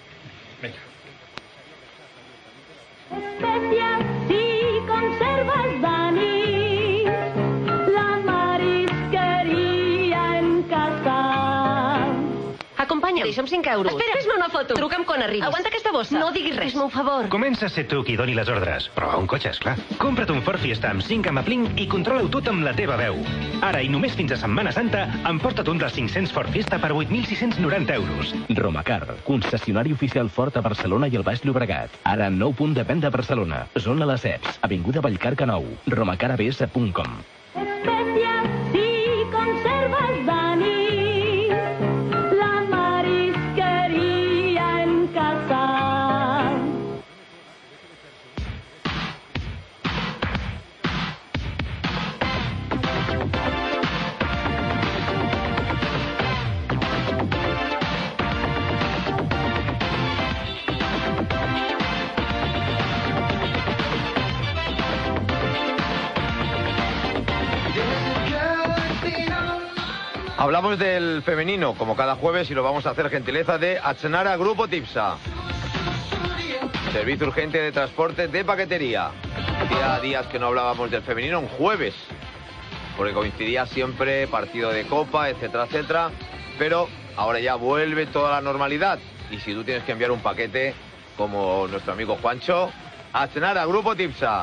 S5: Especias y conservas, Dani, la marisqueria en casa.
S4: Acompanya'm. Deixa'm cinc euros. Espera, fes-me una foto. Truca'm quan arribis. Aguanta aquesta bossa. No diguis res. Fes-me un favor.
S17: Comença a ser tu qui doni les ordres, però a un cotxe, esclar. Compra't un Ford Fiesta amb cinc Amaplink i controla-ho tot amb la teva veu. Ara, i només fins a Setmana Santa, emporta't un dels cinc-cents Ford Fiesta per vuit mil sis-cents noranta euros.
S18: Romacar, concessionari oficial Ford a Barcelona i el Baix Llobregat. Ara, nou punt de venda a Barcelona. Zona Les Eps, avinguda Vallcarca nou. romacar a b s punt com.
S5: Especias y conservas, Dani, la marisqueria en casa.
S1: Hablamos del femenino, como cada jueves, y lo vamos a hacer gentileza de Atzenara Grupo Tipsa. Servicio urgente de transporte de paquetería. Hacía días que no hablábamos del femenino, un jueves, porque coincidía siempre partido de Copa, etcétera, etcétera. Pero ahora ya vuelve toda la normalidad. Y si tú tienes que enviar un paquete, como nuestro amigo Juancho, Atzenara Grupo Tipsa.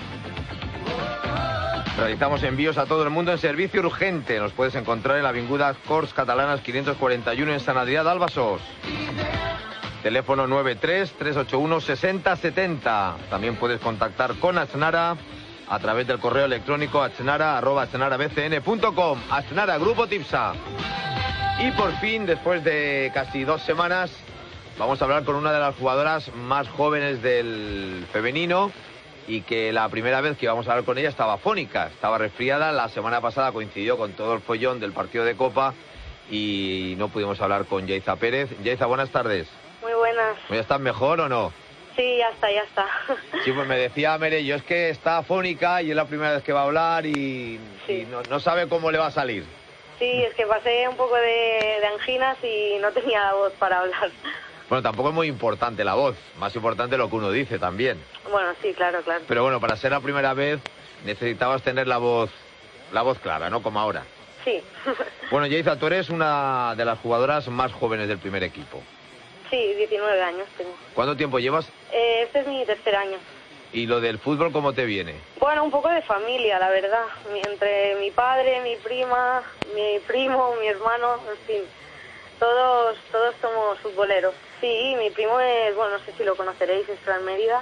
S1: Realizamos envíos a todo el mundo en servicio urgente. Nos puedes encontrar en la avinguda Corts Catalanas quinientos cuarenta y uno en San Adrià d'Albasos. Teléfono nueve tres, tres ocho uno, seis cero siete cero. También puedes contactar con Atzenara a través del correo electrónico atzenara arroba atzenara b c n punto com. Atzenara Grupo Tipsa. Y por fin, después de casi dos semanas, vamos a hablar con una de las jugadoras más jóvenes del femenino, y que la primera vez que íbamos a hablar con ella estaba fónica, estaba resfriada. La semana pasada coincidió con todo el follón del partido de Copa y no pudimos hablar con Yaiza Pérez. Yaiza, buenas tardes.
S19: Muy buenas.
S1: ¿Ya estás mejor o no?
S19: Sí, ya está, ya está.
S1: Sí, pues me decía Mere, yo es que está afónica y es la primera vez que va a hablar y, y no, no sabe cómo le va a salir.
S19: Sí, es que pasé un poco de, de anginas y no tenía voz para hablar.
S1: Bueno, tampoco es muy importante la voz, más importante lo que uno dice también.
S19: Bueno, sí, claro, claro.
S1: Pero bueno, para ser la primera vez necesitabas tener la voz, la voz clara, ¿no? Como ahora.
S19: Sí.
S1: Bueno, Yaiza, tú eres una de las jugadoras más jóvenes del primer equipo.
S19: Sí, diecinueve años tengo.
S1: ¿Cuánto tiempo llevas?
S19: Eh, este es mi tercer año.
S1: ¿Y lo del fútbol cómo te viene?
S19: Bueno, un poco de familia, la verdad. Mi- Entre mi padre, mi prima, mi primo, mi hermano, en fin. Todos, todos somos futboleros. Sí, mi primo es, bueno, no sé si lo conoceréis, es Fran Mérida.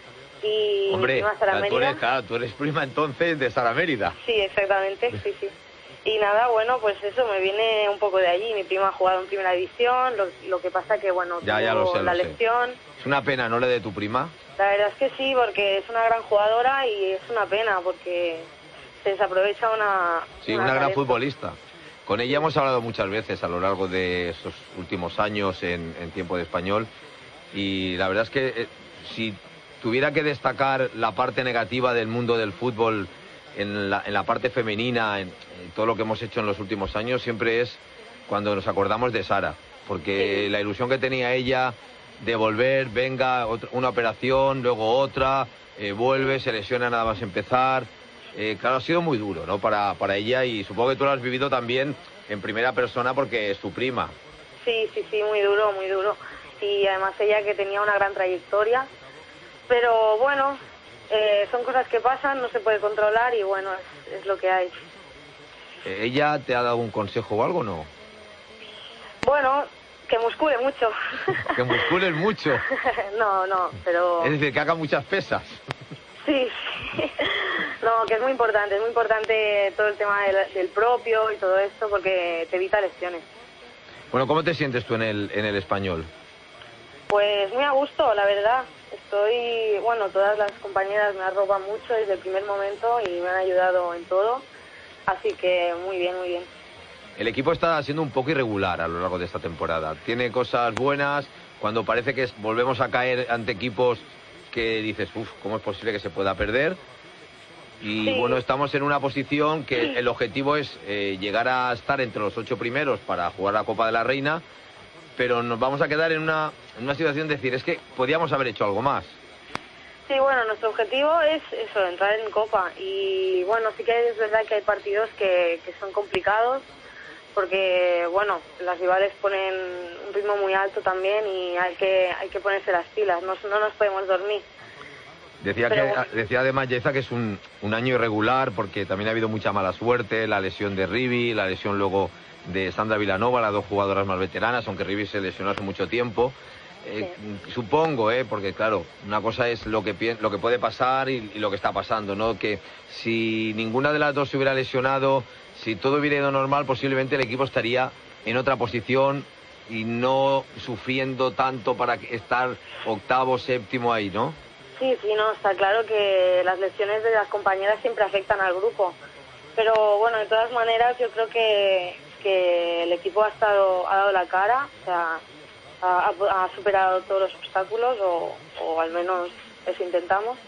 S19: Y
S1: Hombre,
S19: mi prima Sara
S1: tú
S19: Mérida.
S1: eres, claro, tú eres prima entonces de Sara Mérida.
S19: Sí, exactamente, sí, sí. Y nada, bueno, pues eso, me viene un poco de allí. Mi prima ha jugado en primera división, lo, lo que pasa que, bueno,
S1: Ya, ya
S19: tuvo
S1: lo sé,
S19: la
S1: lo sé.
S19: lesión.
S1: Es una pena, ¿no? Le de tu prima.
S19: La verdad es que sí, porque es una gran jugadora y es una pena porque se desaprovecha una...
S1: Sí, una, gran
S19: talento.
S1: futbolista. Con ella hemos hablado muchas veces a lo largo de estos últimos años en, en Tiempo de Español, y la verdad es que eh, si tuviera que destacar la parte negativa del mundo del fútbol en la, en la parte femenina, en, en todo lo que hemos hecho en los últimos años, siempre es cuando nos acordamos de Sara, porque
S19: Sí.
S1: la ilusión que tenía ella de volver, venga, otra- una operación, luego otra, eh, vuelve, se lesiona nada más empezar. Eh, claro, ha sido muy duro, ¿no? Para, para ella, y supongo que tú lo has vivido también en primera persona porque es su prima.
S19: Sí, sí, sí, muy duro, muy duro. Y además ella que tenía una gran trayectoria. Pero bueno, eh, son cosas que pasan, no se puede controlar y bueno, es, es lo que hay.
S1: ¿Ella te ha dado un consejo o algo o no?
S19: Bueno, que muscule mucho.
S1: Que muscules mucho.
S19: No, no, pero...
S1: Es decir, que haga muchas pesas.
S19: Sí, sí. No, que es muy importante, es muy importante todo el tema del, del propio y todo esto porque te evita lesiones.
S1: Bueno, ¿cómo te sientes tú en el, en el Español?
S19: Pues muy a gusto, la verdad. Estoy, bueno, todas las compañeras me arropan mucho desde el primer momento y me han ayudado en todo. Así que muy bien, muy bien.
S1: El equipo está siendo un poco irregular a lo largo de esta temporada. Tiene cosas buenas, cuando parece que volvemos a caer ante equipos que dices, uff, ¿cómo es posible que se pueda perder? Y sí. Bueno, estamos en una posición que el objetivo es eh, llegar a estar entre los ocho primeros para jugar la Copa de la Reina, pero nos vamos a quedar en una, en una situación de decir, es que podíamos haber hecho algo más.
S19: Sí, bueno, nuestro objetivo es eso, entrar en Copa. Y bueno, sí que es verdad que hay partidos que, que son complicados, porque bueno, las rivales ponen un ritmo muy alto también y hay que hay que ponerse las pilas, no, no nos podemos dormir.
S1: Decía,
S19: Pero,
S1: que,
S19: bueno.
S1: decía además Yaiza que es un, un año irregular porque también ha habido mucha mala suerte, la lesión de Rivi, la lesión luego de Sandra Vilanova, las dos jugadoras más veteranas, aunque Rivi se lesionó hace mucho tiempo. Eh, sí. Supongo, eh, porque claro, una cosa es lo que, lo que puede pasar y, y lo que está pasando, ¿no? Que si ninguna de las dos se hubiera lesionado, si todo hubiera ido normal, posiblemente el equipo estaría en otra posición y no sufriendo tanto para estar octavo, séptimo ahí, ¿no?
S19: Sí, sí, no, está claro que las lesiones de las compañeras siempre afectan al grupo. Pero bueno, de todas maneras yo creo que, que el equipo ha estado ha dado la cara, o sea, ha, ha superado todos los obstáculos, o, o al menos eso intentamos.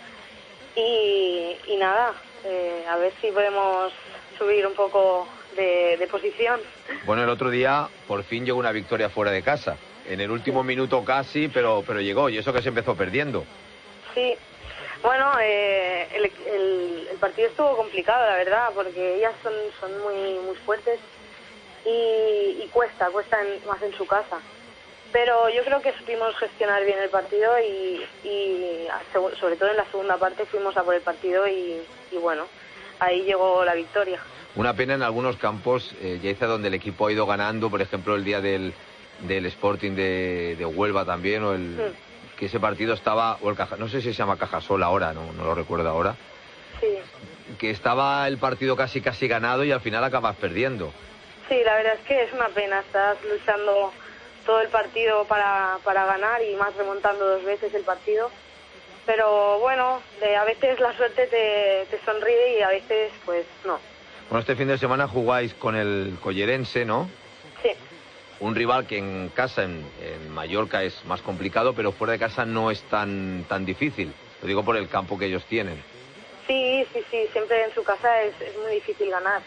S19: Y, y nada, eh, a ver si podemos subir un poco de, de posición.
S1: Bueno, el otro día por fin llegó una victoria fuera de casa. En el último sí. minuto casi, pero, pero llegó, y eso que se empezó perdiendo.
S19: Sí, bueno, eh, el, el, el partido estuvo complicado, la verdad, porque ellas son, son muy, muy fuertes y, y cuesta, cuesta en, más en su casa. Pero yo creo que supimos gestionar bien el partido y, y sobre todo en la segunda parte fuimos a por el partido y, y bueno, ahí llegó la victoria.
S1: Una pena en algunos campos, eh, Yaiza, donde el equipo ha ido ganando, por ejemplo el día del, del Sporting de, de Huelva también, o el... Sí. Que ese partido estaba, o el Caja, no sé si se llama Cajasol ahora, no, no lo recuerdo ahora.
S19: Sí.
S1: Que estaba el partido casi casi ganado y al final acabas perdiendo.
S19: Sí, la verdad es que es una pena, estás luchando todo el partido para, para ganar y más remontando dos veces el partido. Pero bueno, de, a veces la suerte te, te sonríe y a veces pues no.
S1: Bueno, este fin de semana jugáis con el Collerense, ¿no?
S19: Sí.
S1: Un rival que en casa, en, en Mallorca, es más complicado, pero fuera de casa no es tan tan difícil. Lo digo por el campo que ellos tienen.
S19: Sí, sí, sí, siempre en su casa es, es muy difícil ganar.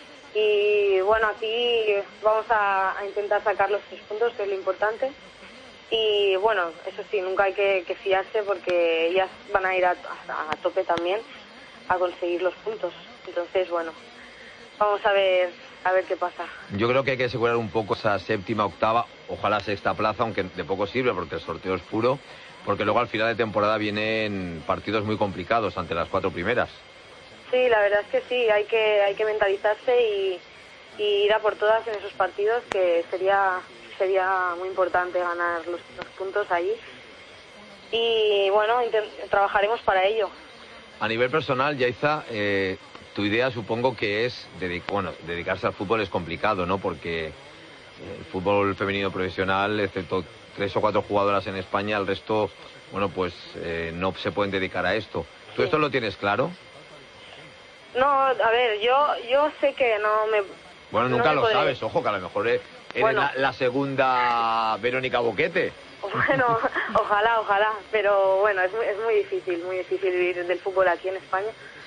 S19: Y bueno, aquí vamos a, a intentar sacar los tres puntos, que es lo importante. Y bueno, eso sí, nunca hay que, que fiarse porque ellas van a ir a, a, a tope también a conseguir los puntos. Entonces, bueno, vamos a ver... A ver qué pasa.
S1: Yo creo que hay que asegurar un poco esa séptima, octava, ojalá sexta plaza, aunque de poco sirve porque el sorteo es puro, porque luego al final de temporada vienen partidos muy complicados ante las cuatro primeras.
S19: Sí, la verdad es que sí, hay que hay que mentalizarse y, y ir a por todas en esos partidos, que sería sería muy importante ganar los, los puntos ahí. Y bueno, trabajaremos para ello.
S1: A nivel personal, Yaiza, eh, tu idea supongo que es, dedic bueno, dedicarse al fútbol es complicado, ¿no? Porque el fútbol femenino profesional, excepto tres o cuatro jugadoras en España, el resto, bueno, pues eh, no se pueden dedicar a esto. ¿Tú sí. esto lo tienes claro?
S19: No, a ver, yo yo sé que no me...
S1: Bueno, nunca
S19: no
S1: lo
S19: podré.
S1: sabes, ojo, que a lo mejor eres
S19: bueno.
S1: la, la segunda Verónica Boquete.
S19: Bueno, ojalá, ojalá, pero bueno, es muy, es muy difícil, muy difícil vivir del fútbol aquí en España.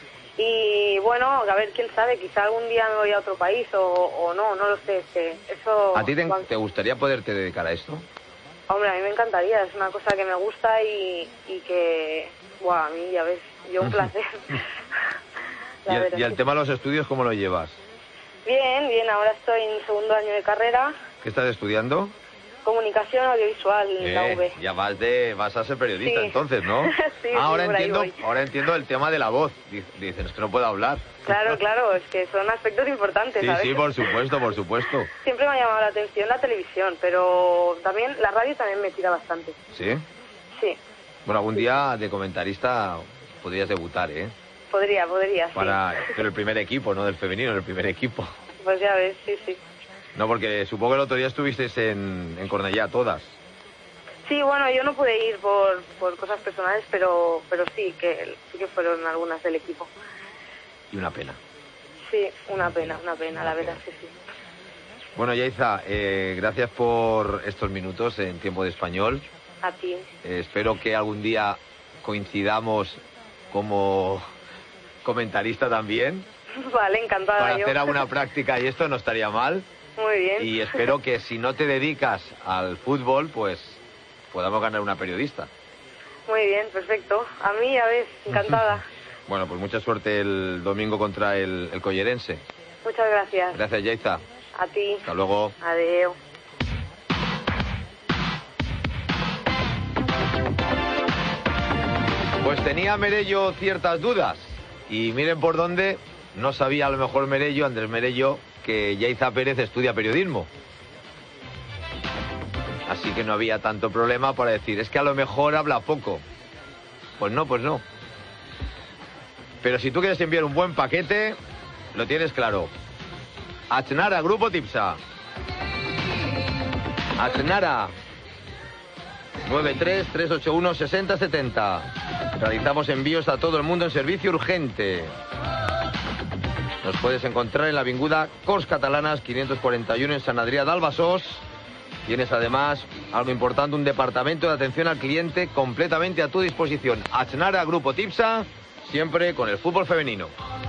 S19: Y bueno, a ver, quién sabe, quizá algún día me voy a otro país o, o no, no lo sé. Es que eso...
S1: ¿A ti te, te gustaría poderte dedicar a esto?
S19: Hombre, a mí me encantaría, es una cosa que me gusta y, y que, buah, a mí ya ves, yo un placer.
S1: ¿Y el, y el tema de los estudios cómo lo llevas?
S19: Bien, bien, ahora estoy en segundo año de carrera,
S1: ¿Qué estás estudiando?
S19: comunicación audiovisual en la U B.
S1: Eh, ya vas de vas a ser periodista
S19: Sí.
S1: entonces, ¿no?
S19: Sí, sí,
S1: ahora
S19: por ahí
S1: entiendo,
S19: voy.
S1: ahora entiendo el tema de la voz. Dic- Dicen, es que no puedo hablar.
S19: Claro, claro, es que son aspectos importantes,
S1: Sí,
S19: ¿sabes?
S1: sí, por supuesto, por supuesto.
S19: Siempre me ha llamado la atención la televisión, pero también la radio también me tira bastante.
S1: ¿Sí?
S19: Sí,
S1: Bueno, algún día de comentarista podrías debutar, ¿eh?
S19: podría, podría, sí.
S1: Para pero el primer equipo, no del femenino, el primer equipo.
S19: Pues ya ves, sí, sí.
S1: No, porque supongo que el otro día estuvisteis en, en Cornellá, todas.
S19: Sí, bueno, yo no pude ir por, por cosas personales, pero pero sí, que sí que fueron algunas del equipo.
S1: Y una pena.
S19: Sí, una pena, una pena, la verdad, sí, sí.
S1: Bueno, Yaiza, eh, gracias por estos minutos en Tiempo de Español.
S19: A ti.
S1: Eh, espero que algún día coincidamos como comentarista también.
S19: Vale, encantada
S1: Para
S19: yo.
S1: hacer alguna práctica y esto no estaría mal.
S19: Muy bien.
S1: Y espero que si no te dedicas al fútbol, pues podamos ganar una periodista.
S19: Muy bien, perfecto. A mí, a ver, encantada.
S1: Bueno, pues mucha suerte el domingo contra el, el Collerense.
S19: Muchas gracias.
S1: Gracias, Yaiza.
S19: A ti.
S1: Hasta luego.
S19: Adeu.
S1: Pues tenía Merello ciertas dudas. Y miren por dónde no sabía a lo mejor Merello, Andrés Merello, que Yaiza Pérez estudia periodismo. Así que no había tanto problema para decir, es que a lo mejor habla poco. Pues no, pues no. Pero si tú quieres enviar un buen paquete, lo tienes claro. Achnara, Grupo Tipsa. Achnara. nueve tres tres ocho uno seis cero siete cero. Realizamos envíos a todo el mundo en servicio urgente. Nos puedes encontrar en la avinguda Corts Catalanas quinientos cuarenta y uno en Sant Adrià del Besòs. Tienes además, algo importante, un departamento de atención al cliente completamente a tu disposición. Achnara, Grupo Tipsa, siempre con el fútbol femenino.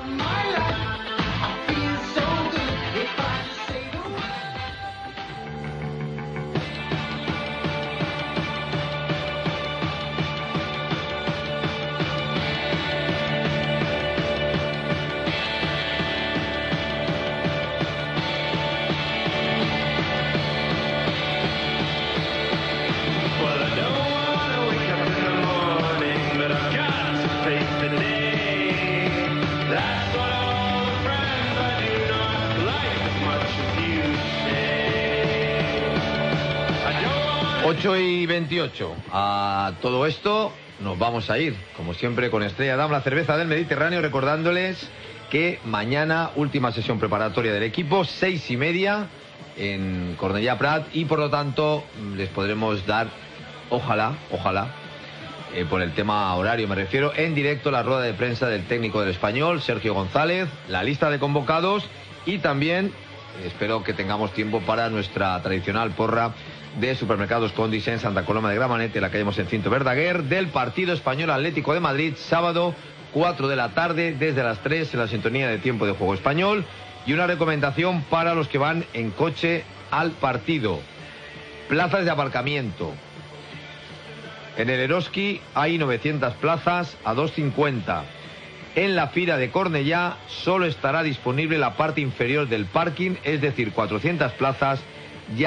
S1: ocho y veintiocho. A todo esto nos vamos a ir, como siempre, con Estrella Damm, la cerveza del Mediterráneo, recordándoles que mañana, última sesión preparatoria del equipo, seis y media en Cornellà Prat, y por lo tanto les podremos dar, ojalá, ojalá, eh, por el tema horario me refiero, en directo la rueda de prensa del técnico del Español, Sergio González, la lista de convocados y también eh, espero que tengamos tiempo para nuestra tradicional porra de Supermercados Condis en Santa Coloma de Gramenet, en la calle Mosencinto Verdaguer, del partido Español Atlético de Madrid, sábado cuatro de la tarde, desde las tres en la sintonía de Tiempo de Juego Español. Y una recomendación para los que van en coche al partido: plazas de aparcamiento. En el Eroski hay novecientas plazas a dos cincuenta. En la Fira de Cornellá solo estará disponible la parte inferior del parking, es decir, cuatrocientas plazas ya.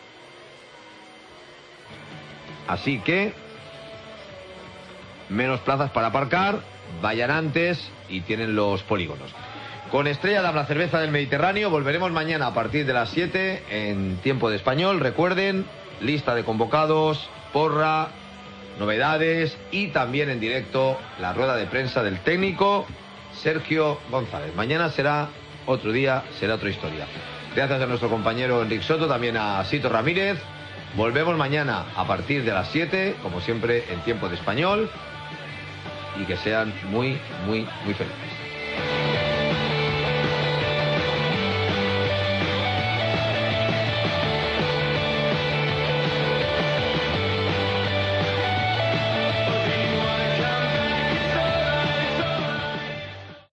S1: Así que menos plazas para aparcar, vayan antes y tienen los polígonos. Con Estrella Damm, la cerveza del Mediterráneo, volveremos mañana a partir de las siete en Tiempo de Español. Recuerden, lista de convocados, porra, novedades y también en directo la rueda de prensa del técnico Sergio González. Mañana será otro día, será otra historia. Gracias a nuestro compañero Enrique Soto, también a Sito Ramírez. Volvemos mañana a partir de las siete, como siempre, en Tiempo de Español. Y que sean muy, muy, muy felices.